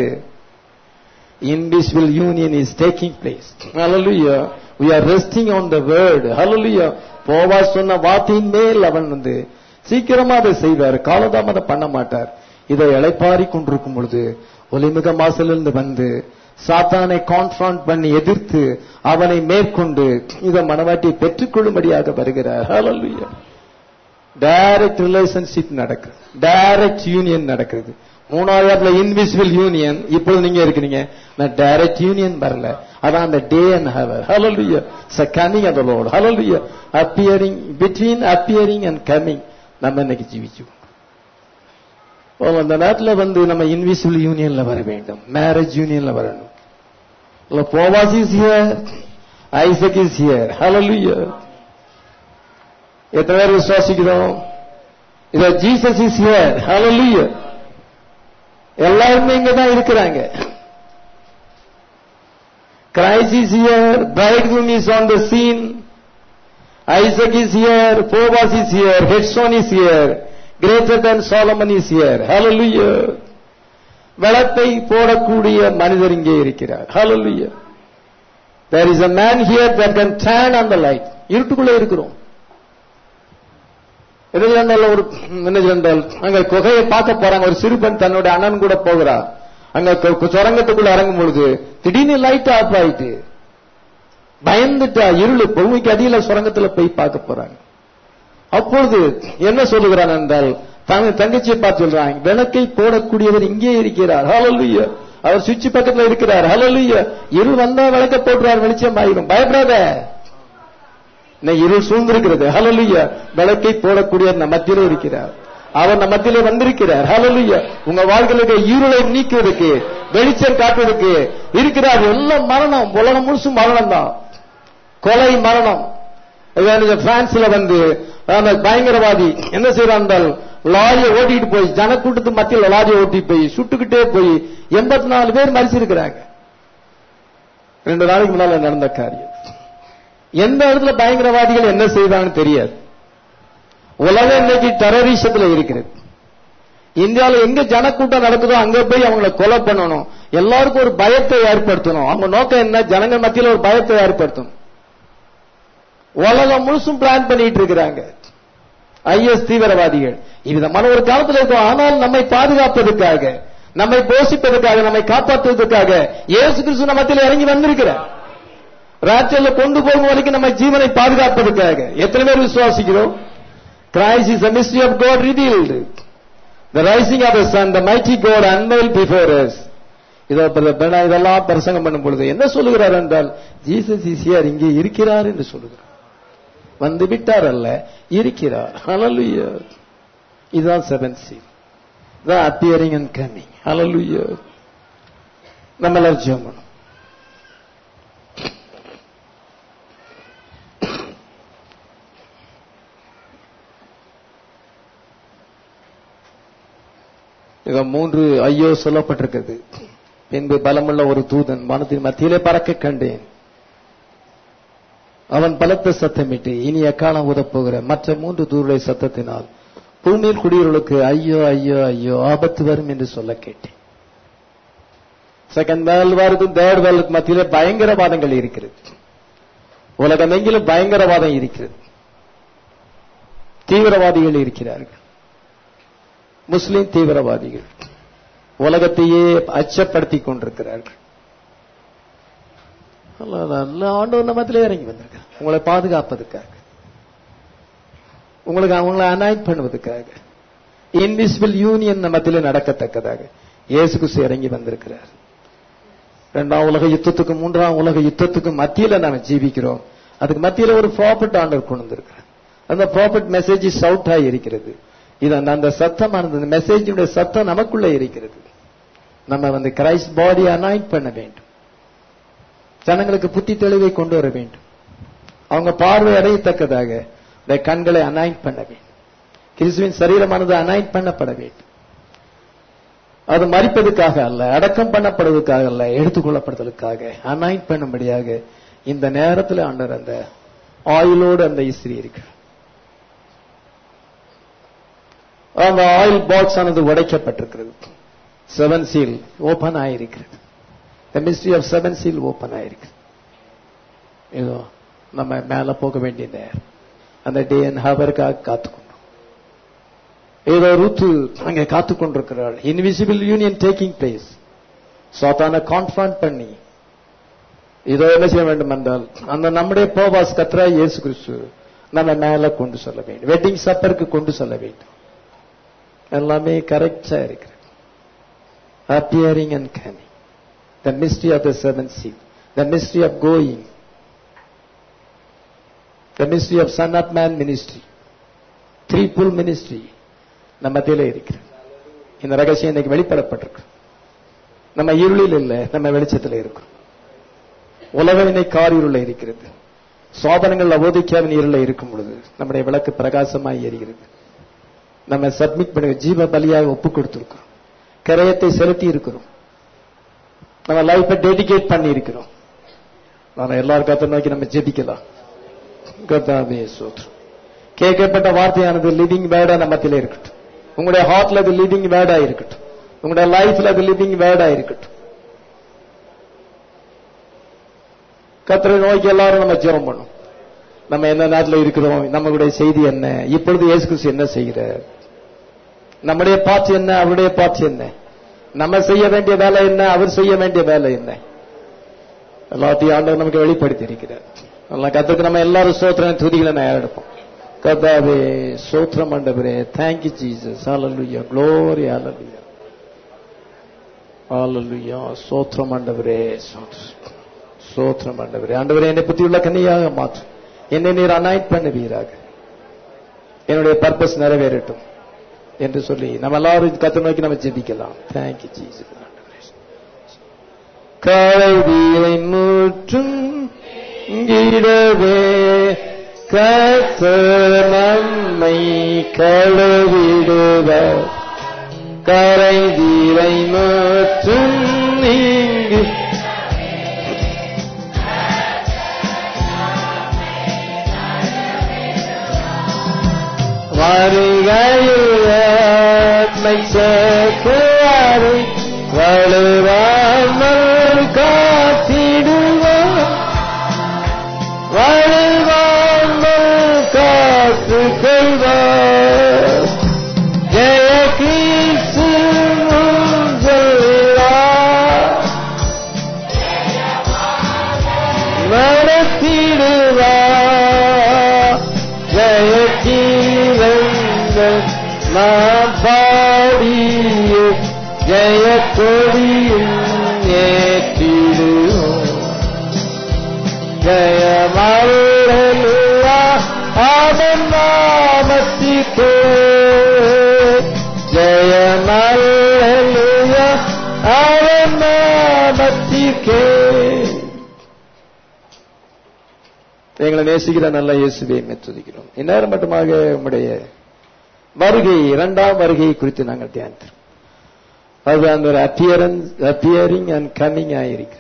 Speaker 1: Invisible union is taking place. ஹalleluya. we are resting on the word. ஹalleluya. போவாஸ் சொன்ன வார்த்தையின் மேல் அவன் வந்து சீக்கிரமா அதை செய்வார். காலதாமதம் பண்ண மாட்டார். இதை இளைப்பாரி கொண்டிருக்கும் பொழுது ஒலிமிக வாசலிருந்து வந்து சாத்தானை கான்ஃபரண்ட் பண்ணி எதிர்த்து அவனை மேற்கொண்டு இத மனவாட்டியை பெற்றுக்கொள்ளும்படியாக வருகிறார். ஹல்லேலூயா. டைரக்ட் ரிலேஷன்ஷிப் நடக்குது, டைரக்ட் யூனியன் நடக்குது. மூணாயிரத்துல இன்விசிபிள் யூனியன், இப்போது நீங்க இருக்கிறீங்க. நான் டைரக்ட் யூனியன் வரல, அதான் அந்த day and hour. Hallelujah. It's a coming of the Lord. Hallelujah. appearing, between appearing and coming நம்ம இன்னைக்கு ஜீவிச்சோம். அந்த நேரத்துல வந்து நம்ம இன்விசிபிள் யூனியன்ல வர வேண்டும், மேரேஜ் யூனியன்ல வரணும். Boaz is here, Isaac is here. Hallelujah. எத்தனை பேர் விசுவாசிக்கிறோம்? இத ஜீசஸ் இஸ் ஹியர். ஹல்லேலூயா. எல்லாருமே இங்க தான் இருக்கிறாங்க. Christ is here, bridegroom is on the scene, Isaac is here, Boaz is here, Hezron is here, greater than Solomon is here. Hallelujah. விளக்கை போடக்கூடிய மனிதர் இங்கே இருக்கிறார். Hallelujah. There is a man here that can turn on the light. இருட்டுக்குள்ளே இருக்கிறோம். ஒரு என்னென்றால் அங்க குகையை பார்க்க போறாங்க. ஒரு சிறுபன் தன்னுடைய அண்ணன் கூட போகிறா. அங்க சுரங்கத்துக்குள்ள இறங்கும் பொழுது திடீர்னு லைட் ஆஃப் ஆயிட்டு பயந்துட்டா. இருளு, பூமிக்கு அடியில சுரங்கத்துல போய் பார்க்க போறாங்க. அப்பொழுது என்ன சொல்லுகிறான் என்றால், தங்கச்சியை பார்த்து சொல்றாங்க, விளக்கை போடக்கூடியவர் இங்கே இருக்கிறார். ஹல்லேலூயா. அவர் சுவிட்ச் பக்கத்துல இருக்கிறார். ஹல்லேலூயா. இருள் வந்தா விளக்க போட்டுறார், வெளிச்சம் ஆயிரும். பயப்படாத, இருள் சூழ்ந்திருக்கிறது. ஹல்லேலூயா. விளக்கை போடக்கூடிய நம்ம மத்தியிலே இருக்கிறார். அவர் நம்ம மத்தியிலே வந்திருக்கிறார். ஹல்லேலூயா. உங்க வாழ்க்கையில இருளை நீக்குவதற்கு, வெளிச்சம் காட்டுவதற்கு இருக்கிறார். எல்லாம் மரணம், உலகம் முழுசும் மரணம் தான், கொலை மரணம். பிரான்ஸ்ல வந்து பயங்கரவாதி என்ன செய்யறான், லாரியை ஓட்டிட்டு போய் ஜனக்கூட்டத்து மத்தியில் லாரியை ஓட்டிட்டு போய் சுட்டுக்கிட்டே போய் எண்பத்தி நாலு பேர் மரிச்சிருக்கிறாங்க. ரெண்டு நாளைக்கு முன்னால நடந்த காரியம். எந்த இடத்துல பயங்கரவாதிகள் என்ன செய்வாங்கன்னு தெரியாது. உலகம் இன்னைக்கு டெரரிசத்துல இருக்கிறது. இந்தியாவில் எங்க ஜனக்கூட்டம் நடக்குதோ அங்க போய் அவங்களை கொலை பண்ணணும், எல்லாருக்கும் ஒரு பயத்தை ஏற்படுத்தணும். அவங்க நோக்கம் என்ன, ஜனங்கள் மத்தியில் ஒரு பயத்தை ஏற்படுத்தணும். உலகம் முழுசும் பிளான் பண்ணிட்டு இருக்கிறாங்க ஐஎஸ் தீவிரவாதிகள். இவ்விதமான ஒரு காலத்தில் இருக்கும். ஆனால் நம்மை பாதுகாப்பதற்காக, நம்மை போஷிப்பதற்காக, நம்மை காப்பாற்றுவதற்காக இயேசு கிறிஸ்து நம்ம மத்தியில் இறங்கி வந்திருக்கிறார். ராஜ்யத்துல கொண்டு போகும் வரைக்கும் நம்ம ஜீவனை பாதுகாப்பதற்காக. எத்தனை பேர் விசுவாசிக்கிறோம்? Christ is the mystery of God revealed. The rising of the sun, the mighty God unveiled before us. இதெல்லாம் பிரசங்கம் பண்ணும் பொழுது என்ன சொல்லுகிறார் என்றால், ஜீசஸ் இஸ் ஹியர், இங்கே இருக்கிறார் என்று சொல்லுகிறார். வந்து விட்டார் அல்ல, இருக்கிறார். ஹல்லேலூயா. இதுதான் seventh seal, the appearing and coming. Hallelujah. நம்ம எல்லாரும் ஜெபம் பண்ணுவோம். இத மூன்று ஐயோ சொல்லப்பட்டிருக்கிறது. பின்பு பலமுள்ள ஒரு தூதன் வானத்தின் மத்தியிலே பறக்க கண்டேன். அவன் பலத்த சத்தமிட்டு இனி எக்காலம் ஊதப்போகிற மற்ற மூன்று தூருடைய சத்தத்தினால் பூமியில் குடியவர்களுக்கு ஐயோ ஐயோ ஐயோ ஆபத்து வரும் என்று சொல்ல கேட்டேன். செகண்ட் வேர்ல்ட் வாருக்கும் தேர்ட் வேர்ல்டுக்கு மத்தியிலே பயங்கரவாதங்கள் இருக்கிறது. உலகம் எங்கிலும் பயங்கரவாதம் இருக்கிறது. தீவிரவாதிகள் இருக்கிறார்கள். முஸ்லிம் தீவிரவாதிகள் உலகத்தையே அச்சப்படுத்திக் கொண்டிருக்கிறார்கள். ஆண்டவர் நம்மத்திலே இறங்கி வந்திருக்கிறார் உங்களை பாதுகாப்பதற்காக, உங்களுக்கு அவங்களை அனாயிட் பண்ணுவதற்காக. இன்விசிபிள் யூனியன் நம்மத்திலே நடக்கத்தக்கதாக இயேசு கிறிஸ்து இறங்கி வந்திருக்கிறார். இரண்டாம் உலக யுத்தத்துக்கும் மூன்றாம் உலக யுத்தத்துக்கும் மத்தியில நாம ஜீவிக்கிறோம். அதுக்கு மத்தியில ஒரு ப்ராஃபிட் ஆண்டவர் கொண்டு வந்திருக்கிறார். அந்த ப்ராஃபிட் மெசேஜ் சவுட் ஆகி இருக்கிறது. இது அந்த சத்தமானது, மெசேஜுடைய சத்தம் நமக்குள்ள இருக்கிறது. நம்ம வந்து கிரைஸ்ட் பாடி அனாயிட் பண்ண வேண்டும். ஜனங்களுக்கு புத்தி தெளிவை கொண்டு வர வேண்டும். அவங்க பார்வை அடையத்தக்கதாக இந்த கண்களை அனாயிட் பண்ண வேண்டும். கிறிஸ்துவின் சரீரமானது அனாயிட் பண்ணப்பட வேண்டும். அது மரிப்பதற்காக அல்ல, அடக்கம் பண்ணப்படுவதற்காக அல்ல, எடுத்துக்கொள்ளப்படுவதற்காக அனாயிட் பண்ணும்படியாக இந்த நேரத்தில் ஆண்டவர் அந்த ஆயிலோடு அந்த இஸ்திரி இருக்கு. அந்த ஆயில் பாக்ஸ் ஆனது உடைக்கப்பட்டிருக்கிறது. செவன் சீல் ஓபன் ஆயிருக்கிறது. The mystery of seven seal open ஆயிருக்கு. ஏதோ நம்ம மேல போக வேண்டிய நேரம், அந்த டே அண்ட் ஹவருக்காக காத்துக்கொண்டோம். ஏதோ ரூத்து அங்கே காத்துக்கொண்டிருக்கிறாள். Invisible union taking place. சாத்தானை கான்ஃபரண்ட் பண்ணி இதோ என்ன செய்ய வேண்டும் என்றால் அந்த நம்முடைய போவாஸ் கத்ரா இயேசு கிறிஸ்து நம்ம மேல கொண்டு சொல்ல வேண்டும், வெட்டிங் சப்பருக்கு கொண்டு சொல்ல வேண்டும். எல்லாமே கரெக்டா இருக்கிறது. appearing and coming, the mystery of the seventh seal, the mystery of going, the mystery of son of man ministry, threefold ministry நம்ம மத்தியிலே இருக்கிறது. இந்த ரகசியம் இன்னைக்கு வெளிப்படப்பட்டிருக்கு. நம்ம இருளில் இல்லை, நம்ம வெளிச்சத்தில் இருக்கிறோம். உலகம் இன்னைக்கு காரிருள இருக்கிறது. சோதனைகள் அவதிக்காவின் இருள இருக்கும் பொழுது நம்முடைய விளக்கு பிரகாசமாய் எரிகிறது. நம்ம சப்மிட் பண்ணி ஜீவ பலியாக ஒப்பு கொடுத்திருக்கிறோம், கரையத்தை செலுத்தி இருக்கிறோம், நம்ம லைஃபை டெடிகேட் பண்ணி இருக்கிறோம். நான் எல்லாரும் கத்தை நோக்கி நம்ம ஜெபிக்கலாம். கர்த்தாவே ஸ்தோத்திரம். கேட்கப்பட்ட வார்த்தையானது லிவிங் வேர்டா நம்ம மத்தியிலே இருக்கட்டும். உங்களுடைய ஹார்ட்ல அது லிவிங் வேர்டா இருக்கட்டும். உங்களுடைய லைஃப்ல அது லிவிங் வேர்டா இருக்கட்டும். கர்த்தரை நோக்கி எல்லாரும் நம்ம ஜெபம் பண்ணோம். நம்ம என்ன நாட்டில் இருக்கிறோம், நம்மளுடைய செய்தி என்ன, இப்பொழுது இயேசு கிறிஸ்து என்ன செய்கிறார், நம்முடைய பாட்சி என்ன, அவருடைய பாட்சி என்ன, நம்ம செய்ய வேண்டிய வேலை என்ன, அவர் செய்ய வேண்டிய வேலை என்ன, எல்லாத்தையும் ஆண்டவர் நமக்கு வெளிப்படுத்தி இருக்கிறார். அதெல்லாம் கத்துக்கு நம்ம எல்லாரும் ஸ்தோத்திரம் துதிகளை நான் எடுப்போம். கர்த்தாவே ஸ்தோத்திரம் ஆண்டவரே, thank you Jesus, hallelujah, glory, hallelujah, hallelujah, ஸ்தோத்திரம் ஆண்டவரே, ஸ்தோத்திரம் ஆண்டவரே. ஆண்டவரே என்னை புத்தியுள்ள கன்னியாக மாற்றும், என்னை நீர் அனாயிட் பண்ணுவீராக, என்னுடைய பர்பஸ் நிறைவேறட்டும் என்று சொல்லி நம்ம எல்லாரும் கத்தை நோக்கி நம்ம ஜெபிக்கலாம். Thank you Jesus. கழுவியை முற்றும் இடவே கர்த்தர் நம்மை கழுவிடுவார், கரைதீரை முற்றும் நீங்கி வருகையை சேர்க்கிறாரை வலுவாமல் காத்திடுவார், வலுவாமல் காத்து கொள்வார். ஜெய கிறிஸ்து சொல்வார், நடத்திடுவார். ஜெய நாம் பாடிய ஜெய கொடியும் ஏற்றிடுவோம். ஜெயமல்லேலூயா அவன் நாமத்திற்கே, ஜெயமல்லேலூயா அவன் நாமத்திற்கே. எங்களை நேசிக்கிற நல்ல இயேசுவை துதிக்கிறோம். இந்நேரம் மட்டுமாக உம்முடைய வருகை, இரண்டாம் வருகை குறித்து நாங்கள் தியானித்தோம். அது அந்த ஒரு அப்பியரன்ஸ், அப்பியரிங் அண்ட் கம்மிங் ஆயிருக்கிறது.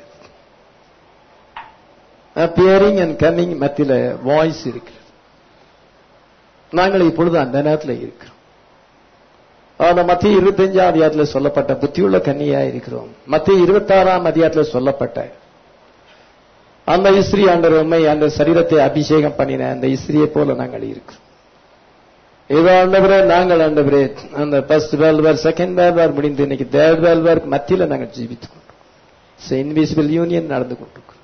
Speaker 1: அப்பியரிங் அண்ட் கம்மிங் மத்தியில வாய்ஸ் இருக்கிறது. நாங்கள் இப்பொழுது அந்த நேரத்தில் இருக்கிறோம். ஆனா மத்திய இருபத்தி அஞ்சாம் அதிகாரத்தில் சொல்லப்பட்ட புத்தியுள்ள கன்னியா இருக்கிறோம். மத்திய இருபத்தி ஆறாம் அதிகாரத்தில் சொல்லப்பட்ட அந்த இஸ்ரீ ஆண்டவர் உண்மை அந்த சரீரத்தை அபிஷேகம் பண்ணின அந்த இஸ்ரியை போல நாங்கள் இருக்கிறோம். ஏதோ ஆண்டவரே நாங்கள் ஆண்டவரே அந்த first world war, second world war முடிந்து இன்னைக்கு தேர்ட் வேர்ல்ட் வார் மத்தியில நாங்கள் ஜீவித்துக் கொண்டிருக்கோம். இன்விசிபிள் யூனியன் நடந்து கொண்டிருக்கிறோம்.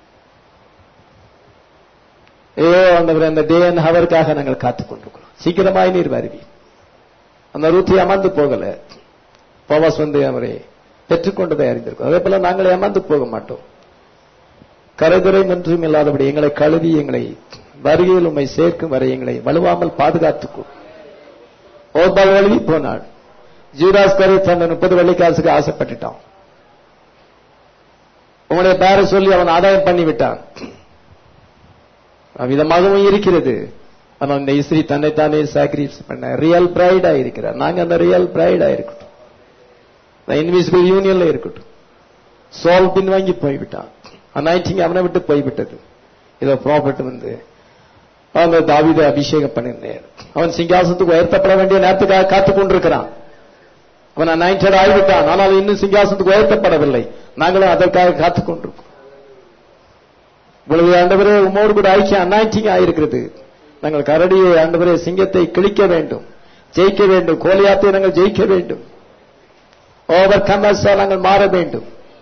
Speaker 1: ஏதோ ஆண்டவரே அந்த டே அண்ட் ஹவருக்காக நாங்கள் காத்துக் கொண்டிருக்கிறோம். சீக்கிரமாய் நீர் வருவி. அந்த ரூத்தி அமர்ந்து போகல, பவாஸ் வந்து அவரை பெற்றுக்கொண்டதை அறிந்திருக்கும். அதே போல நாங்கள் ஏமாந்து போக மாட்டோம். கரைதுரை ஒன்றும் இல்லாதபடி எங்களை கழுவி எங்களை வருகையில் உண்மை சேர்க்கும் வரை எங்களை வலுவாமல் பாதுகாத்துக்கும். ஓபால் வழுவி போனாள். ஜூதாஸ் கரை தந்த முப்பது வெள்ளிக்காசுக்கு ஆசைப்பட்டுட்டான். உங்களுடைய பேரை சொல்லி அவன் ஆதாயம் பண்ணிவிட்டான். விதமாகவும் இருக்கிறது. ஆனால் இந்த இஸ்ரீ தன்னைத்தானே சாக்ரிஃபைஸ் பண்ண ரியல் பிரைடா இருக்கிறார். நாங்க அந்த ரியல் பிரைடா இருக்கட்டும், இன்விசிபிள் யூனியன்ல இருக்கட்டும். சோல் பின்வாங்கி போய்விட்டான். அனாயிட்டிங் அவனை விட்டு போய்விட்டது. இதோ ப்ராஃபட் வந்து அந்த தாவீதை அபிஷேகம் பண்ணிருந்தேன். அவன் சிங்காசனத்துக்கு உயர்த்தப்பட வேண்டிய நேரத்துக்காக காத்துக் கொண்டிருக்கிறான். அவன் அனாயிண்டட் ஆகிவிட்டான். ஆனால் இன்னும் சிங்காசனத்துக்கு உயர்த்தப்படவில்லை. நாங்களும் அதற்காக காத்துக் கொண்டிருக்கிறோம். இவ்வளவு ஆண்டவரே உமோடு கூட ஐக்கியம் அனாயிட்டிங் ஆயிருக்கிறது. நாங்கள் கரடியை ஆண்டவரே சிங்கத்தை கிழிக்க வேண்டும், ஜெயிக்க வேண்டும். கோலியாத்தை நாங்கள் ஜெயிக்க வேண்டும். ஓவர் கமர்ஸா நாங்கள் மாற வேண்டும்.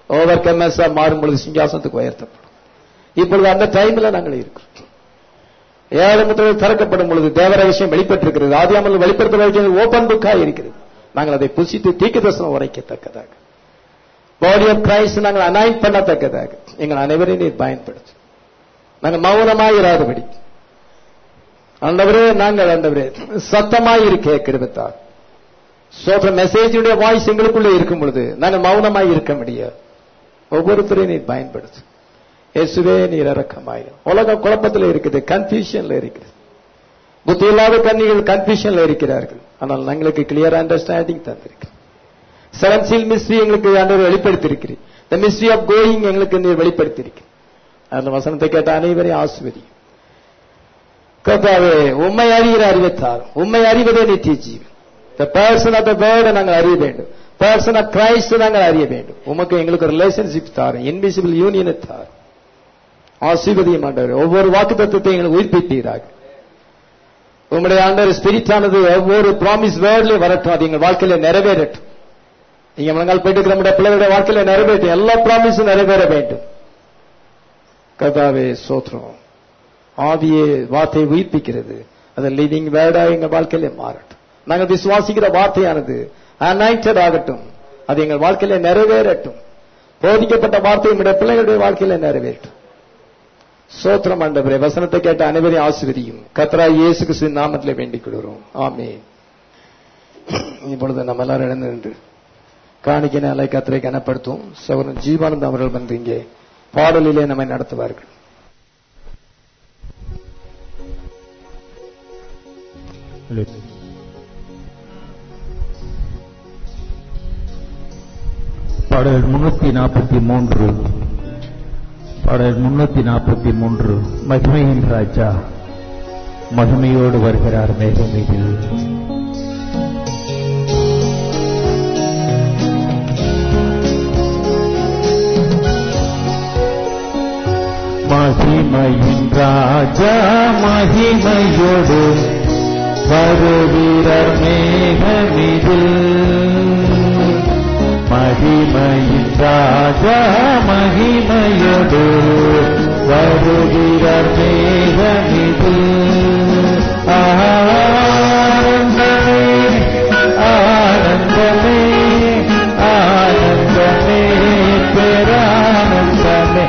Speaker 1: ஓவர் கம்மஸா மாறும் பொழுது சிங்காசனத்துக்கு உயர்த்தப்படும். இப்பொழுது அந்த டைம்ல நாங்கள் இருக்கிறோம். ஏழு முத்திரைகள் திறக்கப்படும் பொழுது தேவர விஷயம் வெளிப்பட்டிருக்கிறது. ஆதியாகமத்தில் வெளிப்படுத்த ஓபன் புக்காக இருக்கிறது. நாங்கள் அதை புசித்து தீர்க்கதரிசனம் உரைக்கத்தக்கதாக, பாடி ஆஃப் கிரைஸ்ட் நாங்கள் அனாயிண்ட் பண்ணத்தக்கதாக எங்கள் அனைவரையும் நீர் பயன்படுத்து. நாங்கள் மௌனமாய் இராதபடி ஆண்டவரே, நாங்கள் ஆண்டவரே சத்தமாய் இருக்க கிருபைத்தார். சோற்ற மெசேஜுடைய வாய்ஸ் எங்களுக்குள்ளே இருக்கும் பொழுது நாங்கள் மௌனமாய் இருக்க முடியாது. ஒவ்வொருத்தரையும் நீர் பயன்படுத்து. இயேசுவே நீர் இரக்கமாயிரும். உலக குழப்பத்தில் இருக்குது, கன்ஃபியூஷன்ல இருக்குது. புத்தி இல்லாத கன்னிகள் கன்ஃபியூஷன்ல இருக்கிறார்கள். ஆனால் எங்களுக்கு கிளியர் அண்டர்ஸ்டாண்டிங் தந்திருக்கு. செவன் சீல் மிஸ்ட்ரி எங்களுக்கு ஆண்டவர் வெளிப்படுத்தியிருக்கிறீர். தி மிஸ்ட்ரி ஆஃப் கோயிங் எங்களுக்கு நீர் வெளிப்படுத்தியிருக்கிறீர். அந்த வசனத்தை கேட்ட அனைவரையும் ஆசீர்வதியும். கர்த்தாவே, உம்மை அறிகிற அறிவைத்தார். உம்மை அறிவதே நித்திய ஜீவன். The person of the word நாங்கள் அறிய வேண்டும். பர்சன் ஆஃப் கிரைஸ்ட் நாங்கள் அறிய வேண்டும். உமக்கு எங்களுக்கு ரிலேஷன்ஷிப் தாரும், இன்விசிபிள் யூனியனை தாரும். ஆசீர்வதியும் ஆண்டவர். ஒவ்வொரு வாக்குத்தத்தத்தை எங்களுக்கு உயிர்ப்பித்தீராக. உங்களுடைய ஆண்டவர் ஸ்பிரிட் ஆனது ஒவ்வொரு ப்ராமிஸ் வேர்ட்லயும் வரட்டும். அது எங்கள் வாழ்க்கையில நிறைவேறட்டும். நீங்க முழங்கால் போயிட்டு நம்முடைய பிள்ளைகளுடைய வாழ்க்கையில நிறைவேற்றும். எல்லா ப்ராமிஸும் நிறைவேற வேண்டும். கர்த்தாவே சோத்ரம். ஆவியே வார்த்தையை உயிர்ப்பிக்கிறது. அது லிவிங் வேர்டா எங்க வாழ்க்கையில மாறட்டும். நாங்கள் விசுவாசிக்கிற வார்த்தையானது அனாயிண்டட் ஆகட்டும். அது எங்கள் வாழ்க்கையில நிறைவேறட்டும். போதிக்கப்பட்ட வார்த்தை நம்முடைய பிள்ளைகளுடைய வாழ்க்கையில நிறைவேறட்டும். சோத்திரம் ஆண்டவரே. வசனத்தை கேட்ட அனைவரையும் ஆசீர்வதியும். கர்த்தராகிய இயேசு கிறிஸ்துவின் நாமத்திலே வேண்டிக் கொள்கிறோம். ஆமென். இப்பொழுது நம்ம எல்லாரும் எழுந்து நின்று காணிக்கையினாலே கர்த்தரை கனப்படுத்தும். சகோதரன் ஜீவானந்தம் அவர்கள் வந்து இங்கே பாடலிலே நம்மை நடத்துவார்கள்.
Speaker 3: பாடல் முன்னூத்தி நாற்பத்தி மூன்று பாடல் முன்னூத்தி நாற்பத்தி மூன்று மகிமையின் ராஜா மகிமையோடு வருகிறார் மேகமீதில். மகிமையின் ராஜா மகிமையோடு வருகிறார் மேகமீதில். மகிமையின் ராஜா மகிமையோடு வருகிறார் மேகமீதில். ஆனந்தமே ஆனந்தமே ஆனந்தமே பேரானந்தமே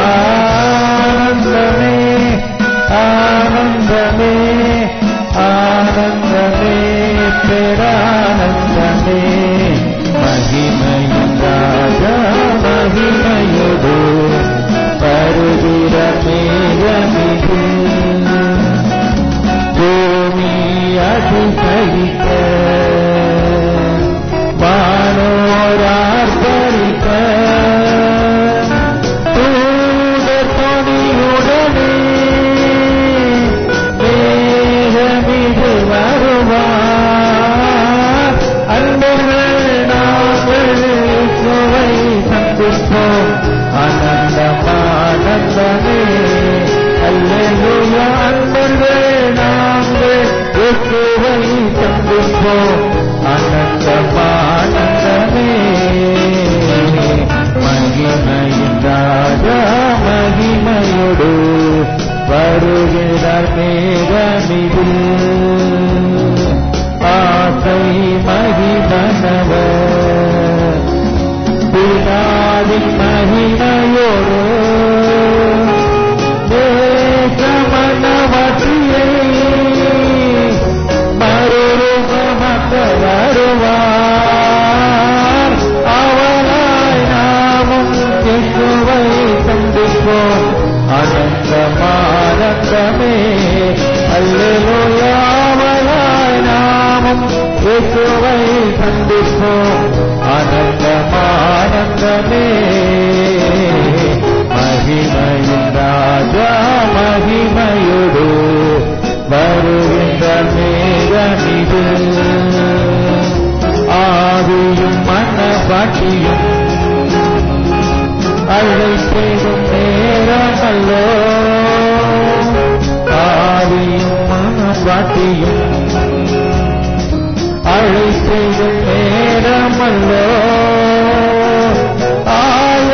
Speaker 3: ஆனந்தமே ஆனந்தமே ஆனந்தமே பேரானந்தமே. மகிமையின் ராஜா மகிமையோடு வருகிறார் மேகமீதில். பூமி அதிசயிக்க வானோரார் பறிக்க தூதர் துணியுடனே மேகமீது வருவார். அன்பர்கள் நாங்கள் சுவை சந்திப்போம். ஆனந்தமானந்தமே அல்லேலூயா. அன்பர்கள் நாங்கள் சுவை சந்திப்போம். ஆனந்தமானந்தமே. மகிமையின் ராஜா மகிமையோடு வருகிறார் மேகமீதில். ஆசை மகிமனவர் பிதாவின் மகிமையோடு தேசமனவற்றியை மறுரூபமாக்க வருவார். அவளாய் நாமும் கிறிஸ்துவை சந்திப்போம். ஆனந்தமானந்தமே அல்லேலூயா. அவளாய் நாமும் கிறிஸ்துவை சந்திப்போம். ஆனந்தமானந்தமே. மகிமையின் ராஜா மகிமையோடு வருகின்ற மேகமீதில். ஆவியும் மனப்பாட்டியும் அழைப்பேடும் நேரமல்லோ. ஆவியும் மனப்பாட்டியும் அழைப்பேடும் நேரமல்லோ. ஆய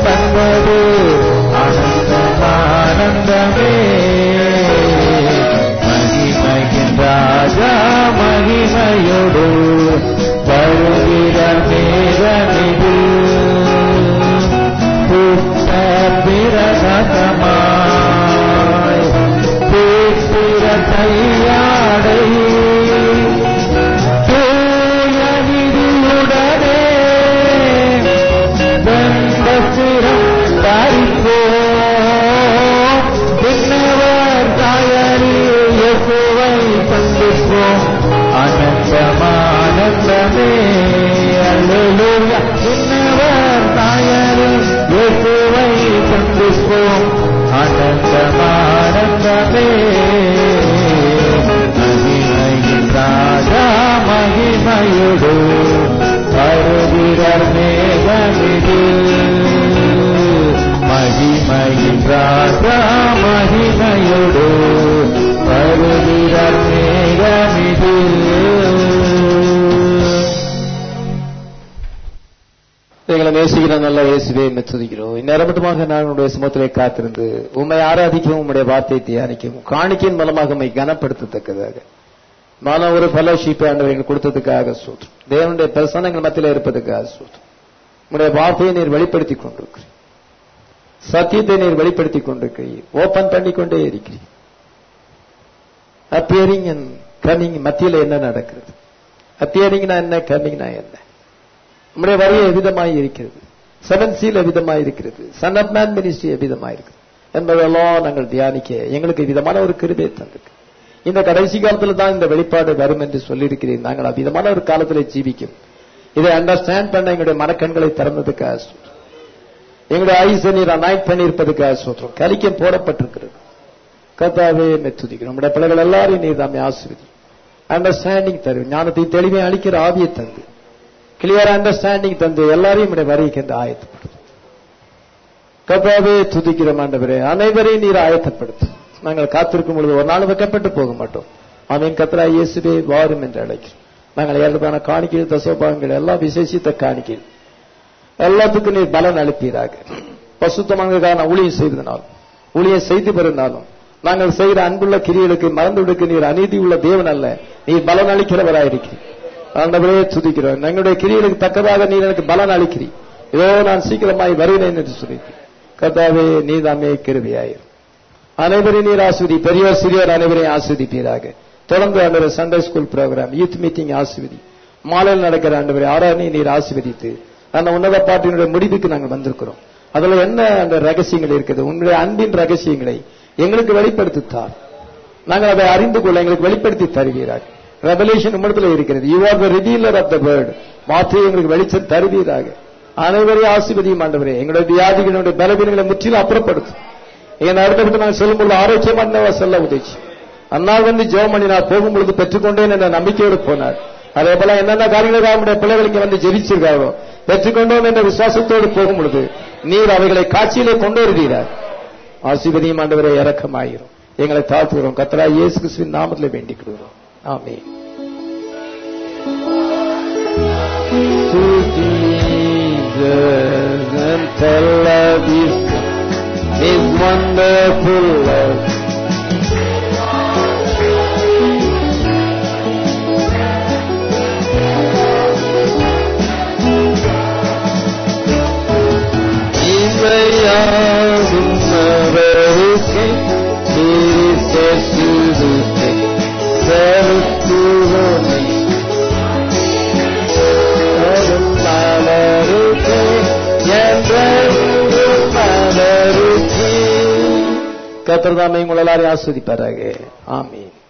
Speaker 3: தந்தது ஆனந்தம் ஆனந்தமே. மகிமையின் ராஜா மகிமையோடு வருகிற நேரமிது புத்த பிரகதமாய் பேசுகிற கையாடை தூய விதியுடனே வெண்பசிரம் தரிப்போம். பின்னவர் தாயரில் இயேசுவை சந்திப்போம். ஆனந்தமானந்தமே அல்லேலூயா. பின்னவர் தாயரில் இயேசுவை சந்திப்போம். ஆனந்தமானந்தமே. மகிமையின் ராஜா மகிமையோடு வருகிறார் மேகமிது. மகிமையின் ராஜா மகிமையோடு வருகிறார் மேகமிது.
Speaker 1: எங்களை நேசிக்கிற நல்ல இயேசுவே மெச்சுகிறோம். இந்நேரமட்டுமாக நான் உடைய சுமத்திலே காத்திருந்து உம்மை ஆராதிக்கவும் உம்முடைய வார்த்தையை தியானிக்கவும் காணிக்கையின் மூலமாக உம்மை கனப்படுத்தத்தக்கதாக மான ஒரு ஃபெலோஷிப் ஆண்டவர் எங்களுக்கு கொடுத்ததுக்காக சூத்திரம். தேவனுடைய பிரசன்னங்கள் மத்தியில் இருப்பதற்காக சூத்திரம். உம்முடைய வார்த்தையை நீர் வெளிப்படுத்திக் கொண்டிருக்கிறீர். சத்தியத்தை நீர் வெளிப்படுத்திக் கொண்டிருக்கிறீர். ஓபன் பண்ணிக்கொண்டே இருக்கிறீர். அப்பியரிங் அண்ட் கமிங் மத்தியில் என்ன நடக்கிறது? அப்பியரிங்னா என்ன, கமிங்னா என்ன? நம்முடைய வரி எவ்விதமாய் இருக்கிறது, செவன் சீல் எவ்விதமாய் இருக்கிறது, சன் ஆஃப் மேன் மினிஸ்ட்ரி எவ்விதமாய் இருக்கிறது என்பதெல்லாம் நாங்கள் தியானிக்க எங்களுக்கு விதமான ஒரு கிருபை தந்திருக்கு. இந்த கடைசி காலத்தில் தான் இந்த வெளிப்பாடு வரும் என்று சொல்லியிருக்கிறேன். நாங்கள் அவ்விதமான ஒரு காலத்தில் ஜீவிக்கும். இதை அண்டர்ஸ்டாண்ட் பண்ண எங்களுடைய மனக்கண்களை திறந்ததுக்காக சொல்றோம். எங்களுடைய ஐஸ் நீர் அனாய்ட் பண்ணியிருப்பதுக்காக சொல்றோம். கலிக்கம் போடப்பட்டிருக்கிறது. கர்த்தாவே மெச்சுதிக்கிறோம். நம்முடைய பிள்ளைகள் எல்லாரையும் நீர் தாமே ஆசீர்வதி. அண்டர்ஸ்டாண்டிங் தரும், ஞானத்தை தெளிவை அளிக்கிற ஆவியை தந்து கிளியர் அண்டர்ஸ்டாண்டிங் தந்து எல்லாரையும் வருகைக்கு என்று ஆயத்தப்படுத்தும். கர்த்தாவே துதிக்கிறோம் ஆண்டவரே. அனைவரையும் நீர் ஆயத்தப்படுத்தும். நாங்கள் காத்திருக்கும் பொழுது ஒரு நாள் வைக்கப்பட்டு போக மாட்டோம். ஆமீன். கர்த்தராகிய இயேசுவே வாரும் என்று அழைக்கிறோம். நாங்கள் ஏற்பதான காணிக்கைகள் தசோபாகங்கள் எல்லாம் விசேஷித்த காணிக்கைகள் எல்லாத்துக்கும் நீர் பலன் அளிப்பீராக. பசுத்தமாக ஊழியம் செய்வதனாலும் ஊழியம் செய்து பெறுந்தாலும் நாங்கள் செய்கிற அன்புள்ள கிரியலுக்கு மறந்துவிடுக்கு நீர் அநீதி உள்ள தேவன் அல்ல, நீர் பலன் அளிக்கிறவராயிருக்கிறீர். ஆண்டவரே துதிக்கிறோம். எங்களுடைய கிரியலுக்கு தக்கதாக நீர் எனக்கு பலன் அளிக்கிறீர். இதோ நான் சீக்கிரமாய் வருகிறேன் என்று சொல்லி கர்த்தாவே நீதாமே கிருபையாயிரும். அனைவரையும் நீர் ஆஸ்வதி. பெரியவர் சிறியவர் அனைவரையும் ஆஸ்வதிப்பீராக. தொடர்ந்து ஆண்டவர் Sunday school programme, youth meeting ஆஸ்வதி, மாலையில் நடக்கிற ஆண்டவரை ஆராதனை நீர் ஆஸ்வதித்து அந்த உன்னத பாட்டினுடைய முடிவுக்கு நாங்கள் வந்திருக்கிறோம். அதுல என்ன அந்த ரகசியங்கள் இருக்குது, உங்களுடைய அன்பின் ரகசியங்களை எங்களுக்கு வெளிப்படுத்தித்தார். நாங்கள் அதை அறிந்து கொள்ள எங்களுக்கு வெளிப்படுத்தி தருவீராக. ரெவலேஷன் உம்மிடத்தில் இருக்கிறது. You are the revealer of the word. வார்த்தையை எங்களுக்கு வெளிச்சம் தருவீராக. அனைவரையும் ஆசீர்வதியும் ஆண்டவரே. எங்களுடைய வியாதிகளுடைய பலவீனங்களை முற்றிலும் அப்புறப்படுத்தும். என் அடுத்தபடி நான் சொல்லும் பொழுது ஆரோக்கியமான செல்ல உதவி. அந்நாள் வந்து ஜெபம் பண்ணி நான் போகும் பொழுது பெற்றுக்கொண்டேன் என்ற நம்பிக்கையோடு போனார். அதே போல என்னென்ன காரியங்களுக்காக நம்முடைய பிள்ளைகளுக்கு வந்து ஜெபிச்சிருக்காரோ பெற்றுக்கொண்டோம் என்ற விசுவாசத்தோடு போகும் பொழுது நீர் அவைகளை காட்சியிலே கொண்டு வருகிறார். ஆசீர்வதியும் ஆண்டவரை இரக்கமாயிரும். எங்களை தாழ்த்துகிறோம். கர்த்தராகிய இயேசு கிறிஸ்துவின் நாமத்திலே வேண்டிக் கொள்கிறோம். ஆமென்.
Speaker 3: To Jesus and tell of His, His wonderful love. இவையாவும் அவருக்கே கிறிஸ்துவுக்கே செலுத்துவோமே. மலருக்கே என்றென்றும் மலருக்கே.
Speaker 1: கர்த்தர் தாமே உங்கள் எல்லாரையும் ஆஸ்வதிப்பாராக. ஆமென்.